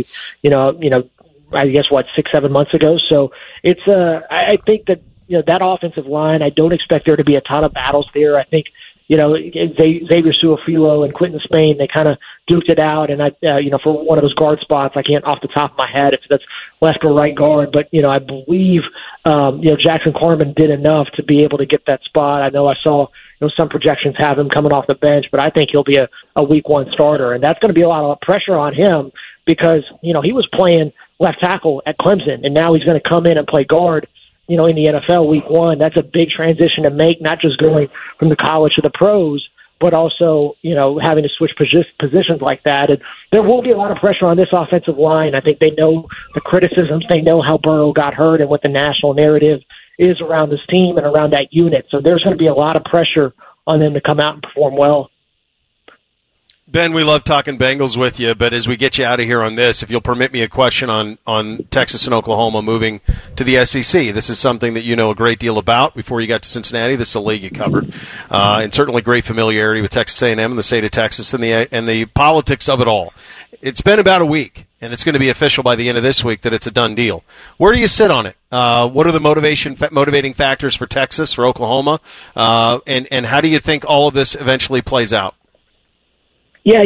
I guess 6-7 months ago. So it's I think that that offensive line, I don't expect there to be a ton of battles there. I think Xavier Su'a-Filo and Quentin Spain, they kind of duked it out, and for one of those guard spots, I can't off the top of my head if that's left or right guard, but I believe Jackson Carman did enough to be able to get that spot. I know I saw some projections have him coming off the bench, but I think he'll be a Week 1 starter, and that's going to be a lot of pressure on him because he was playing left tackle at Clemson, and now he's going to come in and play guard in the NFL Week 1. That's a big transition to make, not just going from the college to the pros, but also, having to switch positions like that. And there will be a lot of pressure on this offensive line. I think they know the criticisms. They know how Burrow got hurt and what the national narrative is around this team and around that unit. So there's going to be a lot of pressure on them to come out and perform well. Ben, we love talking Bengals with you, but as we get you out of here on this, if you'll permit me a question on Texas and Oklahoma moving to the SEC. This is something that you know a great deal about. Before you got to Cincinnati, this is a league you covered, and certainly great familiarity with Texas A&M and the state of Texas and the politics of it all. it's been about a week, and it's going to be official by the end of this week that it's a done deal. Where do you sit on it? What are the motivating factors for Texas, for Oklahoma, and how do you think all of this eventually plays out? Yeah,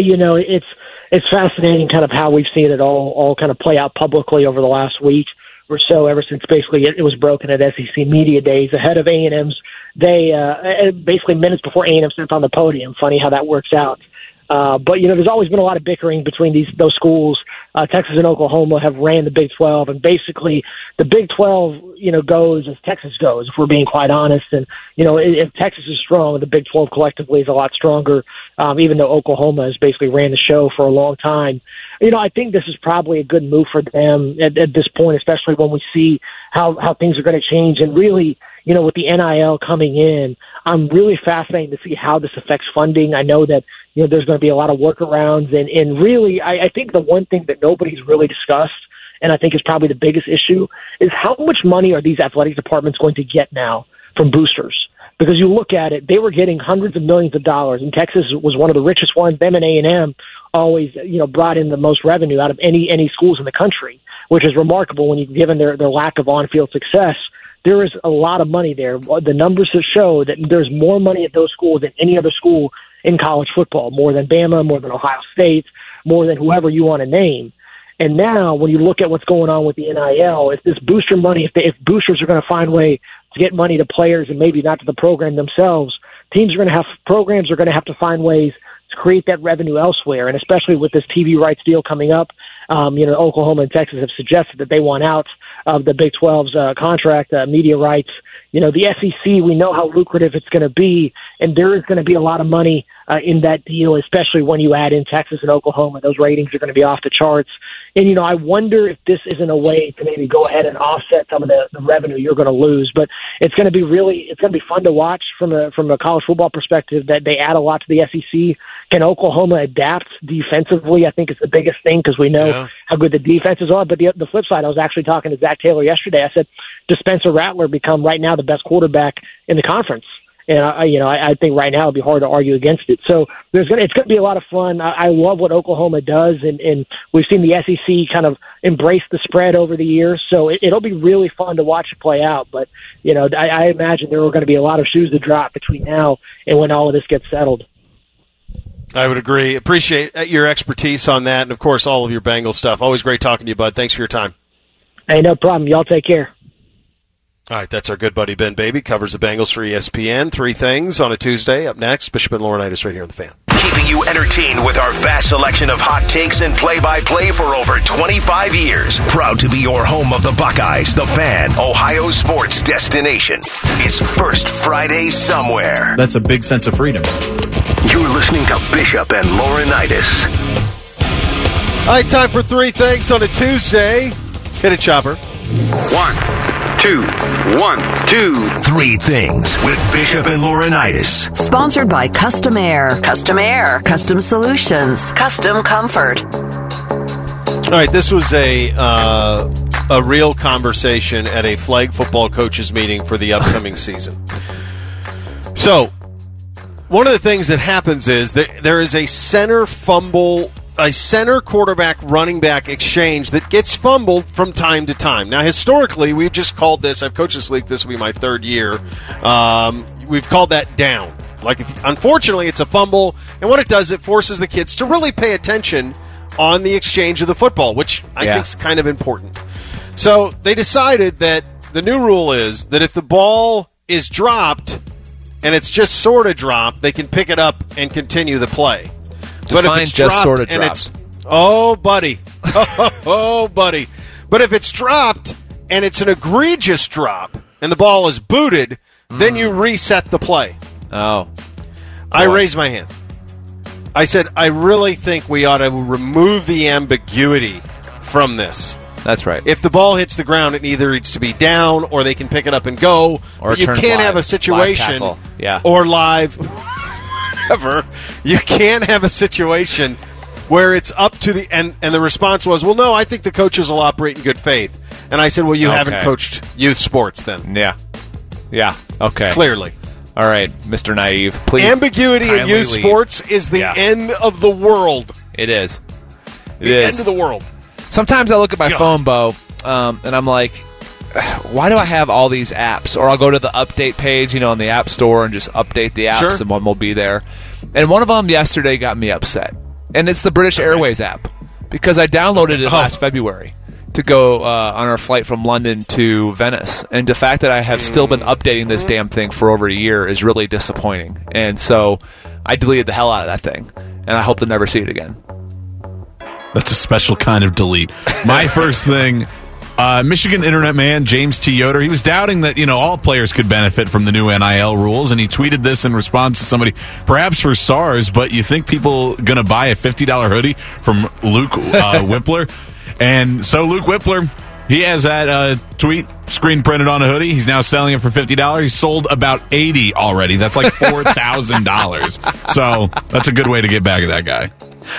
it's fascinating kind of how we've seen it all kind of play out publicly over the last week or so, ever since basically it was broken at SEC Media Days ahead of A&M's. They basically minutes before A&M stepped on the podium. Funny how that works out. But there's always been a lot of bickering between those schools. Texas and Oklahoma have ran the Big 12, and basically the Big 12, goes as Texas goes, if we're being quite honest. And, if Texas is strong, the Big 12 collectively is a lot stronger, even though Oklahoma has basically ran the show for a long time. I think this is probably a good move for them at this point, especially when we see how things are going to change. And really, with the NIL coming in, I'm really fascinated to see how this affects funding. I know that, there's going to be a lot of workarounds. And really, I think the one thing that nobody's really discussed, and I think is probably the biggest issue, is how much money are these athletic departments going to get now from boosters? Because you look at it, they were getting hundreds of millions of dollars, and Texas was one of the richest ones. Them and A&M always, brought in the most revenue out of any schools in the country, which is remarkable when given their lack of on-field success. There is a lot of money there. The numbers show that there's more money at those schools than any other school in college football, more than Bama, more than Ohio State, more than whoever you want to name. And now when you look at what's going on with the NIL, if this booster money, if boosters are going to find a way to get money to players and maybe not to the program themselves, programs are going to have to find ways to create that revenue elsewhere. And especially with this TV rights deal coming up, Oklahoma and Texas have suggested that they want out of the Big 12's contract, media rights. The SEC, we know how lucrative it's going to be, and there is going to be a lot of money in that deal, especially when you add in Texas and Oklahoma. Those ratings are going to be off the charts. And, I wonder if this isn't a way to maybe go ahead and offset some of the revenue you're going to lose. But it's going to be fun to watch from a college football perspective that they add a lot to the SEC. Can Oklahoma adapt defensively? I think it's the biggest thing because we know how good the defenses are. But the flip side, I was actually talking to Zach Taylor yesterday. I said, does Spencer Rattler become right now the best quarterback in the conference? And I think right now it'd be hard to argue against it. So it's going to be a lot of fun. I love what Oklahoma does, and we've seen the SEC kind of embrace the spread over the years. So it'll be really fun to watch it play out. But I imagine there are going to be a lot of shoes to drop between now and when all of this gets settled. I would agree. Appreciate your expertise on that, and of course all of your Bengals stuff. Always great talking to you, bud. Thanks for your time. Hey, no problem. Y'all take care. All right, that's our good buddy Ben Baby. Covers the Bengals for ESPN. 3 things on a Tuesday. Up next, Bishop and Laurinaitis right here on The Fan. Keeping you entertained with our vast selection of hot takes and play-by-play for over 25 years. Proud to be your home of the Buckeyes, The Fan, Ohio sports destination. It's First Friday somewhere. That's a big sense of freedom. You're listening to Bishop and Laurinaitis. All right, time for 3 things on a Tuesday. Hit it, Chopper. 1, 2, 1, 2, 3 things with Bishop and Laurinaitis. Sponsored by Custom Air. Custom Air. Custom Solutions. Custom Comfort. All right, this was a real conversation at a flag football coaches meeting for the upcoming season. So, one of the things that happens is that there is a center quarterback running back exchange that gets fumbled from time to time. Now, historically, we've just called this, I've coached this league, this will be my 3rd year, we've called that down. Unfortunately, it's a fumble, and what it does, it forces the kids to really pay attention on the exchange of the football, which I think is kind of important. So they decided that the new rule is that if the ball is dropped, and it's just sort of dropped, they can pick it up and continue the play. But if it's just sort of dropped, oh, buddy. But if it's dropped and it's an egregious drop and the ball is booted, then you reset the play. Oh. I raised my hand. I said, I really think we ought to remove the ambiguity from this. That's right. If the ball hits the ground, it either needs to be down or they can pick it up and go. Or you can't have a situation or live. Whatever. You can't have a situation where it's up to the and the response was, well, no, I think the coaches will operate in good faith. And I said, well, you haven't coached youth sports then. Yeah. Okay. Clearly. All right, Mr. Naive. Please. Ambiguity in youth sports is the end of the world. It is. The end of the world. Sometimes I look at my phone, Bo, and I'm like, why do I have all these apps? Or I'll go to the update page, on the App Store and just update the apps, and one will be there. And one of them yesterday got me upset. And it's the British Airways app. Because I downloaded it last February to go on our flight from London to Venice. And the fact that I have still been updating this damn thing for over a year is really disappointing. And so I deleted the hell out of that thing. And I hope to never see it again. That's a special kind of delete. My first thing, Michigan internet man James T. Yoder, he was doubting that, all players could benefit from the new NIL rules, and he tweeted this in response to somebody, perhaps for stars, but you think people going to buy a $50 hoodie from Luke Whippler? And so Luke Whippler, he has that tweet screen printed on a hoodie. He's now selling it for $50. He's sold about 80 already. That's like $4,000. So that's a good way to get back at that guy.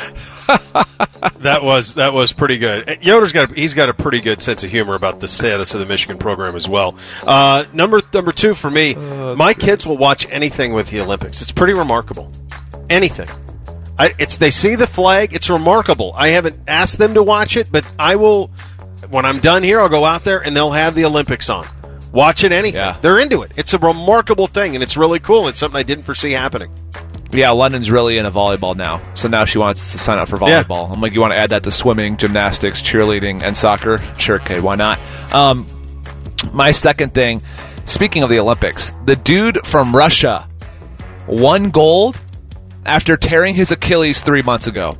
That was pretty good. Yoder's he's got a pretty good sense of humor about the status of the Michigan program as well. Number two for me, my kids will watch anything with the Olympics. It's pretty remarkable. Anything. They see the flag. It's remarkable. I haven't asked them to watch it, but I will. When I'm done here, I'll go out there and they'll have the Olympics on. Watching anything. Yeah. They're into it. It's a remarkable thing, and it's really cool. It's something I didn't foresee happening. Yeah, London's really into volleyball now. So now she wants to sign up for volleyball. Yeah. I'm like, you want to add that to swimming, gymnastics, cheerleading, and soccer? Sure, okay, why not? My second thing, speaking of the Olympics, the dude from Russia won gold after tearing his Achilles 3 months ago.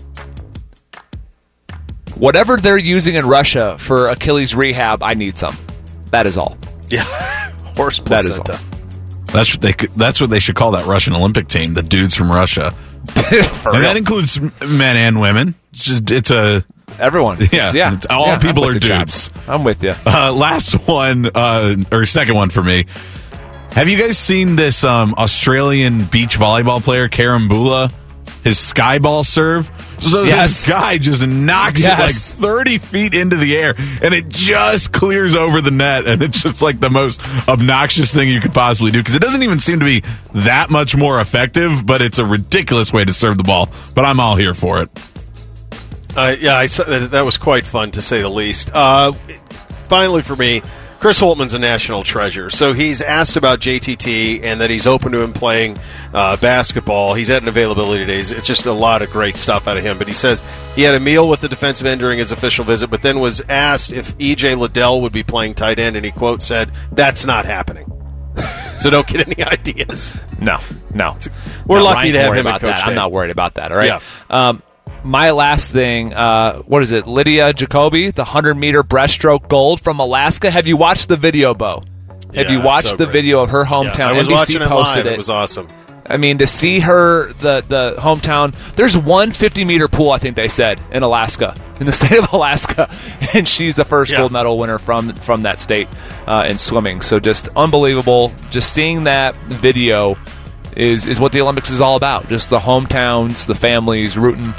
Whatever they're using in Russia for Achilles rehab, I need some. That is all. Yeah, horse placenta. That is all. That's what they should call that Russian Olympic team, the dudes from Russia. And that includes men and women. Everyone. Yeah. All people are dudes. I'm with you. Last one, or second one for me. Have you guys seen this Australian beach volleyball player, Karambula? His skyball serve? So this guy just knocks it like 30 feet into the air, and it just clears over the net, and it's just like the most obnoxious thing you could possibly do, because it doesn't even seem to be that much more effective, but it's a ridiculous way to serve the ball. But I'm all here for it. I saw that was quite fun, to say the least. Finally for me, Chris Holtmann's a national treasure. So he's asked about JTT and that he's open to him playing basketball. He's at an availability days. It's just a lot of great stuff out of him. But he says he had a meal with the defensive end during his official visit, but then was asked if E.J. Liddell would be playing tight end, and he, quote, said, "That's not happening." So don't get any ideas. No. We're lucky to have him at Coach that. I'm not worried about that, all right? Yeah. My last thing, what is it? Lydia Jacoby, the 100-meter breaststroke gold from Alaska. Have you watched the video, Bo? Have you watched the video of her hometown? Yeah, I was NBC watching it posted live. It was awesome. I mean, to see her, the hometown, there's one 50-meter pool, I think they said, in Alaska, in the state of Alaska, and she's the first gold medal winner from that state in swimming. So just unbelievable. Just seeing that video is what the Olympics is all about. Just the hometowns, the families rooting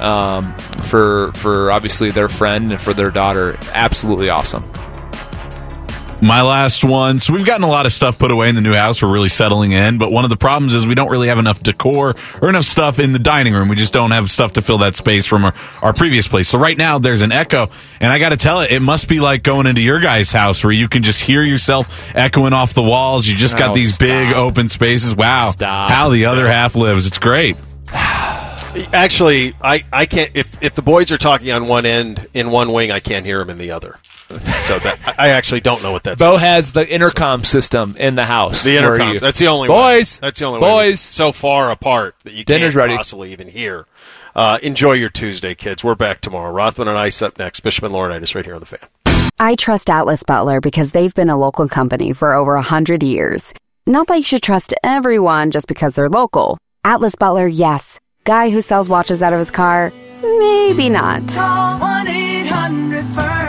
for obviously their friend and for their daughter. Absolutely awesome. My last one. So we've gotten a lot of stuff put away in the new house. We're really settling in. But one of the problems is we don't really have enough decor or enough stuff in the dining room. We just don't have stuff to fill that space from our previous place. So right now there's an echo. And I got to tell it must be like going into your guys' house where you can just hear yourself echoing off the walls. You just got these big open spaces. Wow. How the other half lives. It's great. Actually, I can't. If the boys are talking on one end in one wing, I can't hear them in the other. So that I actually don't know what that's. Bo has the intercom system in the house. The intercom. That's the only boys. Way. That's the only boys. Way. So far apart that you can't possibly even hear. Enjoy your Tuesday, kids. We're back tomorrow. Rothman and Ice up next. Bishop and Laurinaitis right here on The Fan. I trust Atlas Butler because they've been a local company for over 100 years. Not that you should trust everyone just because they're local. Atlas Butler, yes. Guy who sells watches out of his car, maybe not. Call 1-800-FIRST